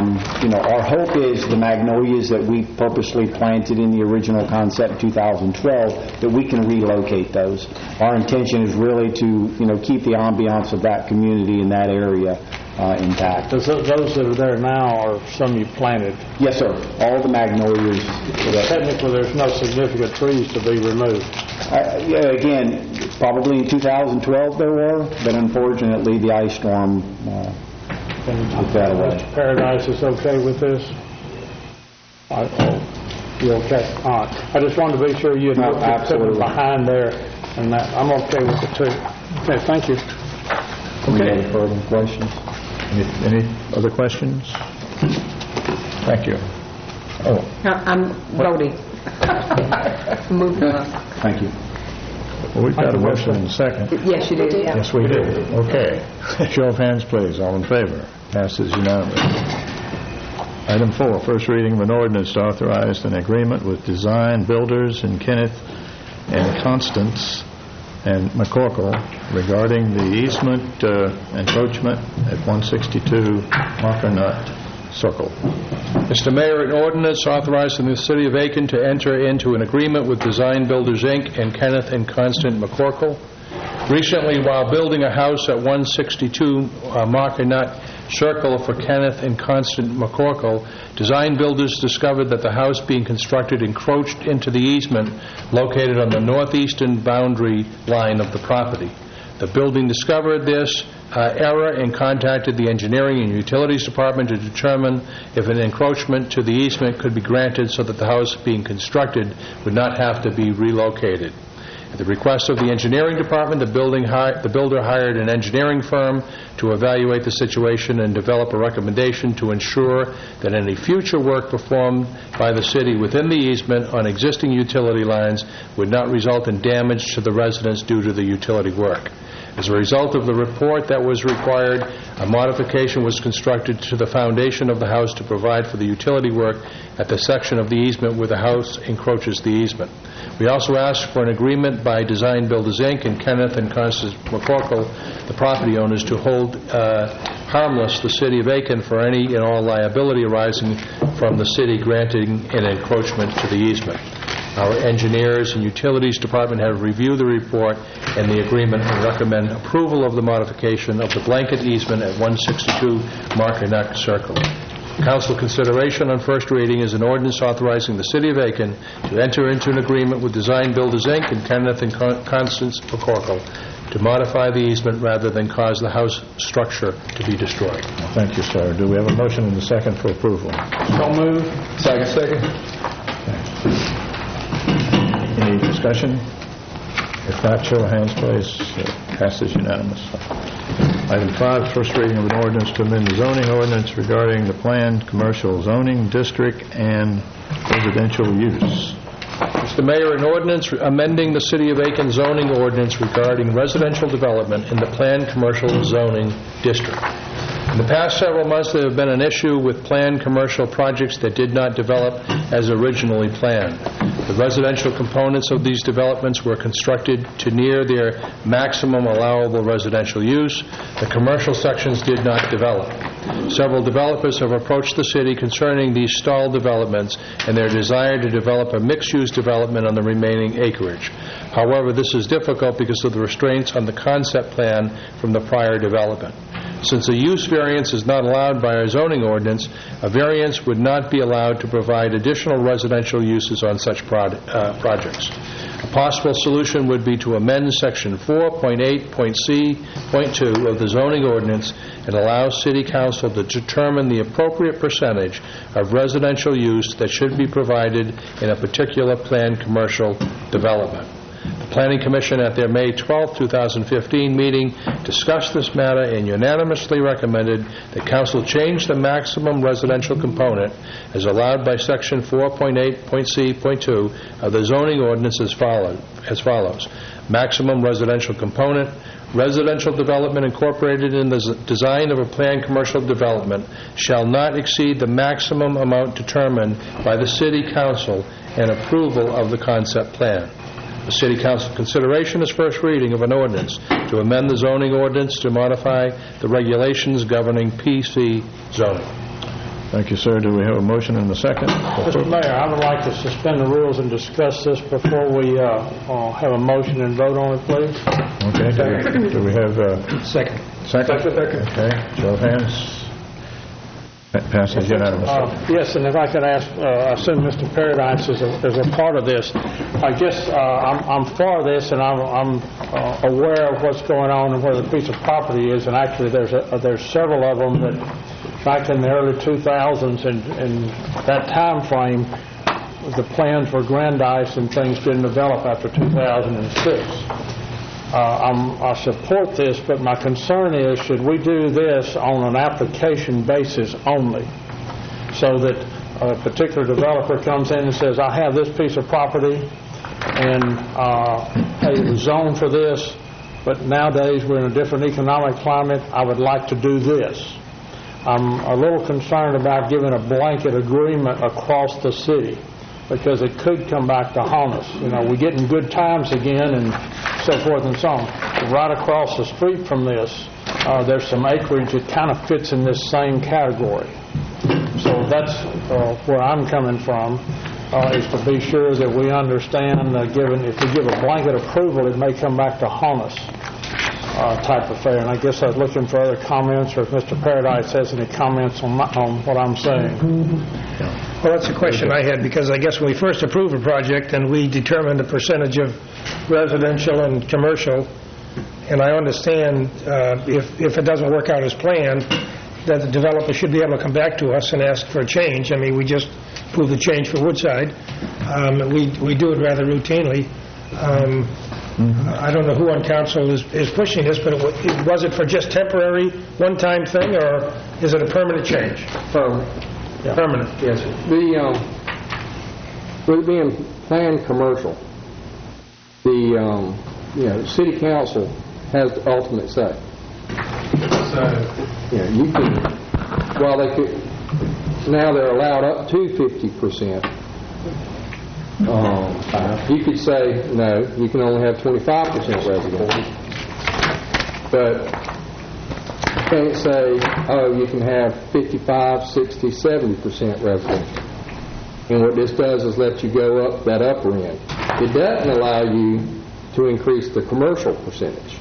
our hope is the magnolias that we purposely planted in the original concept in 2012, that we can relocate those. Our intention is really to keep the ambiance of that community in that area intact. Those that are there now are some you planted? Yes, sir. All the magnolias. Technically, there's no significant trees to be removed. Again, probably in 2012 there were, but unfortunately the ice storm took that away. Mr. Paradise is okay with this? You okay? All right. I just wanted to be sure you had put behind there, and that I'm okay with it too. Okay, thank you. Okay. Any further questions? Any other questions? Thank you. Oh. I'm voting. Moving on. Thank you. Well, we've got a motion and a second. Yes, you did. Yeah. Yes, we did. Okay. Show of hands, please. All in favor? Passes unanimously. Item 4, first reading of an ordinance to authorize an agreement with Design Builders in Kenneth and Constance and McCorkle regarding the easement encroachment at 162 Mockernut Circle. Mr. Mayor, an ordinance authorizing the City of Aiken to enter into an agreement with Design Builders, Inc. and Kenneth and Constance McCorkle. Recently, while building a house at 162 Mockernut Circle for Kenneth and Constance McCorkle, Design Builders discovered that the house being constructed encroached into the easement located on the northeastern boundary line of the property. The building discovered this error and contacted the Engineering and Utilities Department to determine if an encroachment to the easement could be granted so that the house being constructed would not have to be relocated. At the request of the Engineering Department, the builder hired an engineering firm to evaluate the situation and develop a recommendation to ensure that any future work performed by the city within the easement on existing utility lines would not result in damage to the residents due to the utility work. As a result of the report that was required, a modification was constructed to the foundation of the house to provide for the utility work at the section of the easement where the house encroaches the easement. We also asked for an agreement by Design Builders, Inc. and Kenneth and Constance McCorkle, the property owners, to hold harmless the City of Aiken for any and all liability arising from the city granting an encroachment to the easement. Our engineers and utilities department have reviewed the report and the agreement and recommend approval of the modification of the blanket easement at 162 Markinuck Circle. Council consideration on first reading is an ordinance authorizing the City of Aiken to enter into an agreement with Design Builders, Inc. and Kenneth and Constance McCorkle to modify the easement rather than cause the house structure to be destroyed. Thank you, sir. Do we have a motion and a second for approval? So moved. Second. Any discussion? If not, show of hands, please. Passes unanimous. Item 5, first reading of an ordinance to amend the zoning ordinance regarding the planned commercial zoning district and residential use. Mr. Mayor, an ordinance amending the City of Aiken zoning ordinance regarding residential development in the planned commercial zoning district. In the past several months, there have been an issue with planned commercial projects that did not develop as originally planned. The residential components of these developments were constructed to near their maximum allowable residential use. The commercial sections did not develop. Several developers have approached the city concerning these stalled developments and their desire to develop a mixed-use development on the remaining acreage. However, this is difficult because of the restraints on the concept plan from the prior development. Since a use variance is not allowed by our zoning ordinance, a variance would not be allowed to provide additional residential uses on such projects. A possible solution would be to amend Section 4.8.C.2 of the zoning ordinance and allow City Council to determine the appropriate percentage of residential use that should be provided in a particular planned commercial development. The Planning Commission at their May 12, 2015 meeting discussed this matter and unanimously recommended that Council change the maximum residential component as allowed by Section 4.8.C.2 of the zoning ordinance as follows. Maximum residential component. Residential development incorporated in the design of a planned commercial development shall not exceed the maximum amount determined by the City Council and approval of the concept plan. The City Council consideration is first reading of an ordinance to amend the zoning ordinance to modify the regulations governing PC zoning. Thank you, sir. Do we have a motion and a second? Mr. Mayor, I would like to suspend the rules and discuss this before we have a motion and vote on it, please. Okay. Do we have a Second. second? Okay. Show of hands. Passes unanimously. Yes, and if I could ask, I assume Mr. Paradise is a part of this. I guess I'm for this, and I'm aware of what's going on and where the piece of property is. And actually, there's several of them that back in the early 2000s, and that time frame, the plans were Grandice and things didn't develop after 2006. I support this, but my concern is, should we do this on an application basis only, so that a particular developer comes in and says, I have this piece of property, and it was zoned for this, but nowadays we're in a different economic climate, I would like to do this. I'm a little concerned about giving a blanket agreement across the city, because it could come back to haunt us. You know, we're getting good times again and so forth and so on. Right across the street from this, there's some acreage that kind of fits in this same category. So that's where I'm coming from, is to be sure that we understand, if we give a blanket approval, it may come back to haunt us type affair. And I guess I was looking for other comments, or if Mr. Paradise has any comments on what I'm saying. Well, that's a question I had, because I guess when we first approved a project and we determined the percentage of residential and commercial, And I understand if it doesn't work out as planned, that the developer should be able to come back to us and ask for a change. I mean, we just approved the change for Woodside. We do it rather routinely. I don't know who on council is pushing this, but was it for just temporary, one-time thing, or is it a permanent change? Permanent. Yeah. Permanent. Yes, sir. With it being planned commercial, the city council has the ultimate say. So, you can, while they could, now they're allowed up to 50%. You could say, no, you can only have 25% residential. But you can't say, oh, you can have 55, 60, 70% residential. And what this does is let you go up that upper end. It doesn't allow you to increase the commercial percentage.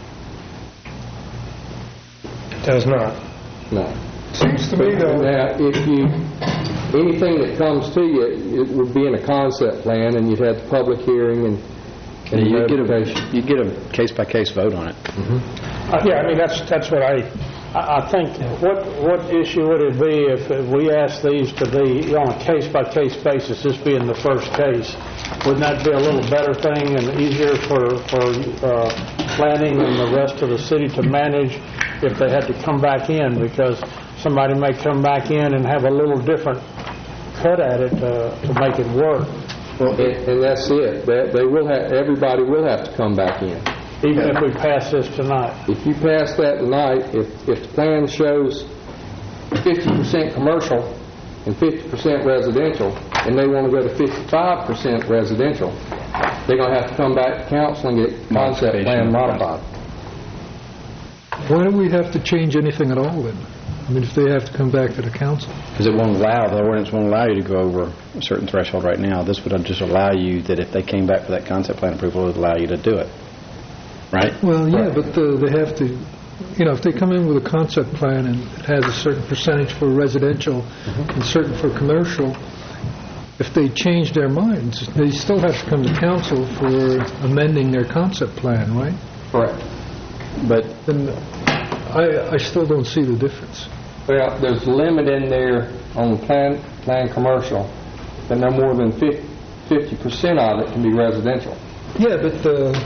It does not. No. Seems to me, though... Now, anything that comes to you, it would be in a concept plan, and you'd have the public hearing and you get a case-by-case vote on it. Yeah, I mean, that's what I think. What issue would it be if we asked these to be on a case-by-case basis, this being the first case? Wouldn't that be a little better thing and easier for planning and the rest of the city to manage if they had to come back in? Because somebody may come back in and have a little different cut at it to make it work. Well, and that's it. They will have, everybody will have to come back in. Even if we pass this tonight? If you pass that tonight, if the plan shows 50% commercial and 50% residential, and they want to go to 55% residential, they're going to have to come back to council and get concept plan modified. Why do we have to change anything at all then? I mean, if they have to come back to the council? Because the ordinance won't allow you to go over a certain threshold right now. This would just allow you that if they came back for that concept plan approval, it would allow you to do it. Right? Well, yeah, but they have to, if they come in with a concept plan and it has a certain percentage for residential and certain for commercial, if they change their minds, they still have to come to council for amending their concept plan, right? Correct. But then I still don't see the difference. Well, there's a limit in there on the plan commercial that no more than 50% of it can be residential. Yeah, but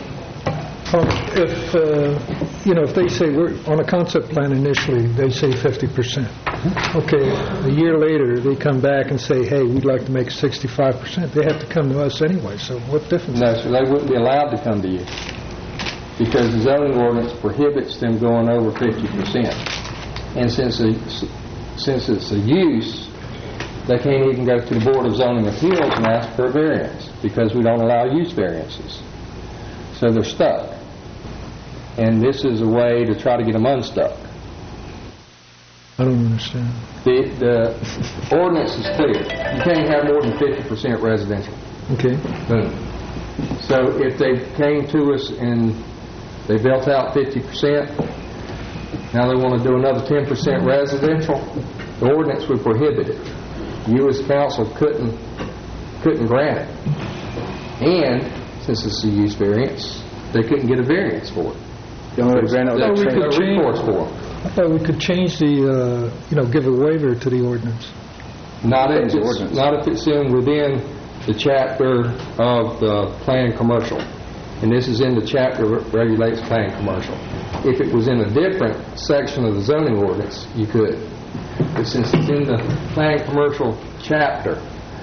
if they say we're on a concept plan initially, they say 50%. Okay, a year later they come back and say, hey, we'd like to make 65%. They have to come to us anyway. So what difference? No, so they wouldn't be allowed to come to you because the zoning ordinance prohibits them going over 50%. And since it's a use, they can't even go to the Board of Zoning Appeals and ask for a variance because we don't allow use variances. So they're stuck. And this is a way to try to get them unstuck. I don't understand. The ordinance is clear. You can't have more than 50% residential. Okay. Boom. So if they came to us and they built out 50%, now they want to do another 10% residential, the ordinance would prohibit it. You as council couldn't grant it. And since it's a use variance, they couldn't get a variance for it. I thought we could change the, give a waiver to the ordinance. Not if it's within the chapter of the plan commercial. And this is in the chapter that regulates plan commercial. If it was in a different section of the zoning ordinance, you could. But since it's in the plan commercial chapter,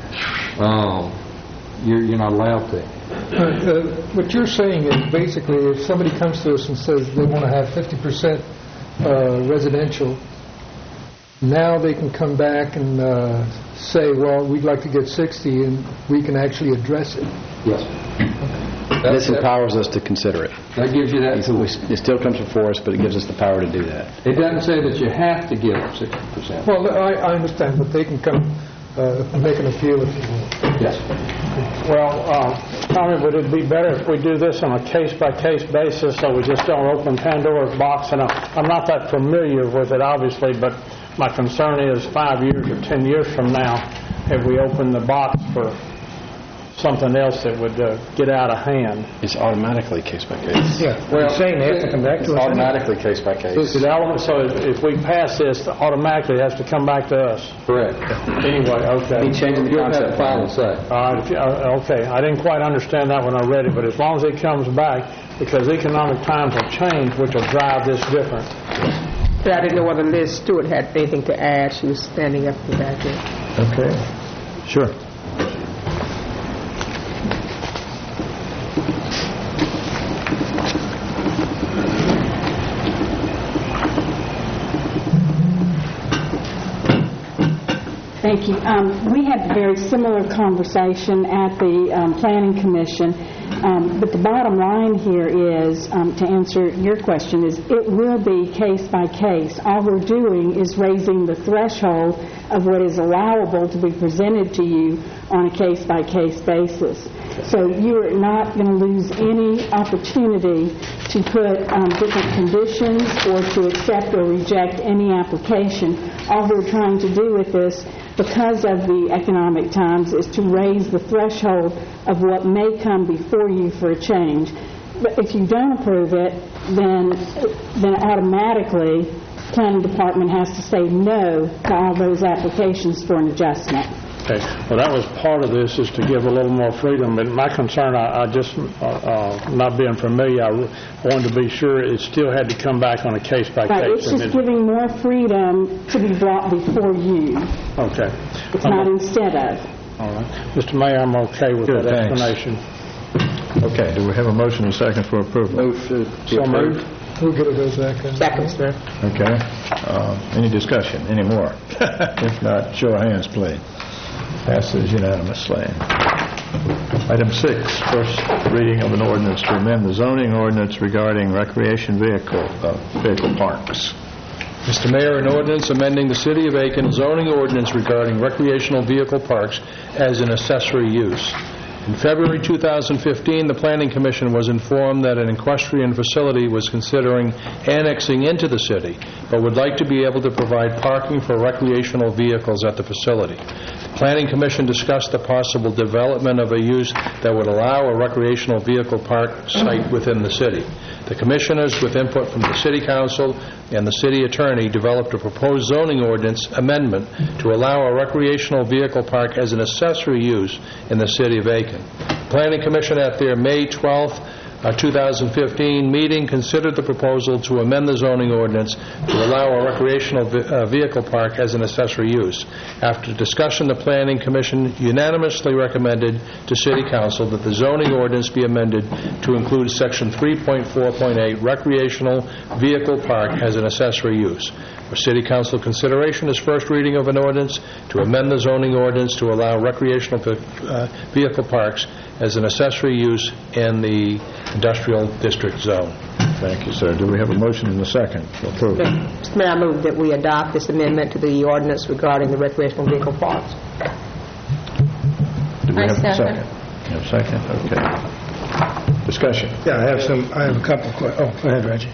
you're not allowed to. What you're saying is basically if somebody comes to us and says they want to have 50% residential, now they can come back and say, well, we'd like to get 60, and we can actually address it. Yes. This empowers us to consider it. That gives you that. It still comes before us, but it gives us the power to do that. It doesn't say that you have to give them 60%. Well, I understand, but they can come and make an appeal if you want. Yes. Well, Tommy, would it be better if we do this on a case-by-case basis so we just don't open Pandora's box? And I'm not that familiar with it, obviously, but my concern is 5 years or 10 years from now, if we open the box for something else that would get out of hand. It's automatically case by case. Yeah, well, saying they have to come back to us. It's automatically case by case. So if we pass this, automatically it has to come back to us. Correct. Anyway, okay. Be changing the You'll have concept. the final say. All right, okay. I didn't quite understand that when I read it, but as long as it comes back, because economic times will change, which will drive this different. But I didn't know whether Liz Stewart had anything to add. She was standing up in the back there. Okay. Sure. Thank you. We had a very similar conversation at the Planning Commission, but the bottom line here is, to answer your question, is it will be case by case. All we're doing is raising the threshold of what is allowable to be presented to you on a case by case basis. So you are not going to lose any opportunity to put different conditions or to accept or reject any application. All we're trying to do with this, because of the economic times, is to raise the threshold of what may come before you for a change. But if you don't approve it, then automatically Planning Department has to say no to all those applications for an adjustment. Okay. Well, that was part of this, is to give a little more freedom. But my concern, I just, not being familiar, I wanted to be sure it still had to come back on a case-by-case. Right. It's just giving more freedom to be brought before you. Okay. It's not instead of. All right. Mr. Mayor, I'm okay with that explanation. Okay. Do we have a motion and a second for approval? So moved. Who get it goes back in? Second, sir. Okay. Any discussion? Any more? If not, show of hands, please. Passes unanimously. Item 6, first reading of an ordinance to amend the zoning ordinance regarding recreation vehicle parks. Mr. Mayor, an ordinance amending the City of Aiken zoning ordinance regarding recreational vehicle parks as an accessory use. In February 2015, the Planning Commission was informed that an equestrian facility was considering annexing into the city, but would like to be able to provide parking for recreational vehicles at the facility. The Planning Commission discussed the possible development of a use that would allow a recreational vehicle park site within the city. The commissioners, with input from the City Council and the City Attorney, developed a proposed zoning ordinance amendment to allow a recreational vehicle park as an accessory use in the City of Aiken. The Planning Commission, at their May 12th, 2015 meeting, considered the proposal to amend the zoning ordinance to allow a recreational vehicle park as an accessory use. After discussion, the Planning Commission unanimously recommended to City Council that the zoning ordinance be amended to include Section 3.4.8, recreational vehicle park as an accessory use. For City Council consideration is first reading of an ordinance to amend the zoning ordinance to allow recreational vehicle parks as an accessory use in the industrial district zone. Thank you, sir. Do we have a motion and a second for approval? Mr. Mayor, I move that we adopt this amendment to the ordinance regarding the recreational vehicle parks. Do we have a second? You have a second? Okay. Discussion. Yeah, I have a couple of questions. Oh, go ahead, Reggie.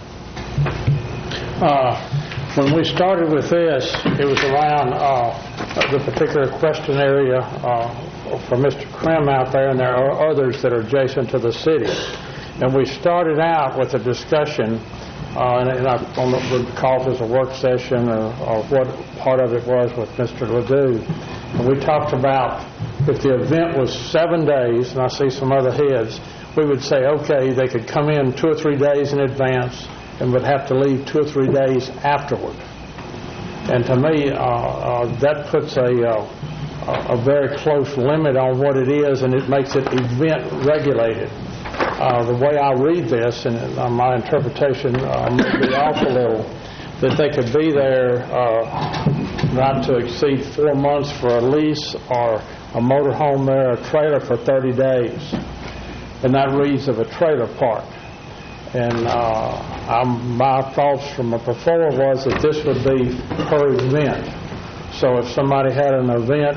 When we started with this, it was around the particular question area for Mr. Krim out there, and there are others that are adjacent to the city. And we started out with a discussion, and I don't recall if it was a work session or what part of it was with Mr. Ledoux. And we talked about if the event was 7 days, and I see some other heads, we would say, okay, they could come in 2 or 3 days in advance and would have to leave 2 or 3 days afterward. And to me, that puts a very close limit on what it is, and it makes it event regulated. The way I read this, and my interpretation may be off a little, that they could be there not to exceed 4 months for a lease or a motorhome there, a trailer for 30 days. And that reads of a trailer park. And my thoughts from before was that this would be per event. So if somebody had an event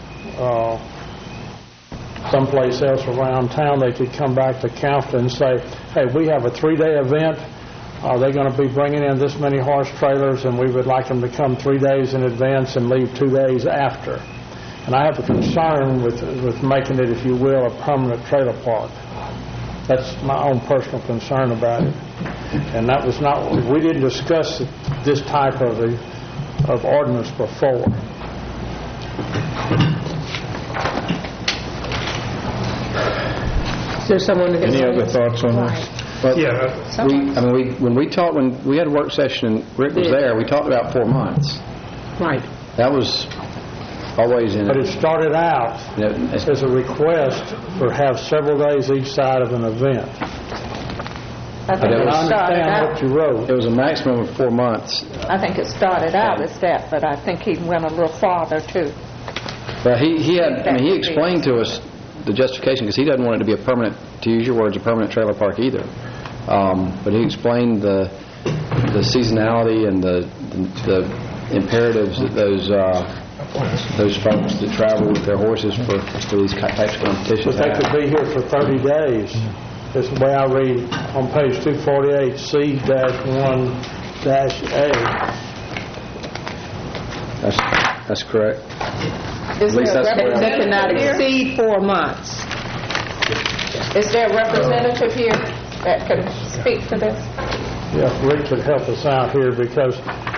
someplace else around town, they could come back to council and say, hey, we have a 3-day event. They're going to be bringing in this many horse trailers, and we would like them to come 3 days in advance and leave 2 days after. And I have a concern with making it, if you will, a permanent trailer park. That's my own personal concern about it. And that was not, we didn't discuss this type of ordinance before. Is there someone that Any other thoughts on this? Well, when we had a work session and Rick was there, we talked about 4 months. Right. That was always in it. But it started out as a request for have several days each side of an event. I think it started out. What you wrote. It was a maximum of 4 months. I think it started out as that, but I think he went a little farther, too. But he explained to us the justification, because he doesn't want it to be a permanent, to use your words, a permanent trailer park either. But he explained the seasonality and the imperatives that those folks that travel with their horses for these types of competitions. But they could be here for 30 days. That's the way I read on page 248, C-1-A. That's correct. Is there a That representative cannot here? exceed 4 months. Is there a representative here that can speak to this? Yeah, Rick could help us out here because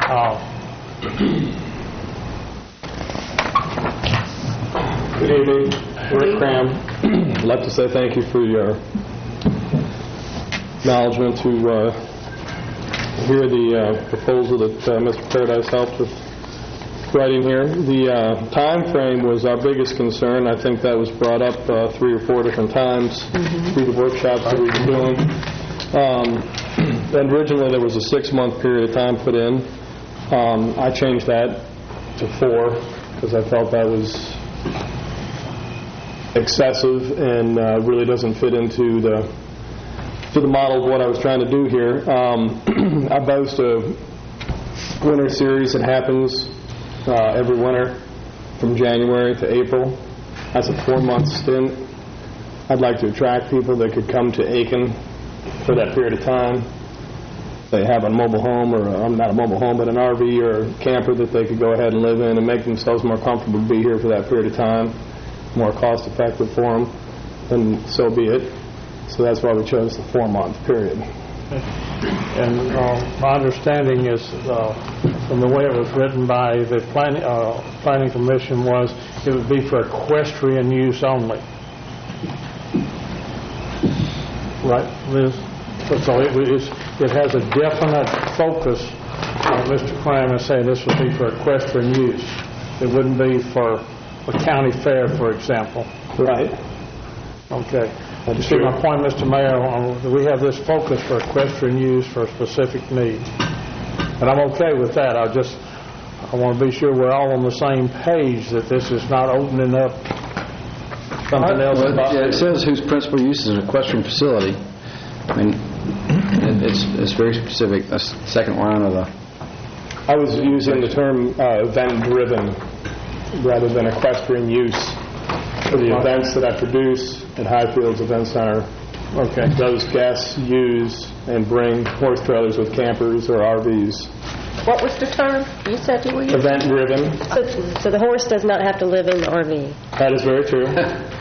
Good evening. Rick Cram. I'd like to say thank you for your acknowledgement to hear the proposal that Mr. Paradise helped with writing here. The time frame was our biggest concern. I think that was brought up 3 or 4 different times through the workshops that we've been doing. And originally there was a 6-month period of time put in. I changed that to 4 because I felt that was excessive and really doesn't fit into the model of what I was trying to do here. I boast a winter series that happens every winter from January to April. That's a 4-month stint. I'd like to attract people that could come to Aiken for that period of time. They have a mobile home, or not a mobile home, but an RV or a camper that they could go ahead and live in and make themselves more comfortable to be here for that period of time, more cost effective for them, and so be it. So that's why we chose the 4-month period. And my understanding is, from the way it was written by the planning commission, was it would be for equestrian use only. Right, Liz? So it has a definite focus. Mr. Cram is saying this would be for equestrian use. It wouldn't be for a county fair, for example. Right. Okay. You see my point, Mr. Mayor? We have this focus for equestrian use for a specific need. And I'm okay with that. I want to be sure we're all on the same page, that this is not opening up something else. Yeah, it says whose principal use is an equestrian facility. I mean, it's very specific. That's the second line of the... I was using the term event-driven rather than equestrian use for the events that I produce at Highfields Event Center. Okay. Those guests use and bring horse trailers with campers or RVs. What was the term you said you were using? Event-driven. So the horse does not have to live in the RV. That is very true.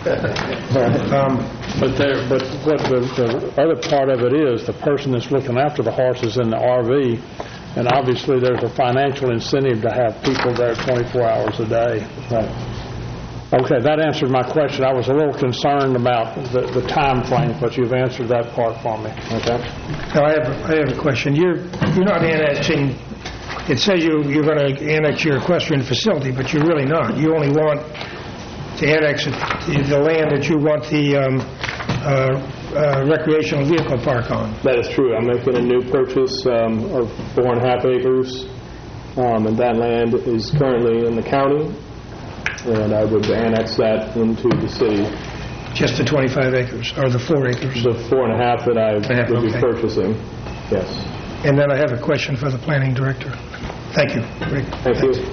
But what the other part of it is, the person that's looking after the horses in the RV, and obviously there's a financial incentive to have people there 24 hours a day. Right. Okay, that answered my question. I was a little concerned about the time frame, but you've answered that part for me. Okay. Now, I have a question. You're not annexing. It says you're going to annex your equestrian facility, but you're really not. You only want to annex the land that you want the recreational vehicle park on. That is true. I'm making a new purchase of 4.5 acres, and that land is currently in the county, and I would annex that into the city. Just the 25 acres, or the 4 acres? The 4.5 that I would be purchasing, yes. And then I have a question for the planning director. Thank you, Rick. Thank you.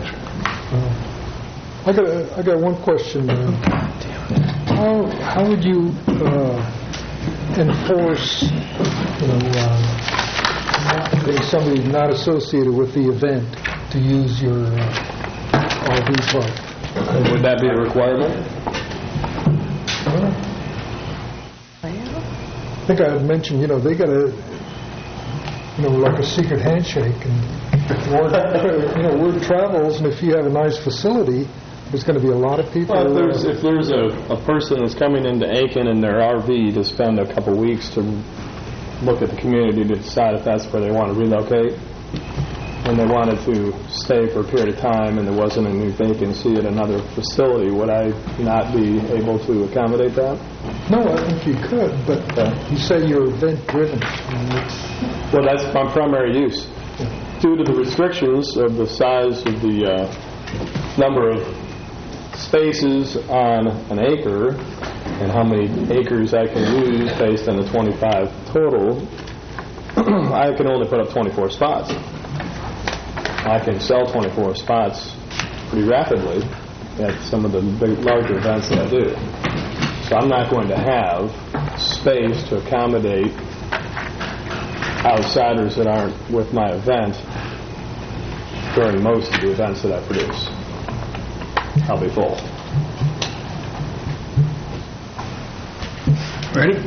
I got one question. How would you enforce, getting somebody not associated with the event to use your RV park? Would that be a requirement? I think I had mentioned, they got a, like a secret handshake, and word travels, and if you have a nice facility, there's going to be a lot of people. Well, if there's a person that's coming into Aiken in their RV to spend a couple weeks to look at the community to decide if that's where they want to relocate, and they wanted to stay for a period of time and there wasn't a new vacancy at another facility, would I not be able to accommodate that? No, I think you could, but you say you're event-driven. Well, that's my primary use. Due to the restrictions of the size of the number of spaces on an acre and how many acres I can use based on the 25 total, I can only put up 24 spots. I can sell 24 spots pretty rapidly at some of the larger events that I do. So I'm not going to have space to accommodate outsiders that aren't with my event during most of the events that I produce. I'll be full. Ready?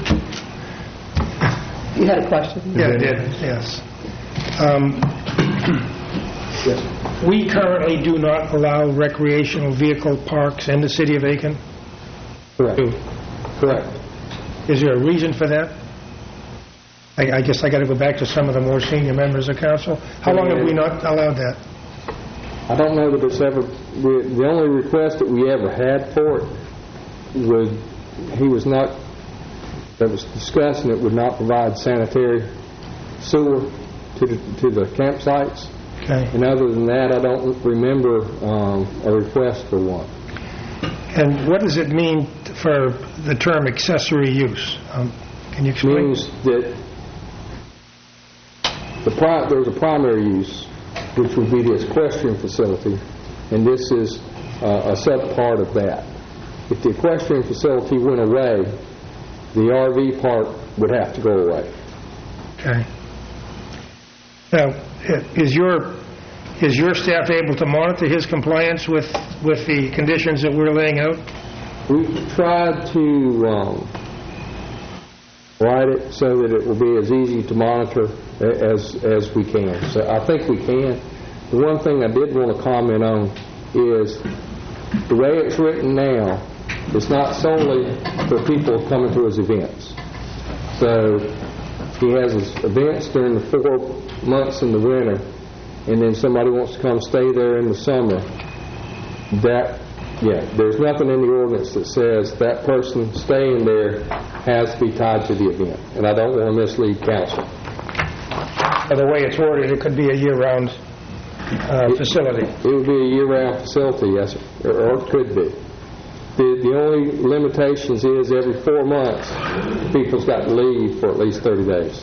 You had a question? Yeah, I did, yes. We currently do not allow recreational vehicle parks in the city of Aiken? Correct. Correct. Is there a reason for that? I guess I got to go back to some of the more senior members of council. How long have we not allowed that? I don't know that it's ever, the only request that we ever had for it was, that was discussed, and it would not provide sanitary sewer to the campsites. Okay. And other than that, I don't remember a request for one. And what does it mean for the term accessory use? Can you explain? It means that there's a primary use, which would be the equestrian facility, and this is a sub-part of that. If the equestrian facility went away, the RV park would have to go away. Okay. Now, is your staff able to monitor his compliance with the conditions that we're laying out? We've tried to write it so that it will be as easy to monitor as we can. So I think we can. The one thing I did want to comment on is the way it's written now, it's not solely for people coming to his events. So he has his events during the 4 months in the winter, and then somebody wants to come stay there in the summer. There's nothing in the ordinance that says that person staying there has to be tied to the event, and I don't want to mislead council. The way it's worded, it could be a year-round facility. It would be a year-round facility, yes, or it could be. The only limitations is every 4 months, people's got to leave for at least 30 days.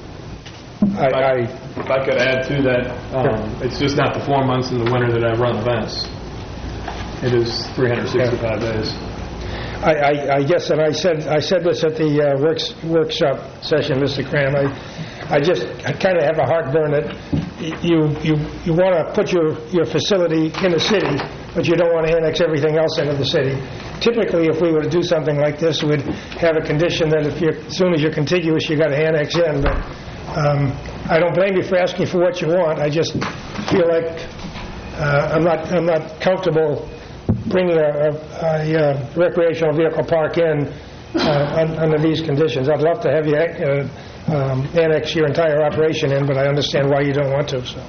If I could add to that, it's just not the 4 months in the winter that I run events. It is 365 days. I guess, and I said this at the workshop session, Mr. Cram. I kind of have a heartburn that you want to put your facility in the city, but you don't want to annex everything else into the city. Typically, if we were to do something like this, we'd have a condition that as soon as you're contiguous, you got to annex in. But I don't blame you for asking for what you want. I just feel like I'm not comfortable bringing a recreational vehicle park in under these conditions. I'd love to have you annex your entire operation in, but I understand why you don't want to. So.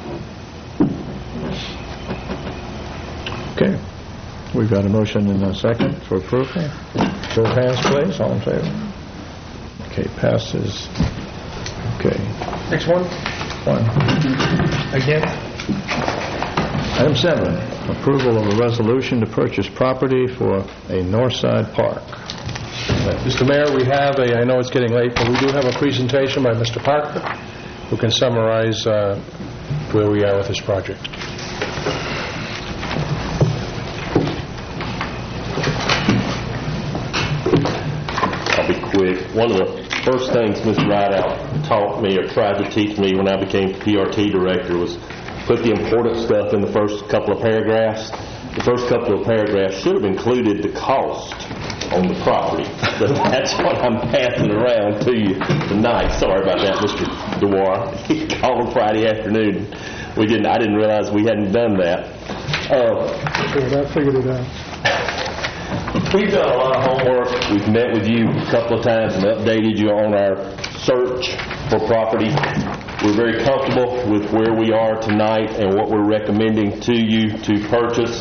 Okay. We've got a motion and a second for approval. Show of hands, please. All in favor? Okay, passes. Okay. Next one. Again. Item 7, approval of a resolution to purchase property for a Northside Park. Mr. Mayor, we have I know it's getting late, but we do have a presentation by Mr. Parker who can summarize where we are with this project. I'll be quick. One of the first things Mr. Rideout taught me or tried to teach me when I became PRT director was put the important stuff in the first couple of paragraphs. the first couple of paragraphs should have included the cost on the property. So that's what I'm passing around to you tonight. Sorry about that, Mr. DeWar. He called Friday afternoon. I didn't realize we hadn't done that. I figured it out. We've done a lot of homework. We've met with you a couple of times and updated you on our search for property. We're very comfortable with where we are tonight and what we're recommending to you to purchase.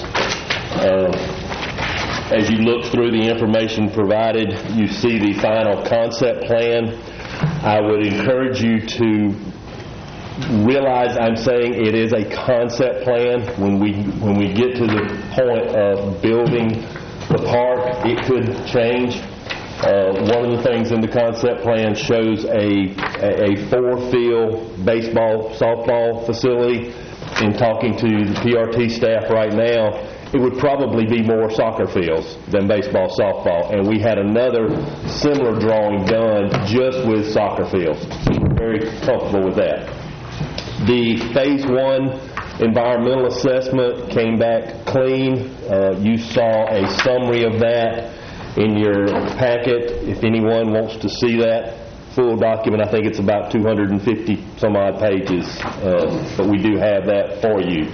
As you look through the information provided, you see the final concept plan. I would encourage you to realize I'm saying it is a concept plan. When we get to the point of building the park, it could change. One of the things in the concept plan shows a 4-field baseball, softball facility. In talking to the PRT staff right now, it would probably be more soccer fields than baseball, softball. And we had another similar drawing done just with soccer fields. So we're very comfortable with that. The Phase 1 environmental assessment came back clean. You saw a summary of that in your packet. If anyone wants to see that full document, I think it's about 250 some odd pages, but we do have that for you.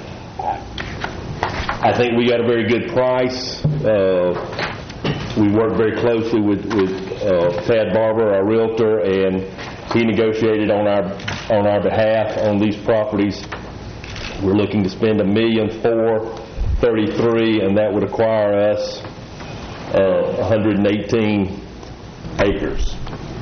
I think we got a very good price. We worked very closely with Thad Barber, our realtor, and he negotiated on our behalf on these properties. We're looking to spend $1,433,000, and that would acquire us 118 acres.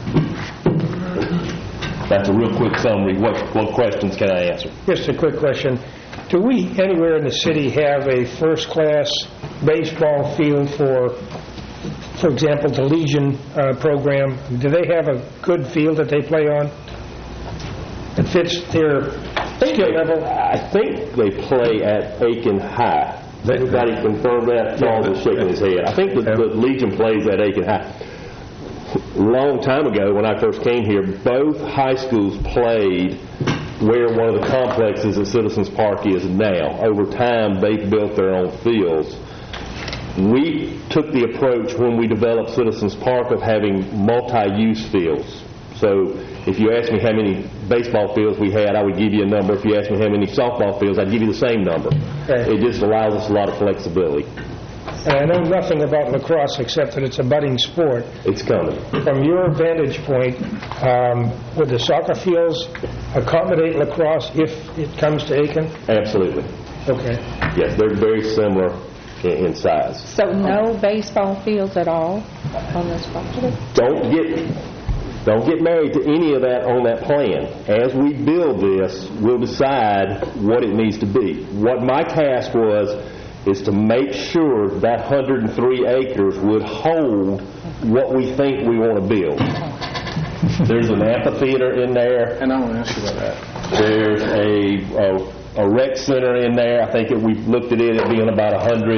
That's a real quick summary. What questions can I answer? Just a quick question. Do we anywhere in the city have a first-class baseball field for example, the Legion program? Do they have a good field that they play on that fits their skill level? I think they play at Aiken High. Everybody confirm that? Charles is shaking his head. I think the Legion plays at Aiken High. A long time ago, when I first came here, both high schools played where one of the complexes at Citizens Park is now. Over time, they built their own fields. We took the approach when we developed Citizens Park of having multi-use fields. So if you ask me how many baseball fields we had, I would give you a number. If you ask me how many softball fields, I'd give you the same number. Okay. It just allows us a lot of flexibility. And I know nothing about lacrosse except that it's a budding sport. It's coming. From your vantage point, would the soccer fields accommodate lacrosse if it comes to Aiken? Absolutely. Okay. Yes, they're very similar in size. So no baseball fields at all on this property? Don't get married to any of that on that plan. As we build this, we'll decide what it needs to be. What my task was is to make sure that 103 acres would hold what we think we want to build. There's an amphitheater in there. And I want to ask you about that. There's a rec center in there. I think we've looked at it being about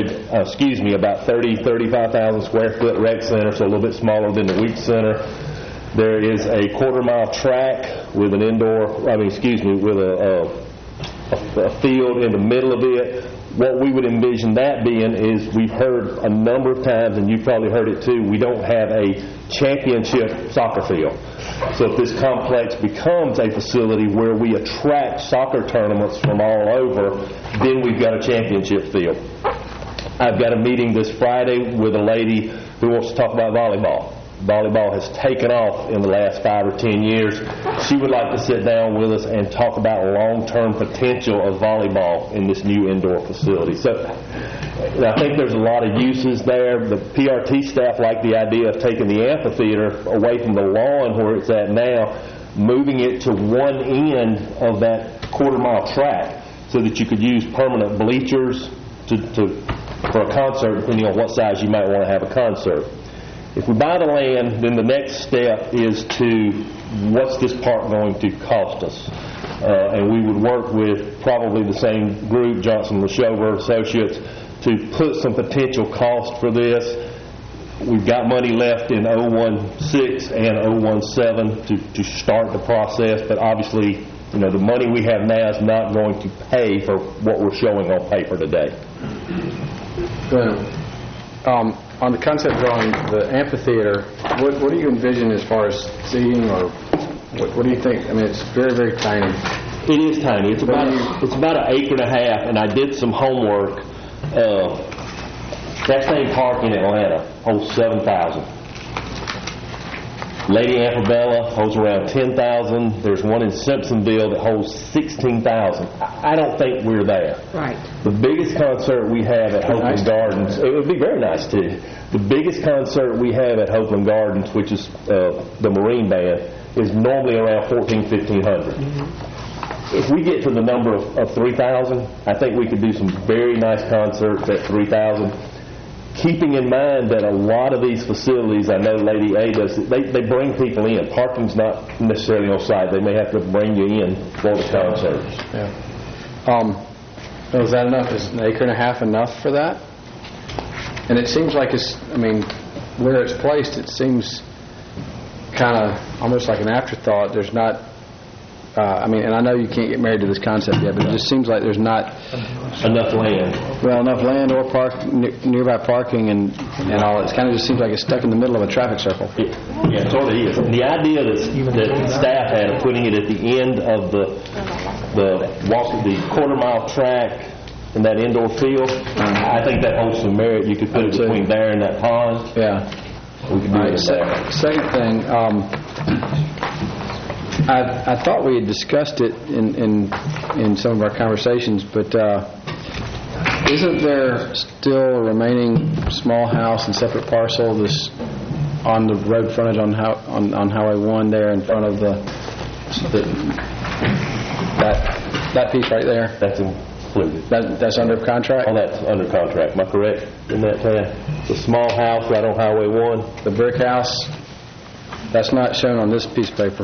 35,000 square foot rec center, so a little bit smaller than the Weeks Center. There is a quarter-mile track with an with a field in the middle of it. What we would envision that being is, we've heard a number of times, and you've probably heard it too, we don't have a championship soccer field. So if this complex becomes a facility where we attract soccer tournaments from all over, then we've got a championship field. I've got a meeting this Friday with a lady who wants to talk about volleyball. Volleyball has taken off in the last 5 or 10 years. She would like to sit down with us and talk about long-term potential of volleyball in this new indoor facility. So I think there's a lot of uses there. The PRT staff like the idea of taking the amphitheater away from the lawn where it's at now, moving it to one end of that quarter-mile track so that you could use permanent bleachers for a concert, depending on what size you might want to have a concert. If we buy the land, then the next step is to, what's this park going to cost us? And we would work with probably the same group, Johnson LaShover Associates, to put some potential cost for this. We've got money left in 016 and 017 to start the process, but obviously The money we have now is not going to pay for what we're showing on paper today. On the concept drawing, the amphitheater, what do you envision as far as seating, or what do you think? I mean, it's very, very tiny. It is tiny. It's about an acre and a half, and I did some homework. That same park in Atlanta holds 7,000. Lady Antebellum holds around 10,000. There's one in Simpsonville that holds 16,000. I don't think we're there. Right. The biggest concert we have at Hopeland Gardens, it would be very nice too. The biggest concert we have at Hopeland Gardens, which is the Marine Band, is normally around 1,500. If we get to the number of 3,000, I think we could do some very nice concerts at 3,000. Keeping in mind that a lot of these facilities, I know Lady A does, they bring people in. Parking's not necessarily on site. They may have to bring you in for the concerts. Yeah. Is that enough? Is an acre and a half enough for that? And it seems like where it's placed, it seems kind of almost like an afterthought. There's not, and I know you can't get married to this concept yet, but it just seems like there's not enough land. Well, enough land or nearby parking and all. It kind of just seems like it's stuck in the middle of a traffic circle. Yeah, it sort of is. The idea that staff had of putting it at the end of the quarter-mile track and that indoor field, I think that holds some merit. You could put it between there and that pond. Yeah. We could do it there. Second thing, I thought we had discussed it in some of our conversations, but isn't there still a remaining small house and separate parcel this on the road frontage on Highway 1 there in front of that piece right there? That's included. That's under contract? Oh, that's under contract. Am I correct in that, Tad? The small house right on Highway 1? The brick house? That's not shown on this piece of paper.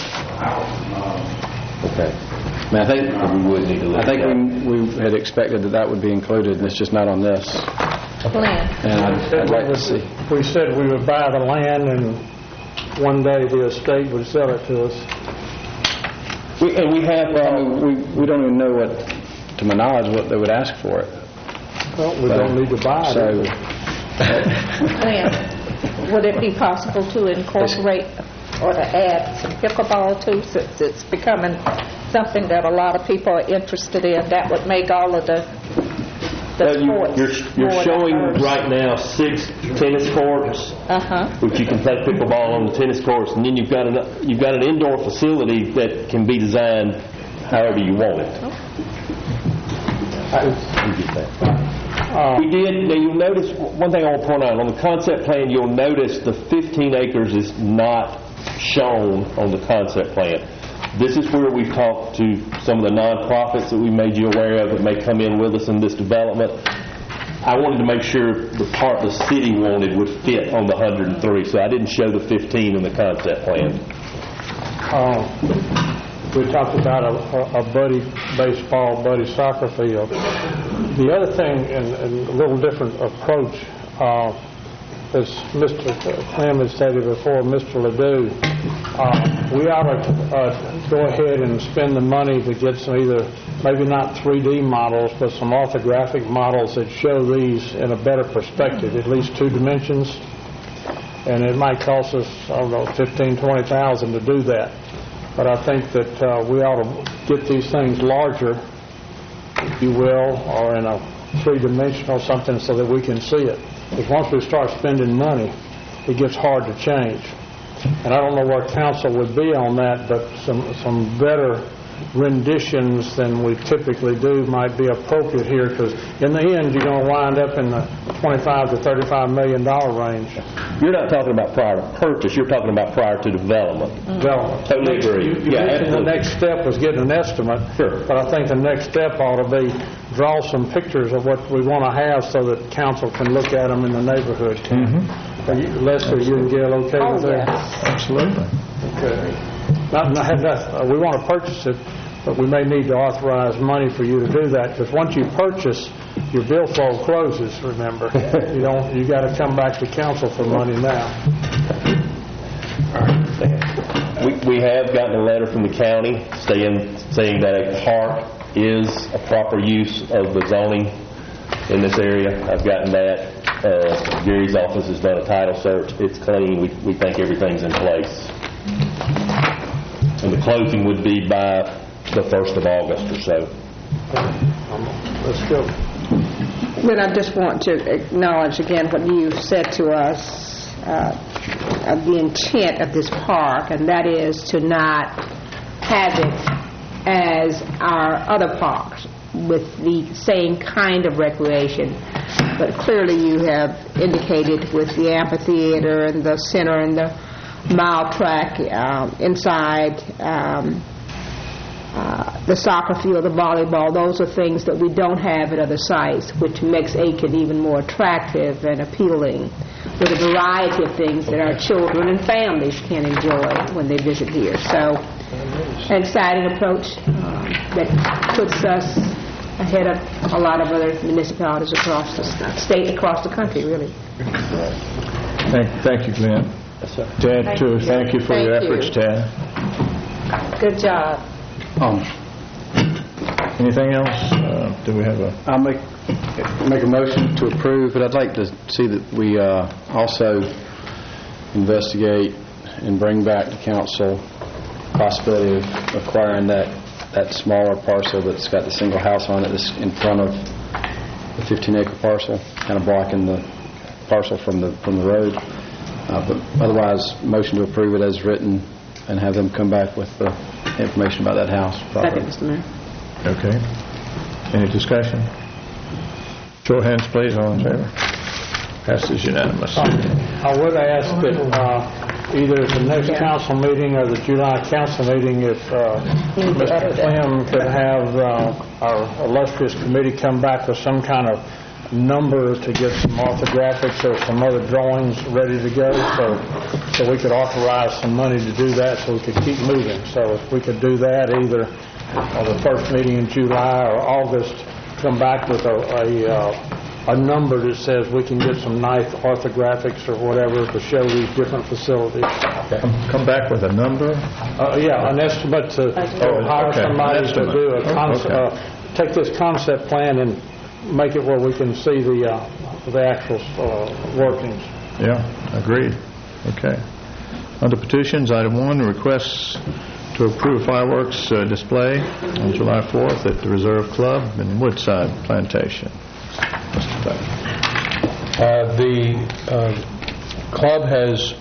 Okay. I think we would need to look I think we had expected that would be included, and it's just not on this. And I'd like to see. We said we would buy the land, and one day the estate would sell it to us. We don't even know to my knowledge, what they would ask for it. Well, we don't need to buy it. So, would it be possible to incorporate or to add some pickleball too, since it's becoming something that a lot of people are interested in? That would make all of the sports. You're showing right now 6 tennis courts, which you can play pickleball on the tennis courts, and then you've got an indoor facility that can be designed however you want it. We did. Now you'll notice one thing I want to point out on the concept plan. You'll notice the 15 acres is not shown on the concept plan. This is where we've talked to some of the nonprofits that we made you aware of that may come in with us in this development. I wanted to make sure the part the city wanted would fit on the 103, so I didn't show the 15 in the concept plan. We talked about a buddy baseball, buddy soccer field. The other thing, and a little different approach, as Mr. Clem had stated before, Mr. Ledoux, we ought to go ahead and spend the money to get some either, maybe not 3D models, but some orthographic models that show these in a better perspective, at least 2 dimensions. And it might cost us, $15,000, $20,000 to do that. But I think that we ought to get these things larger, if you will, or in a 3-dimensional something so that we can see it. Because once we start spending money, it gets hard to change. And I don't know where council would be on that, but some better renditions than we typically do might be appropriate here, because in the end you're going to wind up in the $25 to $35 million range. You're not talking about prior to purchase, you're talking about prior to development. Development. Totally agree. You mentioned the next step was getting an estimate, but I think the next step ought to be draw some pictures of what we want to have so that council can look at them in the neighborhood. Lester, you and Gail okay with that? Absolutely. Okay. We want to purchase it, but we may need to authorize money for you to do that, because once you purchase, your billfold closes, remember. You got to come back to council for money now. We have gotten a letter from the county saying that a park is a proper use of the zoning in this area. I've gotten that. Gary's office has done a title search. It's clean. We think everything's in place. And the closing would be by the 1st of August or so. Let's go. But I just want to acknowledge again what you said to us of the intent of this park, and that is to not have it as our other parks with the same kind of recreation. But clearly you have indicated with the amphitheater and the center and the mile track inside, the soccer field, the volleyball, those are things that we don't have at other sites, which makes Aiken even more attractive and appealing with a variety of things that our children and families can enjoy when they visit here. So an exciting approach that puts us ahead of a lot of other municipalities across the state, across the country, really. Thank you, Glenn. Ted, too. Thank you for your efforts, Ted. Good job. Anything else? Do we have a... I'll make a motion to approve, but I'd like to see that we also investigate and bring back to council possibility of acquiring that smaller parcel that's got the single house on it that's in front of the 15-acre parcel, kind of blocking the parcel from the road. But otherwise, motion to approve it as written and have them come back with the information about that house. Second, Mr. Mayor. Okay. Any discussion? Show of hands, please. All in favor? Passes unanimous. I would ask that either at the next council meeting or the July council meeting, if Mr. Clem could have our illustrious committee come back with some kind of number to get some orthographics or some other drawings ready to go, so we could authorize some money to do that, so we could keep moving. So if we could do that either on the first meeting in July or August, come back with a number that says we can get some nice orthographics or whatever to show these different facilities. Come back with a number? Yeah, an estimate to hire somebody to do a concept, take this concept plan and make it where we can see the actual workings. Yeah, agreed. Okay. Under petitions, item 1, requests to approve fireworks display on July 4th at the Reserve Club in Woodside Plantation. Mr. Tucker. The club has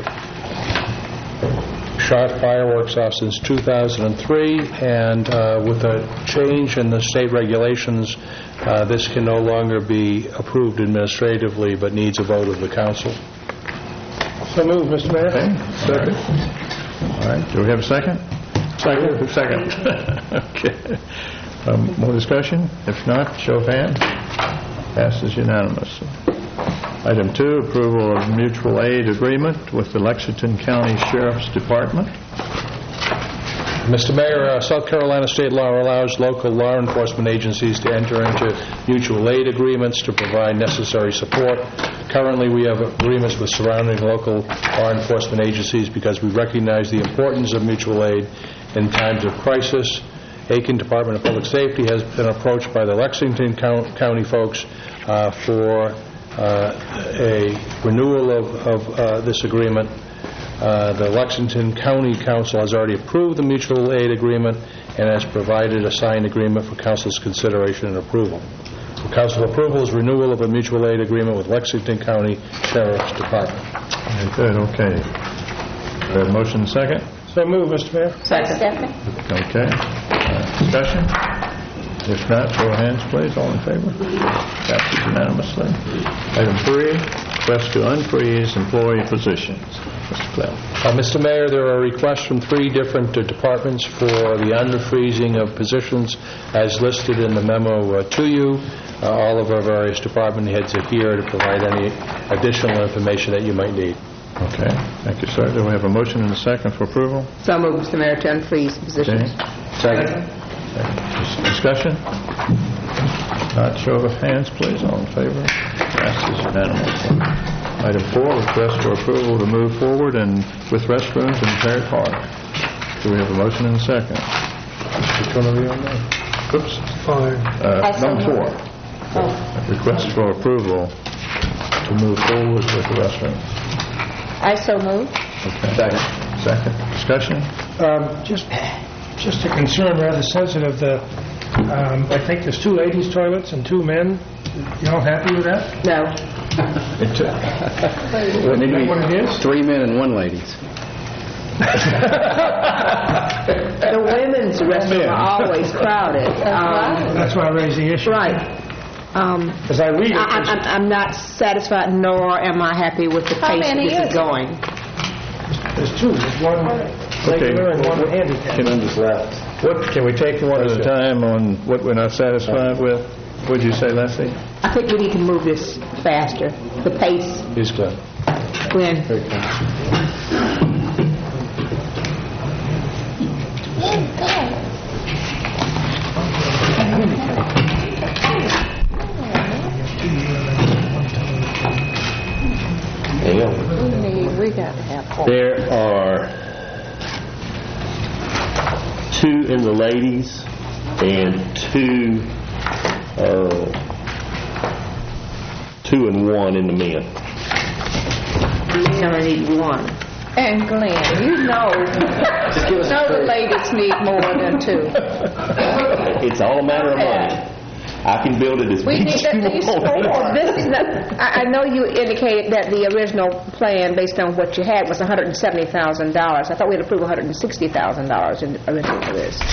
shot fireworks off since 2003, and with a change in the state regulations, this can no longer be approved administratively, but needs a vote of the council. So moved, Mr. Mayor. Okay. Second. All right. Do we have a second? Second. Second. Okay. More discussion? If not, show of hands. Passes unanimously. Item 2, approval of mutual aid agreement with the Lexington County Sheriff's Department. Mr. Mayor, South Carolina state law allows local law enforcement agencies to enter into mutual aid agreements to provide necessary support. Currently, we have agreements with surrounding local law enforcement agencies because we recognize the importance of mutual aid in times of crisis. Aiken Department of Public Safety has been approached by the Lexington County folks for a renewal of this agreement. The Lexington County Council has already approved the mutual aid agreement and has provided a signed agreement for council's consideration and approval. For council approval is renewal of a mutual aid agreement with Lexington County Sheriff's Department. Good, okay. We have a motion second? So moved, Mr. Mayor. Second. Okay. Discussion? If not, show of hands, please. All in favor? Passes unanimously. Item 3, request to unfreeze employee positions. Mr. Clem. Mr. Mayor, there are requests from 3 different departments for the unfreezing of positions as listed in the memo to you. All of our various department heads are here to provide any additional information that you might need. Okay. Thank you, sir. Do we have a motion and a second for approval? So moved, Mr. Mayor, to unfreeze positions. Second. Discussion? Not show of hands, please. All in favor? Passes unanimously. Item 4, request for approval to move forward and with restrooms in Perry Park. Do we have a motion and a second? Which one are we on now? Oops. 5. Number 4. Request for approval to move forward with the restaurant. I so move. Okay. Second. Discussion? Just a concern, rather sensitive, I think there's 2 ladies' toilets and 2 men. You all happy with that? No. It need to be what it is? 3 men and 1 ladies. The women's restrooms are always crowded. That's why I raised the issue. Right. As I read it, I'm not satisfied, nor am I happy with the pace that this is going. there's 2. There's one regular and one handicap. Just left. What, can we take one at a time on what we're not satisfied with? What'd you say, Leslie? I think we need to move this faster. The pace. He's good. Glenn. We got to have 4. There are 2 in the ladies and 2 and 1 in the men. We only need 1. And Glenn, you know the ladies need more than 2. It's all a matter of money. I can build it as We big need as at you least 4. want. This is not, I know you indicated that the original plan, based on what you had, was $170,000. I thought we had approved $160,000 originally for this.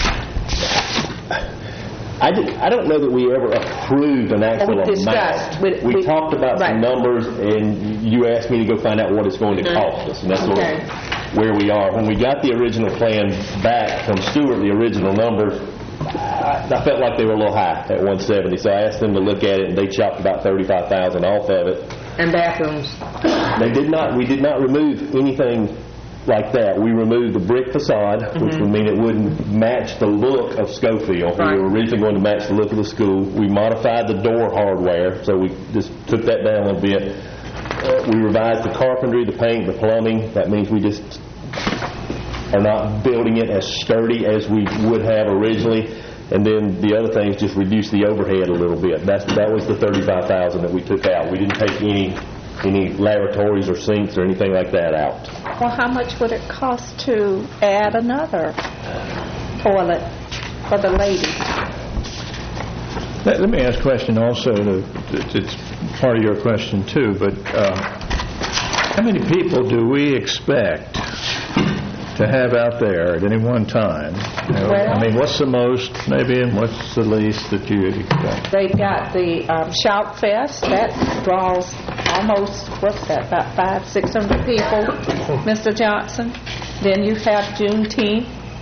I don't know that we ever approved an actual We discussed. amount. We talked about some numbers, and you asked me to go find out what it's going to cost us, and that's sort of where we are. When we got the original plan back from Stewart, the original numbers, I felt like they were a little high at 170, so I asked them to look at it, and they chopped about $35,000 off of it. And bathrooms. We did not remove anything like that. We removed the brick facade, which would mean it wouldn't match the look of Schofield. Right. We were originally going to match the look of the school. We modified the door hardware, so we just took that down a little bit. We revised the carpentry, the paint, the plumbing. That means we just are not building it as sturdy as we would have originally. And then the other thing is just reduce the overhead a little bit. That was the $35,000 that we took out. We didn't take any lavatories or sinks or anything like that out. Well, how much would it cost to add another toilet for the ladies? Let me ask a question also. It's part of your question too, but how many people do we expect to have out there at any one time? I mean, what's the most maybe, and what's the least that you expect? They've got the Shout Fest. That draws almost, what's that, about 500-600 people, Mr. Johnson. Then you have Juneteenth.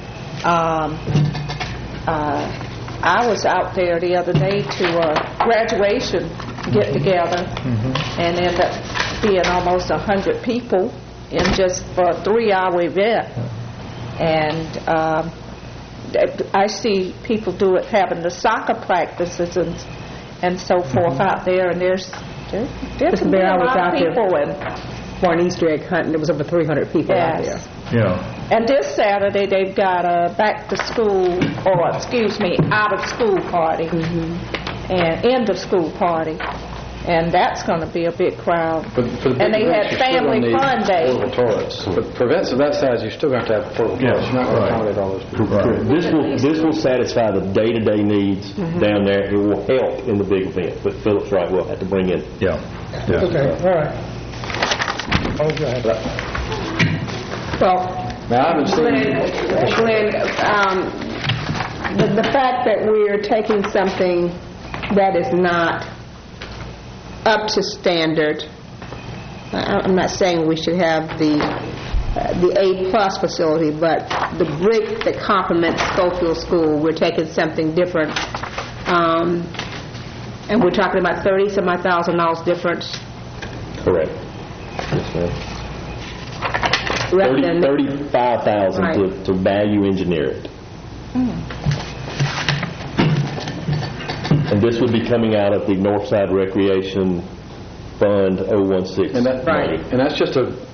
I was out there the other day to a graduation get-together, and ended up being almost 100 people in just for a 3-hour event. And I see people having the soccer practices and so forth out there, and there's a lot of people. For an Easter egg hunt, and there was over 300 people out there. Yeah. And this Saturday they've got a back-to-school, or excuse me, out-of-school party and end-of-school party. And that's going to be a big crowd. And they had family fun day. Portable toilets. But for events of that size, you're still going to have to have portable toilets. You're not going to accommodate all those people. This will satisfy the day-to-day needs down there. It will help in the big event. But Phillips Wright will have to bring in. Okay, all right. Oh, go ahead. Well, now, I haven't seen Glenn, the fact that we're taking something that is not up to standard, I'm not saying we should have the A+ facility, but the brick that complements Schofield School, we're taking something different, and we're talking about $30,000 difference. Correct. Yes, ma'am. 35,000 to value engineer it. And this would be coming out of the Northside Recreation Fund 016 money. And that's just a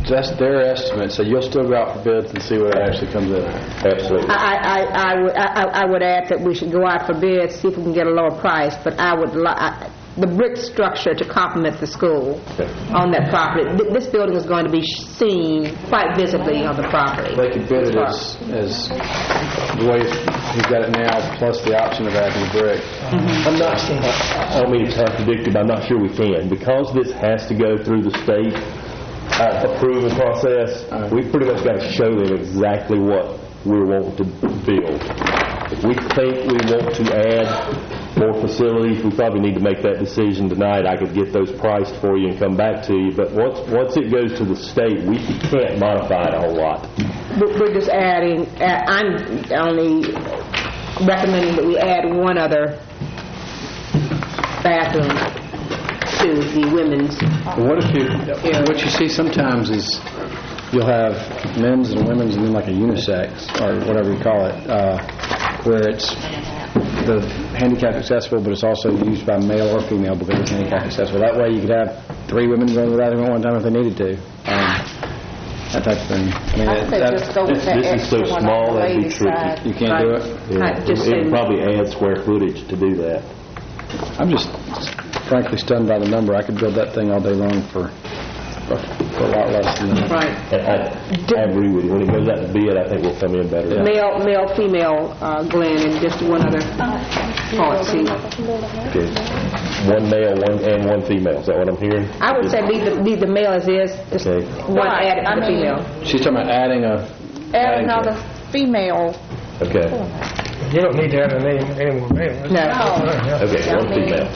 that's their estimate, so you'll still go out for bids and see what it actually comes in. Absolutely. I would add that we should go out for bids, see if we can get a lower price, but I would the brick structure to complement the school on that property. This building is going to be seen quite visibly on the property. They could bid it as the way he's got it now, plus the option of adding the brick. I'm not, I don't mean to contradict it, but I'm not sure we can. Because this has to go through the state approval process, we've pretty much got to show them exactly what we're wanting to build. If we think we want to add more facilities, we probably need to make that decision tonight. I could get those priced for you and come back to you. But once it goes to the state, we can't modify it a whole lot. We're just adding, I'm only recommending that we add one other bathroom to the women's. What you see sometimes is you'll have men's and women's and then like a unisex, or whatever you call it, where it's the handicap accessible, but it's also used by male or female because it's handicap accessible. That way you could have 3 women going to the bathroom at one time if they needed to. That type of thing. I mean, just go with that this is so extra one small, on the that'd be ladies' tricky. side. You can't do it? Yeah. It would probably add square footage to do that. I'm just frankly stunned by the number. I could build that thing all day long for a lot less than that. Right. I agree with you. When it goes out to bid, I think we'll come in better. Male, female, Glenn, and just one other policy. Okay. One male, one female. Is that what I'm hearing? I would say leave the male as is, just one added to the female. She's talking about adding another female. Okay. You don't need to add any more male. No. Okay, one female.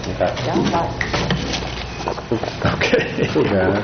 Okay. Poor guys.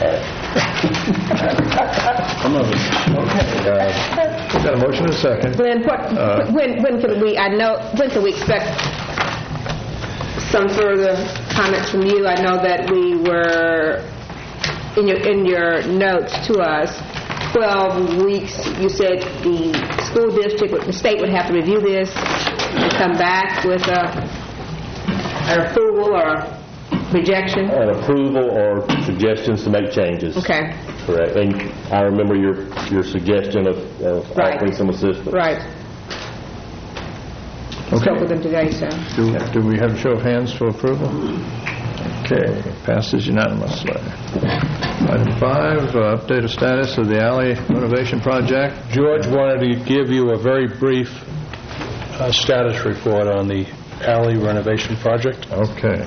Some of us. Got a motion and a second. Glenn, when can we expect some further comments from you? I know that we were in your notes to us. 12 weeks. You said the school district, the state would have to review this and come back with an approval or rejection? An approval or suggestions to make changes. Okay. Correct. And I remember your suggestion of offering some assistance. Right. Spoke with them today, so. Do we have a show of hands for approval? Okay, passes unanimously. Item 5, update of status of the alley renovation project. George wanted to give you a very brief status report on the alley renovation project. Okay.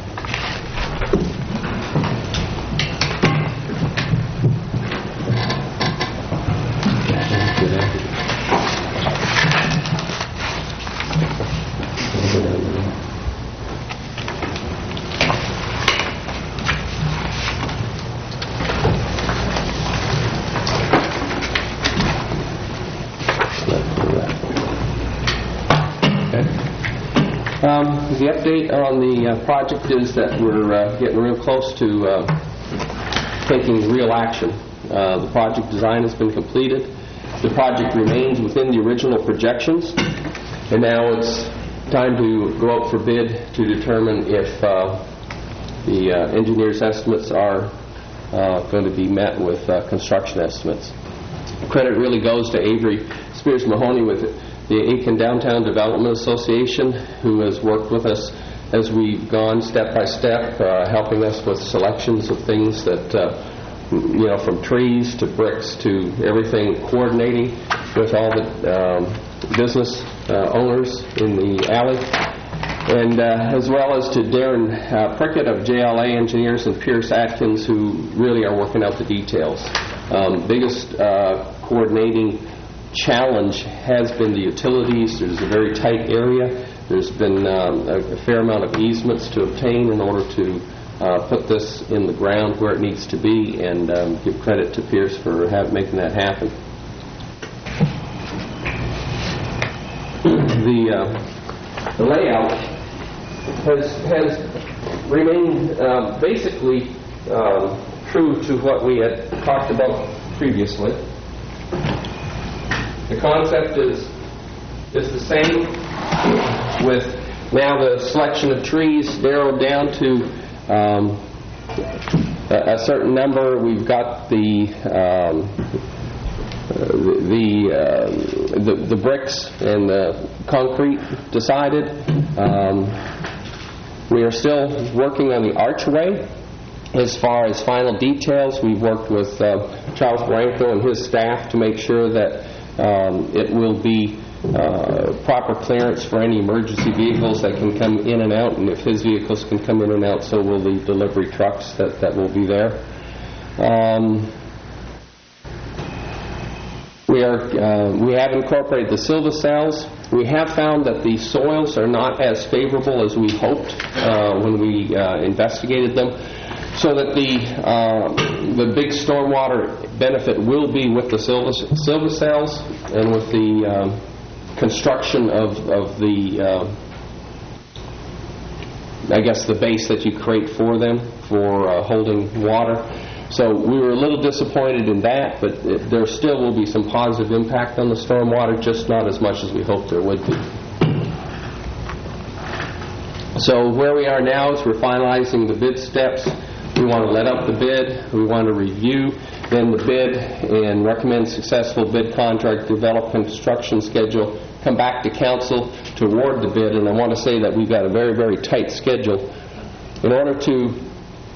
The update on the project is that we're getting real close to taking real action. The project design has been completed. The project remains within the original projections, and now it's time to go out for bid to determine if the engineer's estimates are going to be met with construction estimates. Credit really goes to Avery Spears Mahoney with the Aiken Downtown Development Association, who has worked with us as we've gone step by step, helping us with selections of things that, from trees to bricks to everything, coordinating with all the business owners in the alley, and as well as to Darren Prickett of JLA Engineers and Pierce Atkins, who really are working out the details. Biggest coordinating challenge has been the utilities. There's a very tight area. There's been a fair amount of easements to obtain in order to put this in the ground where it needs to be, and give credit to Pierce for making that happen. The layout has remained basically true to what we had talked about previously. The concept is the same, with now the selection of trees narrowed down to a certain number. We've got the bricks and the concrete decided. We are still working on the archway. As far as final details, we've worked with Charles Branco and his staff to make sure that it will be proper clearance for any emergency vehicles that can come in and out, and if his vehicles can come in and out, so will the delivery trucks that will be there. We have incorporated the silva cells. We have found that the soils are not as favorable as we hoped when we investigated them, so that the big stormwater benefit will be with the silva cells and with the construction of the I guess the base that you create for them for holding water. So we were a little disappointed in that, but there still will be some positive impact on the stormwater, just not as much as we hoped there would be. So where we are now is we're finalizing the bid steps. We want to let up the bid. We want to review then the bid and recommend successful bid contract, develop construction schedule, come back to council to award the bid. And I want to say that we've got a very, very tight schedule. In order to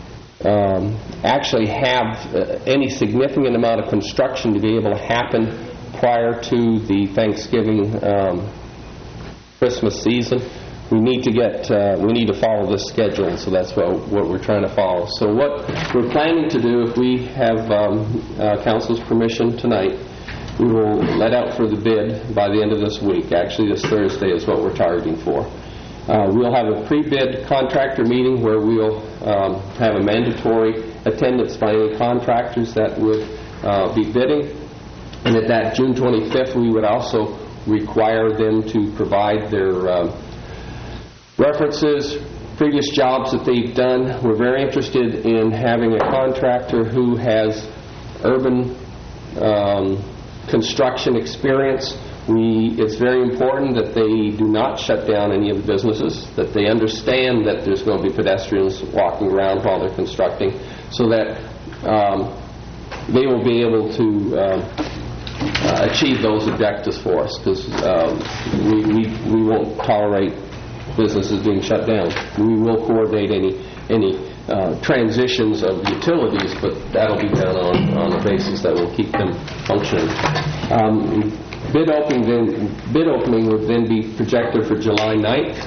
actually have any significant amount of construction to be able to happen prior to the Thanksgiving Christmas season, we need to follow this schedule, so that's what we're trying to follow. So what we're planning to do, if we have council's permission tonight, we will let out for the bid by the end of this week. Actually, this Thursday is what we're targeting for. We'll have a pre-bid contractor meeting where we'll have a mandatory attendance by any contractors that would be bidding. And at that June 25th, we would also require them to provide their references, previous jobs that they've done. We're very interested in having a contractor who has urban construction experience. It's very important that they do not shut down any of the businesses, that they understand that there's going to be pedestrians walking around while they're constructing, so that they will be able to achieve those objectives for us, because we won't tolerate businesses being shut down. We will coordinate any transitions of utilities, but that'll be done on a basis that will keep them functioning. Bid opening would then be projected for July 9th,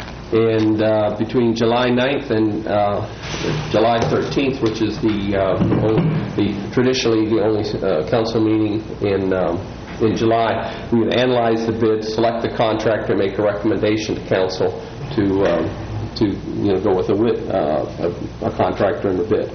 and between July 9th and July 13th, which is traditionally the only council meeting in July, we would analyze the bid, select the contractor, make a recommendation to council to go with a contractor in the bid.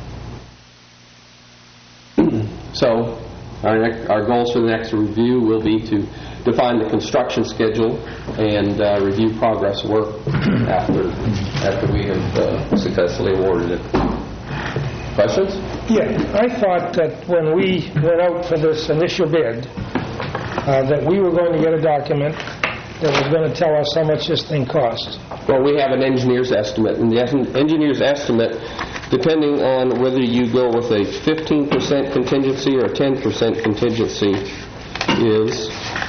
So our goals for the next review will be to define the construction schedule and review progress work after we have successfully awarded it. Questions? Yeah, I thought that when we went out for this initial bid, that we were going to get a document that was going to tell us how much this thing costs. Well, we have an engineer's estimate, and the engineer's estimate, depending on whether you go with a 15% contingency or a 10% contingency, is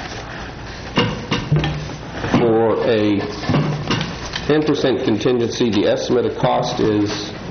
for a 10% contingency, the estimated cost is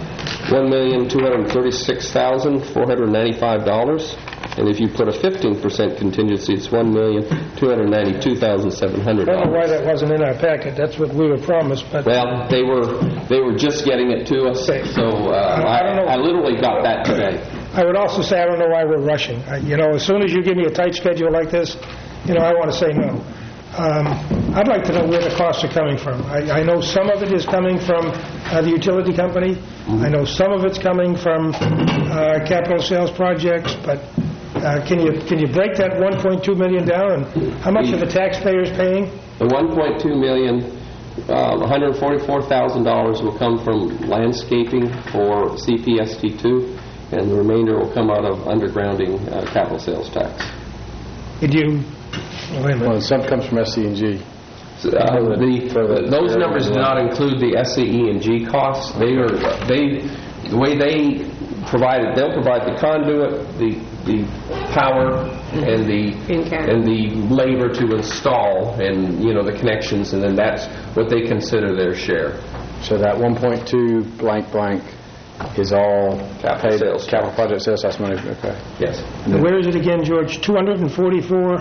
$1,236,495. And if you put a 15% contingency, it's $1,292,700. I don't know why that wasn't in our packet. That's what we were promised. But well, they were just getting it to us, so I literally got that today. I would also say I don't know why we're rushing. As soon as you give me a tight schedule like this, I want to say no. I'd like to know where the costs are coming from. I know some of it is coming from the utility company. I know some of it's coming from capital sales projects, but can you break that $1.2 million down, and how much are the taxpayers paying? The $1.2 million, $144,000 will come from landscaping for CPST2, and the remainder will come out of undergrounding capital sales tax. Did you? Well, some comes from SC&G. Those numbers do not include the SCE&G costs. the way they provide it, they'll provide the conduit, the power, and the labor to install, and the connections, and then that's what they consider their share. So that 1.2 blank blank is all capital project sales tax money. Okay. Yes. Where is it again, George? 244.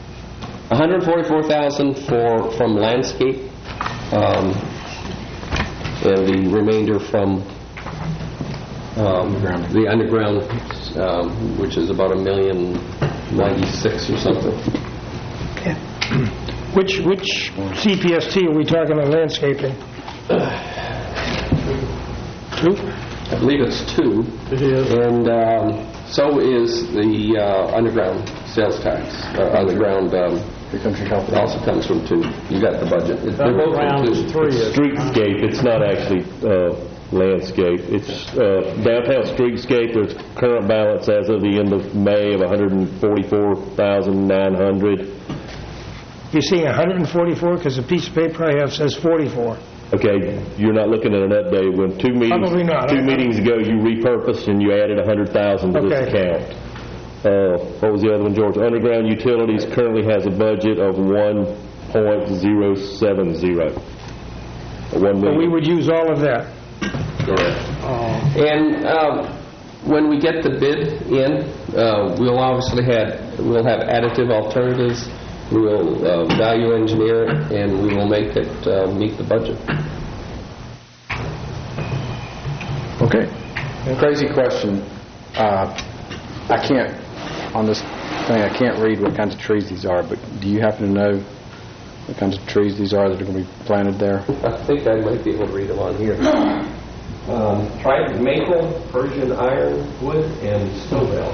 144,000 from landscape, and the remainder from the underground, which is about $1,096,000 or something. Okay. Which CPST are we talking on landscaping? 2? I believe it's 2. It is. And so is the underground sales tax. Underground also comes from 2. You got the budget. They're both from 2. Streetscape, it's not actually landscape. It's downtown streetscape. There's current balance as of the end of May of $144,900. You're seeing 144 because the piece of paper I have says 44. Okay, you're not looking at an update. When two meetings ago you repurposed and you added 100,000 to this account. What was the other one, George? Underground Utilities currently has a budget of 1.070. But we would use all of that. Correct. And when we get the bid in, we'll obviously have additive alternatives. We will value engineer it, and we will make it meet the budget. Okay. Crazy question. I can't, on this thing, I can't read what kinds of trees these are, but do you happen to know what kinds of trees these are that are going to be planted there? I think I might be able to read them on here. Tried maple, Persian ironwood, and snowbell.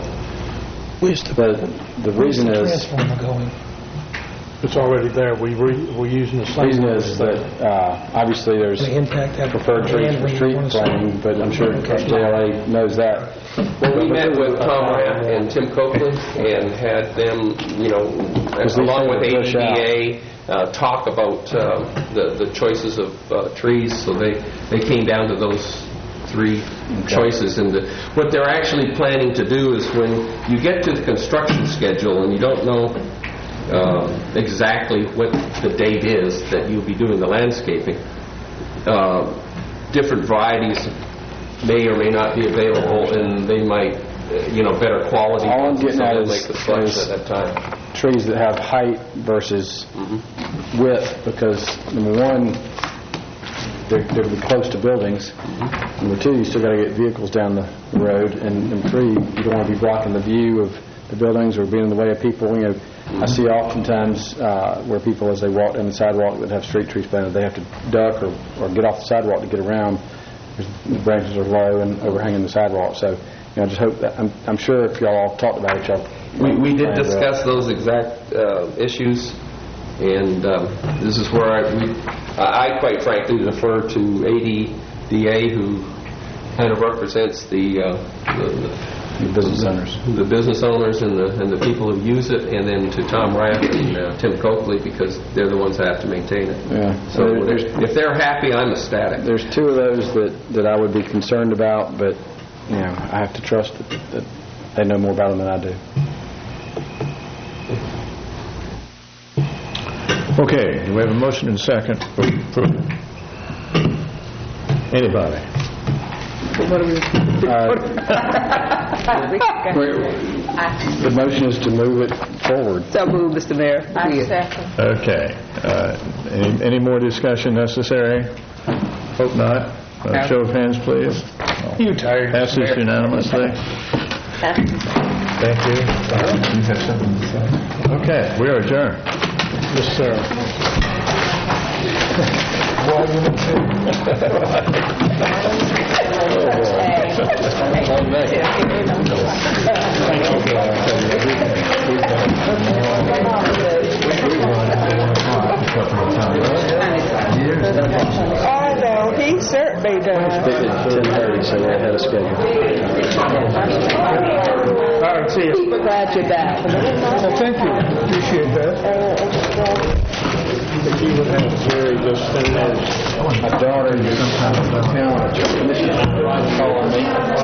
The reason is... transformer going? It's already there. We're using the same. The reason is that obviously there's preferred trees for street planting, but I'm sure JLA knows that. Well, we met with Tom Rath and Tim Coakley and had them, along with ADA, talk about the choices of trees. So they came down to those 3 choices. And what they're actually planning to do is when you get to the construction schedule and you don't know exactly what the date is that you'll be doing the landscaping, different varieties may or may not be available, and they might, better quality. All I'm getting at make the selection at that time. Trees that have height versus width, because number 1, they're close to buildings. Number 2, you still got to get vehicles down the road, and number 3, you don't want to be blocking the view of the buildings or being in the way of people. I see oftentimes where people, as they walk down the sidewalk that have street trees planted, they have to duck or get off the sidewalk to get around. The branches are low and overhanging the sidewalk. So, I just hope that I'm sure if y'all all talked about it, y'all. We did discuss those exact issues, and this is where I quite frankly defer to ADA, who kind of represents the business owners, and the people who use it, and then to Tom Rath and Tim Coakley, because they're the ones that have to maintain it. Yeah. So if they're happy, I'm ecstatic. There's 2 of those that I would be concerned about, but I have to trust that they know more about them than I do. Okay. Do we have a motion and second for approval? Anybody? The motion is to move it forward. So moved, Mr. Mayor. I second. Okay. Any more discussion necessary? Hope not. Show of hands, please. You tired? Passes unanimously. Thank you. Okay, we are adjourned. Yes, sir. Although he certainly does. 10:30, so we're ahead of schedule. All right, see you. Glad you're back. Well, thank you. Appreciate that. If you would have Jerry just send those, my daughter, your talent, calling me.